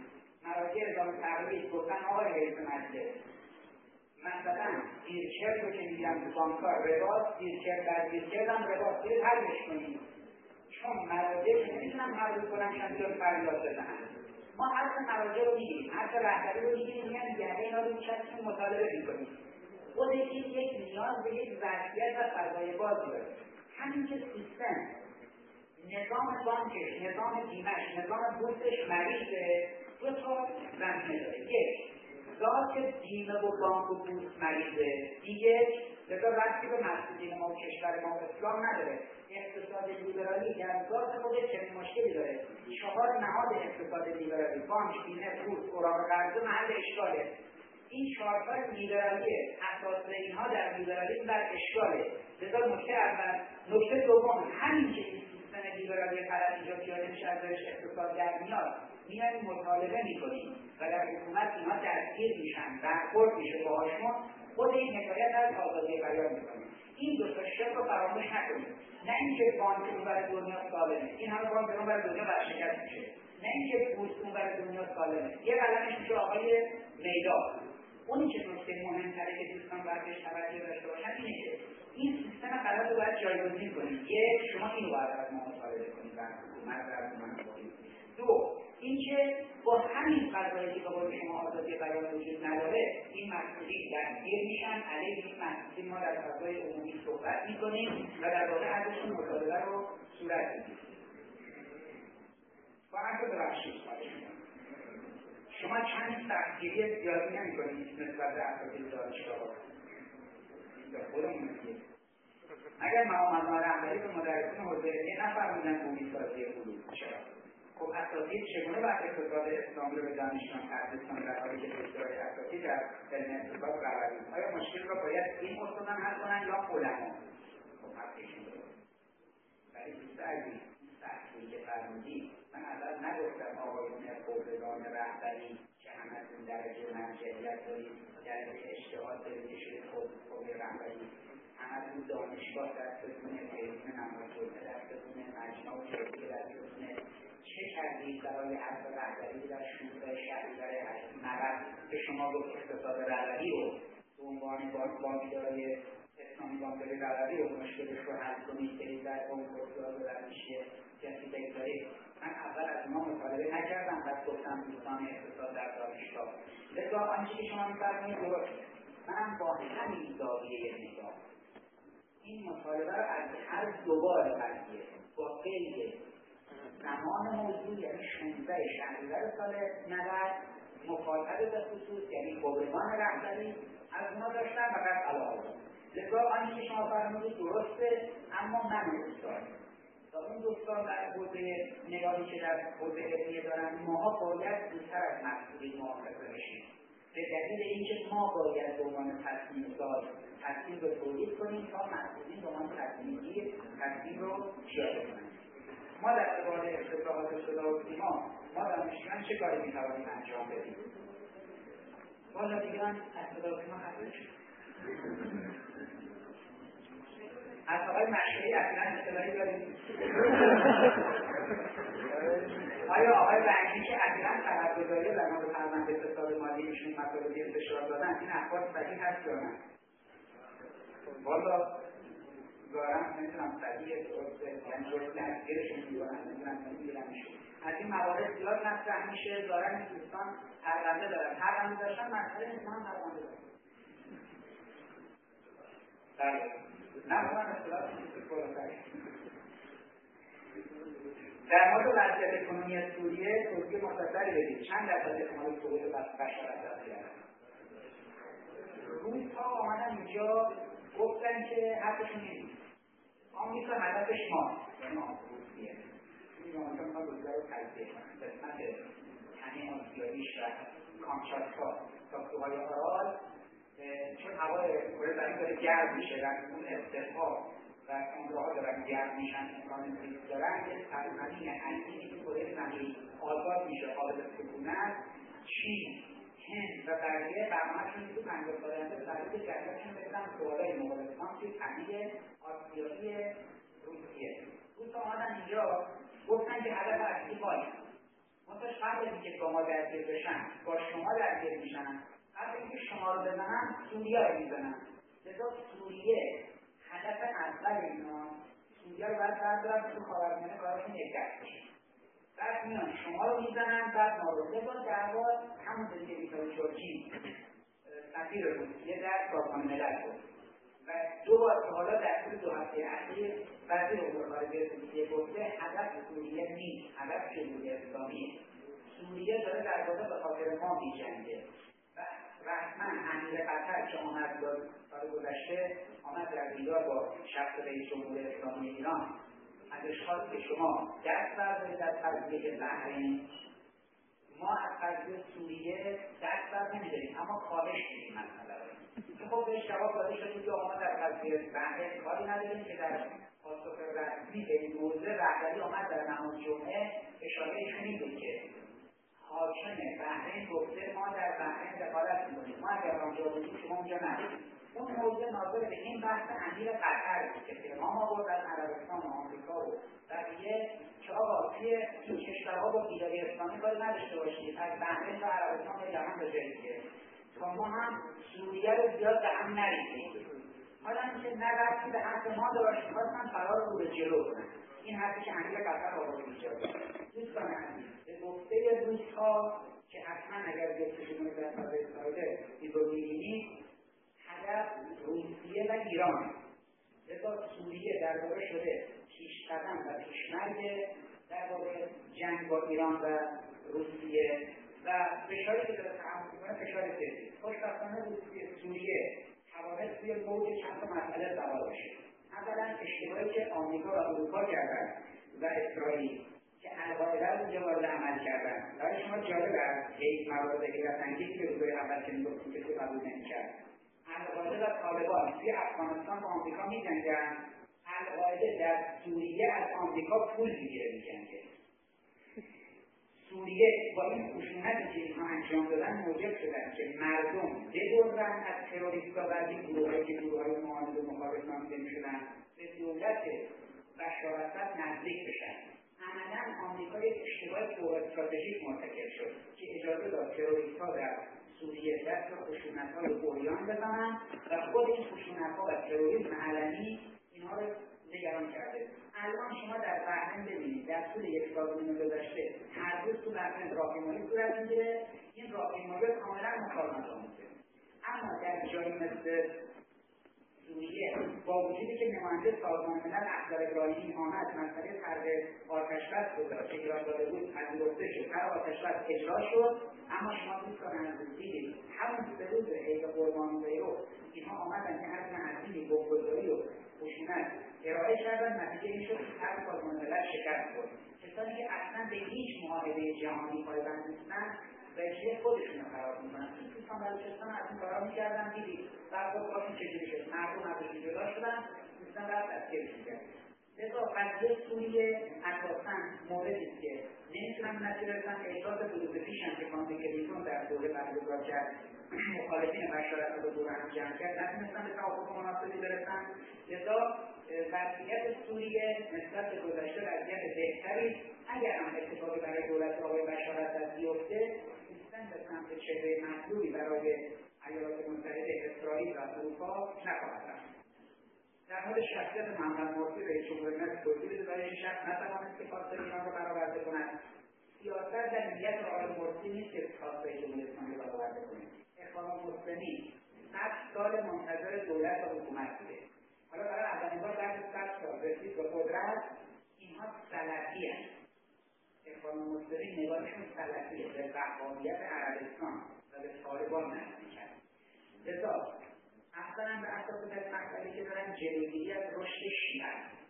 مراجع اداره تقلید گفتن آقای رئیس مجلس مثلا زیرچرد رو که میگن تو بانک‌ها رباست، زیرچرد در زیرچرد هم رباست، برید حلش کنید. چون مراجع که نمیتونن هر روز بلند بیان فریاد بزنن. ما حتی مراجع رو میگیریم، حتی رهبری رو میگیریم، میگن گرده اینا رو میشستیم مطالبه میکنیم. خود این یک نیاز به یک ظرفیت و فضای بازی داره. همین که سیستم نظام بانکش، نظام بیمش، نظام بورسش مریضه، دو تا زمینه داره. یک، ذات بیمه و بانک و بورس مریضه. دیگه لذا ربطی به مسئولین ما و کشور ما و اسلام نداره. اقتصاد لیبرالی در ذات خودش چنین مشکلی داره. 4 نهاد اقتصاد لیبرالی، بانک، بیمه، بورس، اوراق قرضه محل اشکاله. این 4 تا لیبرالیه، اساس اینها در لیبرالیسم در اشکاله. لذا نکته اول. نکته دوم، همین که این سیستم لیبرالی غلط اینجا پیاده میشه، از درش اقتصاد در میاد، میایم مطالبه میکنیم و در حکومت اینا دستگیر میشن، برخورد میشه باهاشون. خود این حکایت از آزادی بیان میکنیم. این دو تا شرط رو فراموش نکنیم. نه اینکه بانک اونور دنیا سالمه، این همه بانک اونور دنیا ورشکست میشه. نه اینکه بورس اونور دنیا سالمه. یه قلمش میشه آقای میدان. اونی که نکته مهم‌تره که دوستان باید توجه داشته باشن اینه که این سیستم غلط رو باید جایگزین کنید. یک، شما اینو باید از ما مطالبه کنید در حکومت در منظوری. دو، اینکه با همین قضایی که به شما آزادی بیان وجود نداره، این مسئولین دستگیر میشن، علیه این مسئولین ما در فضای عمومی صحبت میکنیم و در واقع ازشون مطالبه رو صورت میدیم. با حتی ببخشید شما چند تحقیری زیادی نمی کنید نسبت به اساتید دانشگاه به خودمون میگید. اگر معاملات رهبری به مدرسین حوزه علمیه نفرمودن بومی‌سازی علوم، چرا؟ خب اساتید چگونه باید اقتصاد اسلامی رو به دانشجویان تدریس کنند در حالی که دکترای اساتید در علم اقتصاد رهبری؟ آیا مشکل را باید این استادان حل کنند یا علما؟ خب حقیقتشون درست. ولی دوست عزیز تحقیری که فرمودید، من اول نگفتم آقایون قوه‌دان رهبری که همتون درجه مرجعیت دارید، درجه اشتغال دارید که شده قوه رهبری، همتون دانشگاه دستتونه، علم نمازجمعه دستتونه، مجمع و جلسه دستتونه، چه کردید برای حرف رهبری در شورای شهری برای نقد که شما گفت اقتصاد رهبری رو به عنوان بانکداری اسلامی بانکداری رهبری رو مشکلش رو حل کنید که در کنکورس‌ها دارن میشه کسی بگذارید. من اول از ما مطالبه نکردم و گفتم دوستان اقتصاد در دانشگاه. لذا آنچه که شما می‌فرمایید درسته. منم با همین زاویه نگاه این مطالبه رو از هر دوبار قضیه با قید زمان موضوع یعنی 16 شهریور سال 90 مخاطب به خصوص یعنی قوه‌دان رهبری از اونا داشتن و قد علاقه. لذا آنچه که شما فرمودید درسته، اما من دوستان تا اون دوستان در حوزه نگاهی که در حوزه علمیه دارن ماها باید زودتر از مسئولین موافقه بشیم. به دلیل اینکه ما باید به عنوان تصمیم ساز تصمیم رو تولید کنیم تا مسئولین به عنوان تصمیم رو پیاده کنیم. ما در قبال افتتاحات صدا و سیما ما دانشجویان چه کاری میتوانیم انجام بدیم؟ والا دیگه من از صدا و سیما خسته شدم. از آقای مشهوری اصلا اطلاعی داریم؟ آیا آقای رنگی که اصلا خبرگزاری در مورد فرمانده اقتصاد مالی ایشون مطالبی انتشار دادن این اخبار صحیح هست یا نه؟ والا ظاهرا نمیتونم صحیح یعنی درست دستگیرشون میکنن نمیدونم از این موارد زیاد مطرح میشه. ظاهرا این دوستان پرونده دارن، پرونده داشتن مسئله نیست، ما هم پرونده داریم. بله نمیدونم اصطلاح چیزی بالاتری. در مورد وضعیت اکنومی سوریه توضیح مختصری بدید. چند درصد احتمال سقوط بشار اساسی هست؟ روزها آمدن اینجا گفتن که حقشون نیست. آمریکا هدفش ماست، یعنی روسیه. این آمریکا میخواد روسیه رو تجزیه کنه. قسمت همه آسیاییش و کامچاتکا ساختوهای آرال چون هوای کره زمین داره گرم میشه و اون استرها و تندرها دارن گرم میشن امکان زیست دارن یه سرزمین انگیزی که کره زمین آزاد میشه قابل سکونت. چین، هند و بقیه برنامه‌شون تو 50 سال آینده برای جدیدشون بزنن سوالای مغولستان توی تامین آسیایی روسیه. روس‌ها آمدن اینجا گفتن که هدف اصلی باشه مثلا قبل از اینکه با ما درگیر بشن با شما درگیر میشن، قبل اینکه شما رو بزنن سوریه رو میزنن. لذا سوریه هدف اول اینا، سوریه رو باید بردارن تو خاورمیانه کارشون یک دست بشه. بعد میان شما رو میزنن، بعد ما رو. لذا در واقع همون که ویتال چورچیل سفیر روسیه در سازمان ملل بود و دو بار که حالا در طول 2 هفته اخیر وزیر امور خارجه روسیه گفته هدف سوریه نیست، هدف جمهوری اسلامیه. سوریه داره در واقع به خاطر ما می‌جنگه و رسما امیر قطر که آمد سال گذشته آمد در دیدار با شخص رئیس جمهوری اسلامی ایران ازش خواست که شما دست بردارید از قضیه بحرین. ما از قضیه سوریه دست بر نمی‌داریم اما کاهش میدیم مسئله رو. خب بهش جواب داده شد که آقا در قضیه بحرین کاری نداریم که در پاسخ رسمی به این موضوع رهبری آمد در نماز جمعه اشاره شنیدیم که حاکم بحرین گفته ما در بحرین دخالت می‌کنیم، ما اگر آنجا بودیم شما اونجا نبودید. اون موضوع ناظر به این بحث امیر قطر بود که پیغام آورد از عربستان و آمریکا و بقیه که آقا توی این کشورها با بیداری اسلامی کاری نداشته باشید، از بحرین تا عربستان تا یمن تا جایی دیگه تا ما هم سوریه رو زیاد به هم نریزیم. حالا اینکه نه ربطی به حرف ما داشت، خواستن فرار رو به جلو کنن. این حرفی که امیر قطر آورد اینجا دوستان عزیز، به گفته روس‌ها که حتما اگر گفتشون در فضای اسرائیل دیدو می‌بینید هدف روسیه و ایران. لذا سوریه در واقع شده پیشقدم و پیشمرگ در واقع جنگ با ایران و روسیه و فشاری که داره تحمل می‌کنه فشار سیاسی. خوشبختانه سوریه توانست توی موج چند تا مسئله سوار باشه. اولا اشتباهی که آمریکا و اروپا کردن و اسرائیل که القاعده رو اینجا وارد عمل کردن. برای شما جالب است یک موارد حیرت‌انگیزی که روزهای اول که میگفتیم که قبول نمی‌کرد. القاعده و طالبان توی افغانستان با آمریکا می‌جنگن، القاعده در سوریه از آمریکا پول می‌گیره می‌جنگه. سوریه با این خشونتی که اینها انجام دادن موجب شدن که مردم بدرن از تروریست‌ها و از این گروه‌هایی که گروه‌های معاند و مخالف نامیده می‌شدن به دولت بشار اسد نزدیک بشن. عملاً آمریکا یک اشتباه استراتژیک مرتکب شد که اجازه داد تروریست‌ها در سوریه دست به خشونت‌های عریان بزنن و خود این خشونت‌ها و تروریسم علنی اینها رو نگران کرده. الان شما در بحرین ببینید در طول یک سال و نیم گذشته هر روز تو بحرین راهپیمایی صورت می‌گیره. این راهپیمایی کاملا مقاومت‌آمیزه. اما در جایی مثل سوریه با وجودی که نماینده سازمان ملل احضار ابراهیمی آمد مسئله طرح آتش‌بس گذاشت که ایران داده بود پذیرفته شد، طرح آتش‌بس اجرا شد، اما شما دوستان عزیز دیدید همون 3 روز عید قربان بیرو اینها آمدن که هر هزینه بمبگذاری و خشونت ارائه کردن، نتیجه این شد که طرح سازمان ملل شکست خورد. کسانی که اصلا به هیچ معاهده جهانی پایبند نیستن وجه خودشون رو خراب میکنن. این دوستان بلوچستان از این کارا میکردن، دیدید بعد با این چجوری شد مردم ازش جدا شدن، دوستان رفت از کشش کرد. لذا قضیه سوریه اساساً موردی که نمیتونن نتیجه برسن. احساس بروز پیش هم که کانتی کلیتون در دوره برگزار کرد مخالفین بشار اسد رو دور هم جمع کرد نتونستن به توافق مناسبی برسن. لذا وضعیت سوریه نسبت به گذشته وضعیت بهتری اگر هم اتفاقی برای دولت آقای بشار اسد بیفته نیستن به سمت چهره مطلوبی برای ایالات متحده اسرائیل و اروپا نخواهد رفت. در مورد شخصیت محمد مرسی رئیس جمهوری مصر توضیح بده برای این شخص نتوانست که خواستار ایران را برآورده کند. سیاست در نیت آقای مرسی نیست که خواستار جمهوری اسلامی را برآورده کنه. اخوان مسلمین 100 سال منتظر دولت و حکومت بوده. حالا برای اولین بار بعد از 100 سال رسید به قدرت. اینها سلفی هستند. اخوان مسلمین نگاهشون سلفیه، به وهابیت عربستان و به طالبان نزدیکند. لذا اصلا به اساس مسئله که دارن جلوگیری از رشد شیعه،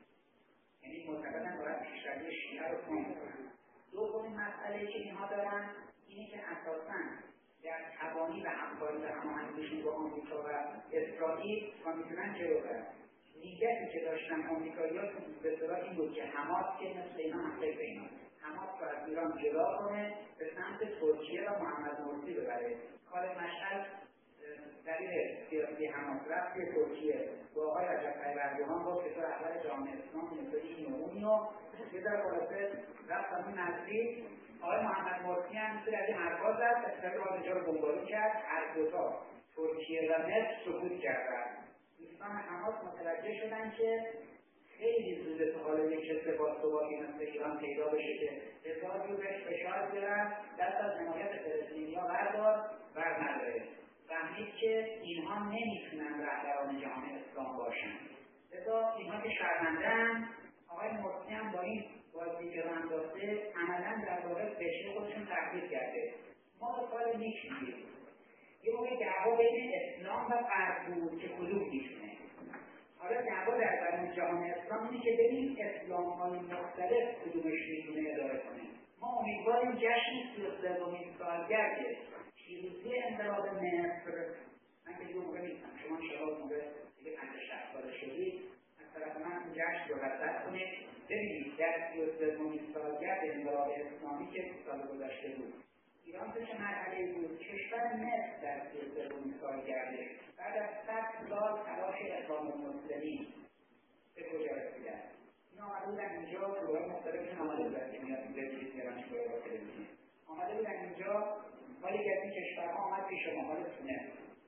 یعنی معتقدن باید پیشروی شیعه رو کم کنن. دومین مسئله که اینها دارن اینه که اساساً در تبانی و همکاری و هماهنگیشون با آمریکا و اسرائیل تا میتونن جلو برن. نیتی که داشتن آمریکایی‌ها به اصطلاح این بود که حماس که مثل اینا هم فکر اینا حماس رو از ایران جدا کنه به سمت ترکیه و محمد مرسی ببره. کار مشعل دلیل سیاسی حماس توی ترکیه با آقای رجب طیب اردوغان گفت که تو رهبر جامعه اسلامی مثل این و اونی و یه ذره خلاصه رفتم اون نزدیک. آقای محمد مرسی هم مثل از این حرفا زد، اصلا آزجا رو بمبارون کرد. هر دوتا ترکیه و مصر سکوت کردن. دوستان حماس متوجه شدن که خیلی زوده تو حال یک اتفاق ثباتی مثل ایران پیدا بشه که حسابی رو بهش فشار بیارن، دست از حمایت فلسطینی‌ها بر نداره. فهمید که اینها نمیتونن رهبران جهان اسلام باشن. لذا اینها که شرمنده‌اند. آقای مرسی هم با این بازی که رو انداخته عملاً در واقع بشه خودشون تحقیق کرده. ما به سال می‌شیم یه موقع دعوا بین اسلام و غرب بود که کدوم میتونه. حالا دعوا در درون جهان اسلام اینه که ببین اسلام‌های مختلف کدومش میتونه اداره کنه. ما امیدواریم جشن 33مین سالگرد پیروزی انقلاب مصر، من که دیگه موقع نیستم، شما انشاءالله موقع دیگه 50-60 ساله شدید، از طرف من این جشن رو رصد کنید. ببینید در 33مین سالگرد انقلاب اسلامی که سال گذشته بود، ایران تو چه مرحله‌ای بود؟ کشور مصر در 33مین سالگرده بعد از 100 سال تلاش اقوام المسلمین به کجا رسیدن؟ اینا آمده بودن اینجا، گروه‌های مختلفشون آمده بودن که میرن چیکار با تلویزیون آمده بودن اینجا. حالی که از این کشورها آمد پیش ما، حال تونس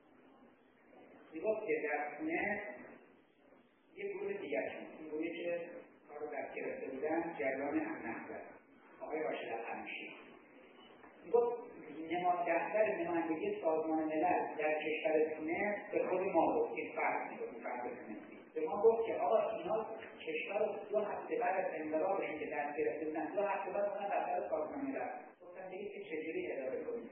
میگفت که در تونس یک گروه دیگر شد، این گروهی که کار رو دست گرفته بودن جریان احمد آقای راشد القمیشی، میگفت دفتر نمایندگی سازمان ملل در کشور تونس به خود ما گفت که فرق میگفت فرق تونسی به ما گفت که آقا اینا کشور رو 2 هفته بعد از انقلابشون که دست گرفته بودن 2 هفته بعد اومدن دفتر سازمان ملل گفتن دیگه که چجوری اداره کنید.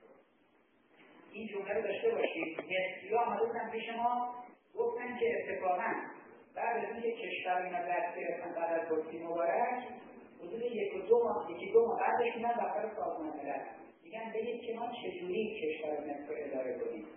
این جمله رو داشته باشید. مصری‌ها آمده بودن پیش ما گفتن که اتفاقاً بعد از اینکه کشور اینا دست گرفتن بعد از حسنی مبارک حدود 1-2 ماه بعدش میرن دفتر سازمان ملل میگن بگید که ما چجوری کشور مصر رو اداره کنیم.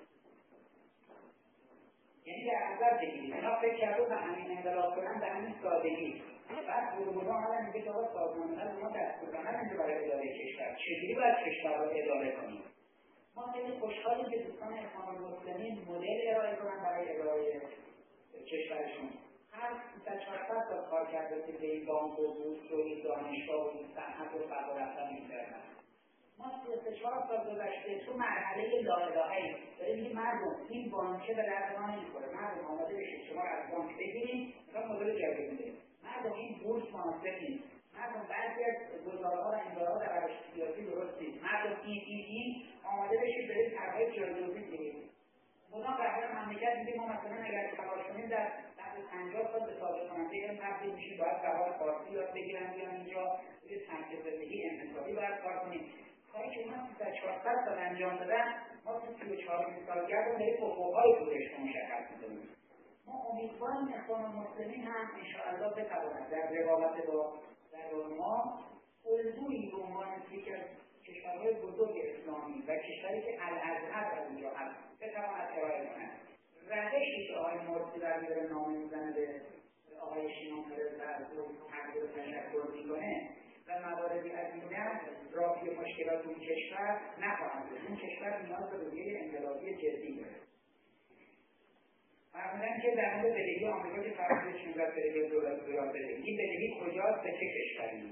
یعنی در نظر بگیرید اینا فکر کردن همین انقلاب کنن به همین سادگی. بعد گروه‌ها آمدن میگه که آقا سازمان ملل ما دست گذاشتن اینجا برای اداره کشور چجوری باید کشور رو اداره کنیم. ما خیلی خوشحالیم که دوستان اخوان المسلمین مدل ارائه کنن برای اداره کشورشون. هر 300-400 تا کار کرده که به این بانک و بورس و این دانشگاه و این صنعت و فضا رفتن اینترنت. ما 3-4 سال گذشته تو مرحله لااله‌ای داریم میگیم مردم این بانکه به درد ما نمیخوره، مردم آماده بشید شما از بانک بگیرید مثلا مدل جدید میده، مردم این بورس مناسب نیست، مردم بعضی از گزاره‌ها و انگاره‌ها در روش سیاسی درست نیست، مردم این آماده بشید برید طرح‌های جایگزین بگیرید. مدام رهبر مملکت میگه ما مثلا اگر تلاش کنیم در بعد 50 سال به صادر کننده علم تبدیل میشیم، باید زبان فارسی یاد بگیرن بیان اینجا روی سمت زندگی انحصاری باید کار کنیم. کاری که اونا 300-400 سال انجام دادن ما تو 34مین سالگرد رو به افق‌های دورش مشخص می‌کنیم. ما امیدواریم اخوان المسلمین هم انشاءالله بتواند در رقابت با ما الگویی به عنوان یکی از کشورهای بزرگ اسلامی و کشوری که الازهر از اونجا هست بتواند ارائه کند. روشی که آقای مرسی در میاره نامه میزنه به آقای شیمان فرزد و تقدیر و تشکر میکنه و مواردی از این دست رافی مشکلات اون کشور نخواهد بود. اون کشور نیاز به رویه انقلابی جدی داره. فرمودن که در مورد بدهی آمریکا که فرض 16 تریلیون دلار بدهی، این بدهی کجاست به چه کشوری؟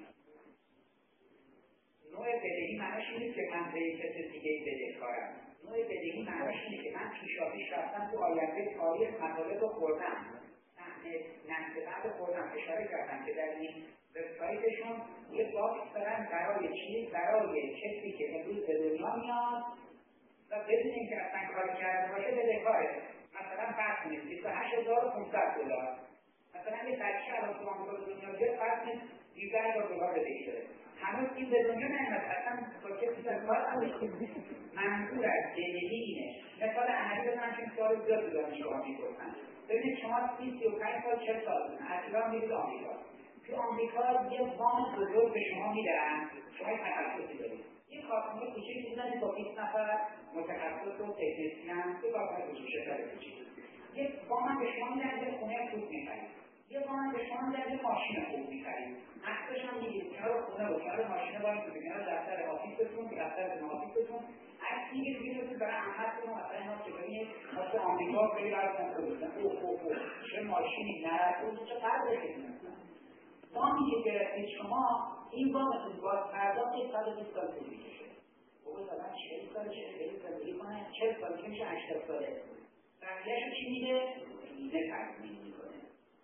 نوع بدهی معنیش نیست که من به یک کسی دیگه بدهکارم. نوع بدهی معنیش اینه که من پیشاپیش رفتم تو آینده تاریخ مطالب رو خوردم، نسل بعد خوردم، اشاره کردم که در این وبسایتشون یه باکس دارن برای چیز؟ برای کسی که امروز به دنیا میاد و بدون اینکه اصلا کار کرده باشه بدهکاره. مثلا فرض کنید 28500 دلار، مثلا یه بچه الان تو آمریکا به دنیا بیاد فرض کنید 12000 دلار بدهی داره، هنوز این به دنیا نیامد، اصلا با کسی در کار نداشته. منظور از بدهی اینه. مثال عملی بزنم که این سوال زیاد تو دانشگاه می‌پرسن. ببینید شما 35 سال 40 سال از ایران میرید آمریکا. تو آمریکا یه وام بزرگ به شما میدن، شما تخصصی دارید. یه کارخونه کوچیکی می‌زنید با 20 نفر متخصص و تکنسین، یه کارخونه کوچیک شرکت کوچیک. یه وام به شما میدن یه خونه خوب می‌خرید. یه وام به شما میدن یه ماشین خوب می‌خرید. عکسش هم می‌گیرید کنار خونه و کنار ماشین باید تو کنار دفتر آفیستون، دفتر آفیستون عکس می‌گیرید می‌ذارید برای عملتون مثلا اینا که ببینید مثل آمریکا خیلی براتون خوبیدن چه ماشینی نرد چه قدرشی کنستن وامی که گرفتید شما این وامتون باز پرداخت 120 سال طول میکشه بابا مثلا 40 سال 40 سال زندگی کنه 40 سال که میشه 80 ساله بقیه‌شو چی میده؟ بیمه تضمین میکنه.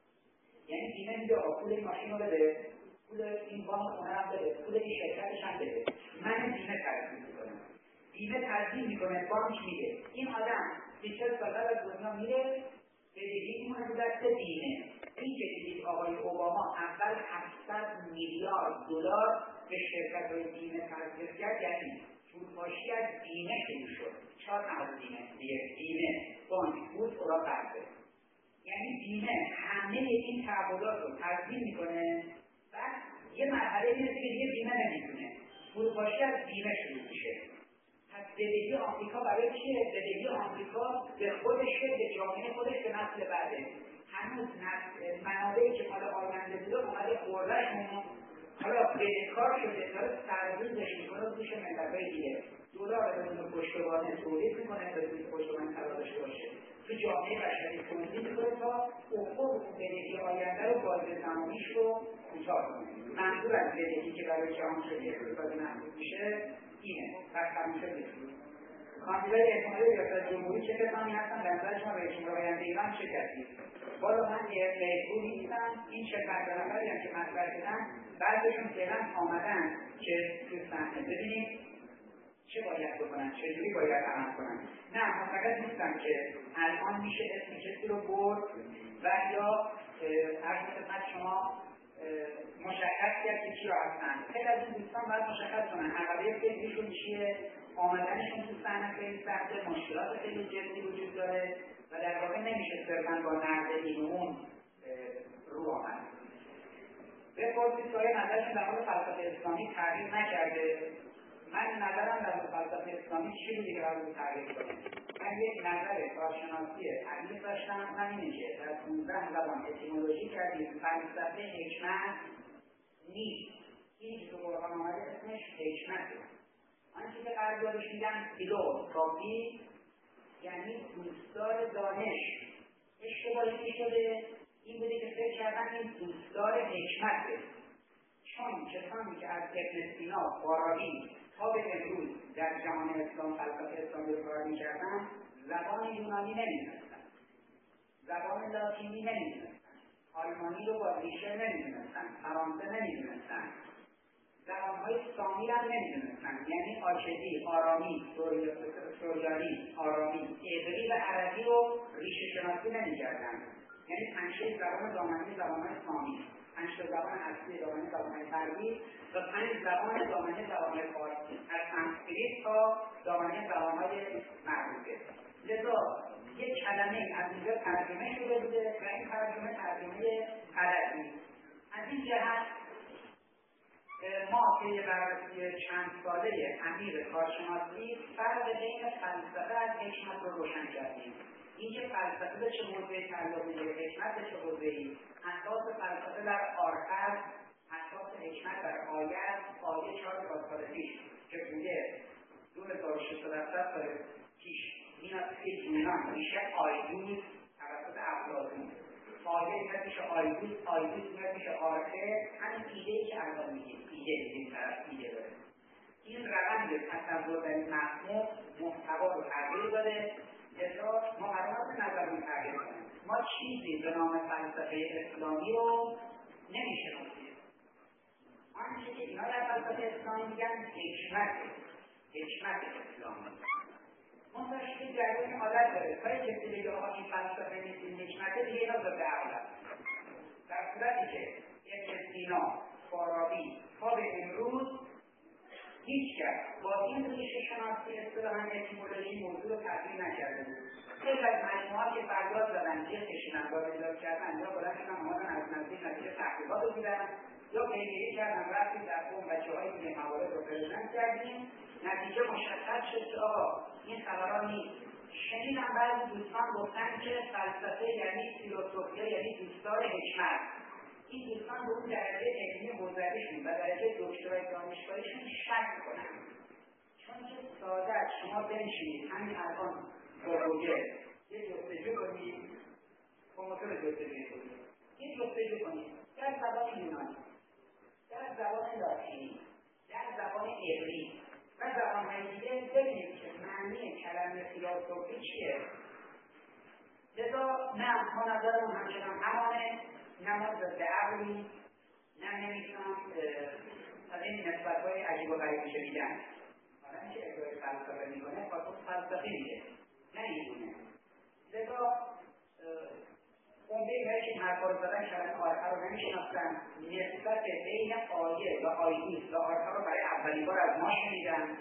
یعنی بیمه میده پول این ماشین رو بده، پول این وام خونه هم بده، پول این شرکتش هم بده، من بیمه تضمین میکنم. بیمه تضمین میکنه، بانک میده این آدم 40 سال بعد از دنیا میره بدهی میمونه تو دست بیمه. این که دیدید آقای اوباما اول 700 میلیارد دلار به شرکت‌های بیمه تزریق کرد، یعنی فروپاشی از بیمه شروع شد. 4 تا بیمه بانک بود اورا قرضه. یعنی بیمه همه این تحولات رو تضمین میکنه. بعد یه مرحله میرسه که دیگه بیمه نمیتونه، فروپاشی از بیمه شروع میشه. پس بدهی آمریکا برای چیه؟ بدهی آمریکا به خودشه، به جامعه خودش، به نسل بعده. هنوز منابعی که مال آینده بوده اومده خوردهشون، حالا بدهکار شده، داره سرریزش میکنه روش ملت‌های دیگه. دلار بدون پشتوانه تولید میکنه، بدون پشتوانه قرار داشته باشه. تو جامعه بشری تولید میکنه تا افق بدهی آینده رو بازه زمانیش رو کوتاه کنه. منظور از بدهی که برای جهان شده اقتصادی محسوب میشه اینه. پس تموم شد. کاندیدای احتمالی ریاست جمهوری چه کسانی هستن؟ در نظر شما رئیس جمهور آینده ایران چه کسی؟ بالا من رئیس‌جمهور نیستم. این 45 نفری هم که مطرح شدن بعضیشون فعلا آمدن که تو صحنه ببینیم چه باید بکنن، چجوری باید عمل کنن. نه معتقد نیستم که الان میشه اسم کسی رو برد و یا هر خدمت شما مشخص کرد که چی رو هستن. خیلی از این دوستان باید مشخص کنن عقبه فکریشون چیه، آمدنشون تو صحنه خیلی سخته، مشکلات خیلی جدی وجود داره و در واقع نمیشه صرفاً با نقد این اون رو آمد. بپرسید که آیا نظرشون در مورد فلسفه اسلامی تغییر نکرده؟ من نظرم در مورد فلسفه اسلامی چی بودی که قرار تغییر کنه؟ من یک نظر کارشناسی عمیق داشتم، من اینه که در 15 زبان اتیمولوژی کردیم فلسفه حکمت نیست. این که تو قرآن آمده اسمش حکمته. آنچه که غربی‌هاش میگن فیلوسوفی یعنی دوستدار دانش. اشتباهی شده این بوده که فکر کردن این دوستدار حکمته. چون کسانی که از ابن سینا، فارابی تا به امروز در جهان اسلام فلسفه اسلامی رو کار می‌کردن، زبان یونانی نمی‌دونستن، زبان لاتینی نمی‌دونستن، آلمانی رو با ریشه نمی‌دونستن، فرانسه نمی‌دونستن، زبان‌های سامی هم نمی‌دونستن. یعنی آکدی، آرامی، سوریانی، آرامی، عبری و عربی رو ریشه شناسی نمی‌کردن. یعنی 5 زبان دامنه زبان‌های سامی، 5 زبان اصلی دامنه زبان‌های غربی و 5 زبان دامنه زبان‌های فارسی، از سانسکریت تا دامنه زبان‌های مربوطه. لذا یک کلمه از اینجا ترجمه شده بوده و این ترجمه غلطی. از این جهت ما که بررسی چند ساله عمیق کارشناسی فرق بین فلسفه از حکمت رو روشن کردیم. این که فلسفه به چه موضوعی تعلق می‌گیره، حکمت به چه موضوعی، اساس فلسفه در آرخر، اساس حکمت در آیه 4 سال پیش که بوده 2600 سال پیش میاد توی یونان میشه آیدوس توسط افلاطون. آیه میاد میشه آیدوس میاد میشه آرخه. همین ایده‌ای که الان میگیم این طرف ایده داره. این روند تصور در این مفهوم محتوا رو تغییر داده. لذا ما قرارات نظرمون تغییر کنیم. ما چیزی به نام فلسفه اسلامی رو نمیشناسیم. آنچه که اینا در فلسفه اسلامی میگن حکمت اسلامی. منتشر جریان حالت داره. تا کسی بگه آقا این فلسفه نیست، این حکمته، دیگه اینا ضد عقلن. در صورتی که ابن سینا، فارابی تا به امروز هیچ کس با این ریشه شناسی اصطلاحاً اتیمولوژی موضوع رو تحلیل نکرده بود. خیلی از مجموعه‌ها که فریاد زدن که کشیدن ایجاد کردن یا بلند شدن اومدن از نزدیک نتیجه تحقیقات رو دیدن یا پیگیری کردن رفتیم در قوم بچه‌هایی که این موارد رو پرزنت کردیم، نتیجه مشخص شد که آقا این خبرها نیست. شنیدم بعضی دوستان گفتن که فلسفه یعنی فیلسوفی یعنی دوستدار حکمت. این دوستان به اون درجه علمی حوزویشون و درجه دکترای دانشگاهیشون شک کنن. چون که ساده شما بنشینید همین الان با گوگل یه جستجو کنید، موتور جستجوی کنید، یه جستجو کنید در زبان یونانی، در زبان لاتینی، در زبان عبری و زبان‌های دیگه ببینید که معنی کلمه فیلاسوفی چیه. لذا نه ما نظرمون همچنان همانه، نه ما ضد عقلی، نه نمیتونم از این نسبت‌های عجیب و غریب شنیدن. آدمی که ادعای فلسفه میکنه خاطر فلسفه میگه، نه اینگونه. لذا عمده هایی که حرفا رو زدن کلمه آرها رو نمیشناختن، نسبت بین آیه و آیدیس و آرها رو برای اولین بار از ما شنیدن.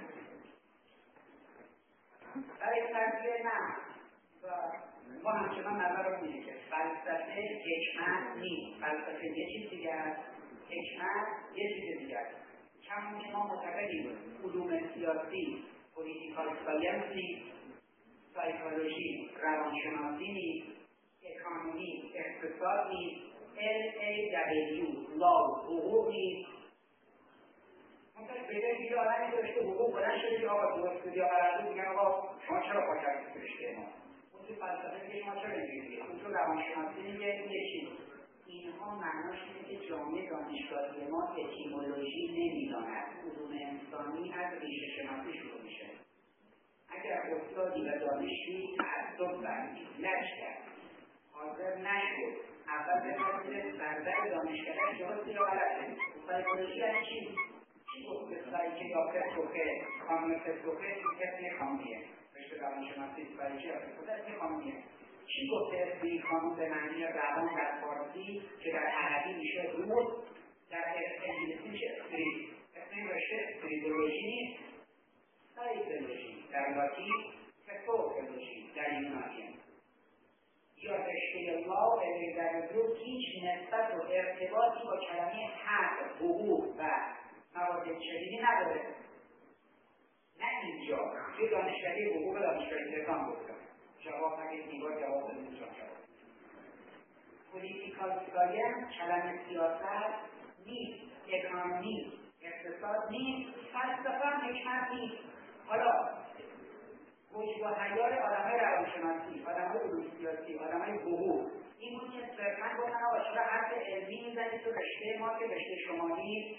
برای ترجیح نه و ما همچنان نظر اینه که فلسفه حکمت نیست. فلسفه یه چیز دیگه است، حکمت یه چیز دیگه است. کمون که ما معتقدیم علوم سیاسی پولیتیکال ساینس نیست، سایکولوژی روانشناسی نیست، اکانومی اقتصاد نیست، LAW لاو حقوق نیست. مثلا بگه دیگه آدمی داشته حقوق بلند شده که آقا درست یا غلط میگن آقا شما چرا پا کردید رشته ما؟ اون تو فلسفه میگه شما چرا اینجوریه؟ اون تو روانشناسی میگه یه چیز. اینها معناش اینه که جامعه دانشگاهی ما اتیمولوژی نمیداند. علوم انسانی از ریشه شناسی شروع میشه. اگر استادی و دانشجویی تعصب ورزید، لج کرد، حاضر نشد اول بپرسید سردر دانشگاه درسته یا غلطه. سایکولوژی یعنی چی؟ چی گفته سایکه یا پسوکه؟ خانم پسوکه اسم خانمیه، رشته روانشناسی سایکه یا پسوکه اسم خانمیه. چی گفته اسم این خانم به معنی روان در فارسی که در عربی میشه روح، در انگلیسی میشه اسپریت. اسم این رشته اسپریتولوژی نیست، سایکولوژی. در لاتین پسوکولوژی، در یونانی یا رشته لا در رو هیچ نسبت و ارتباطی با کلمه حق، حقوق و مواد شدیدی نداره. نه اینجا توی دانشگاهی حقوق دانشگاهی تهران گفتم جواب نگه دیوار جواب بدون جواب. پولیتیکال ساینس کلمه سیاست نیست، اکانومی اقتصاد نیست، فلسفه هم حکمت نیست. حالا وجه و حیار آدم‌های روانشناسی، آدم‌های علوم سیاسی، آدم‌های حقوق این بود که صرفاً گفتن آقا چرا حرف علمی میزنید تو رشته ما که رشته شما نیست.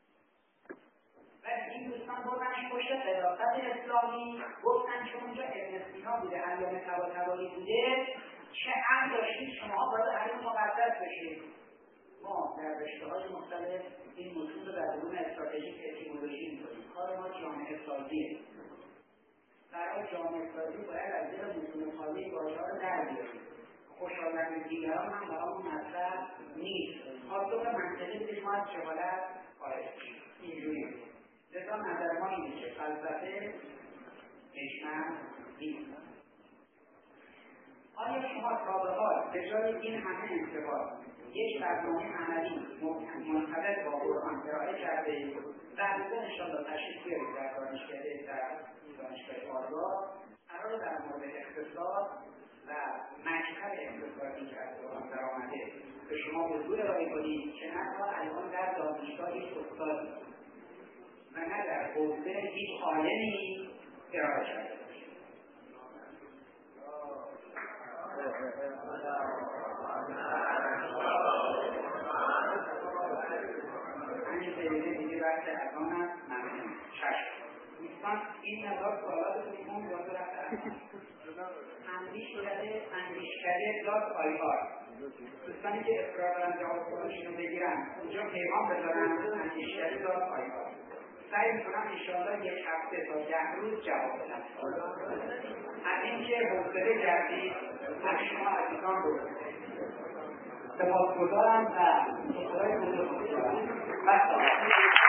و این دوستان بردنش پشت قضاوت اسلامی، گفتن که اونجا ابن سینا بوده، علامه طباطبایی بوده، چه عقل داشتید شما باید علم مقدس بشید. ما در رشته‌های مختلف این موضوع رو در علوم استراتژیک اتیمولوژی می‌کنیم. کار ما جامعه سازیه. برای جامعه سازی باید از زیر متون خالی واژه‌ها رو در بیاریم. خوشایند دیگران هم برامون مطرح نیست. پاسخ منطقی که ما از جهالت خارج میشیم. اینجوریه. لذا نظر ما اینه که فلسفه حکمت نیست. آیا شما تا به حال به جای این همه انتقاد یک برنامه عملی منطبق با قرآن ارائه کرده بعدا انشاءالله تشریف بیارید در دانشگاه آزاد قرار در مورد اقتصاد و مکتب اقتصادی که از قرآن در آمده به شما حضور ارائه کنید که نه تا الان در دانشگاه هیچ استادی و نه در حوزه هیچ عالمی ارائه کرده باشید. همین سریده دیگه بحث اذان است. ممنون. چشم دوستان این مقدار سوالات رو میمون باید رفته اندیشکده .ir دوستانی که اصرار دارن جواب خودشون رو بگیرن اونجا پیغام بذارن اندیشکده .ir سعی میکنم انشاءالله یک هفته تا 10 روز جواب بدم. از اینکه حوصله کردید از شما عزیزان رو سپاسگزارم و خدای بزرگ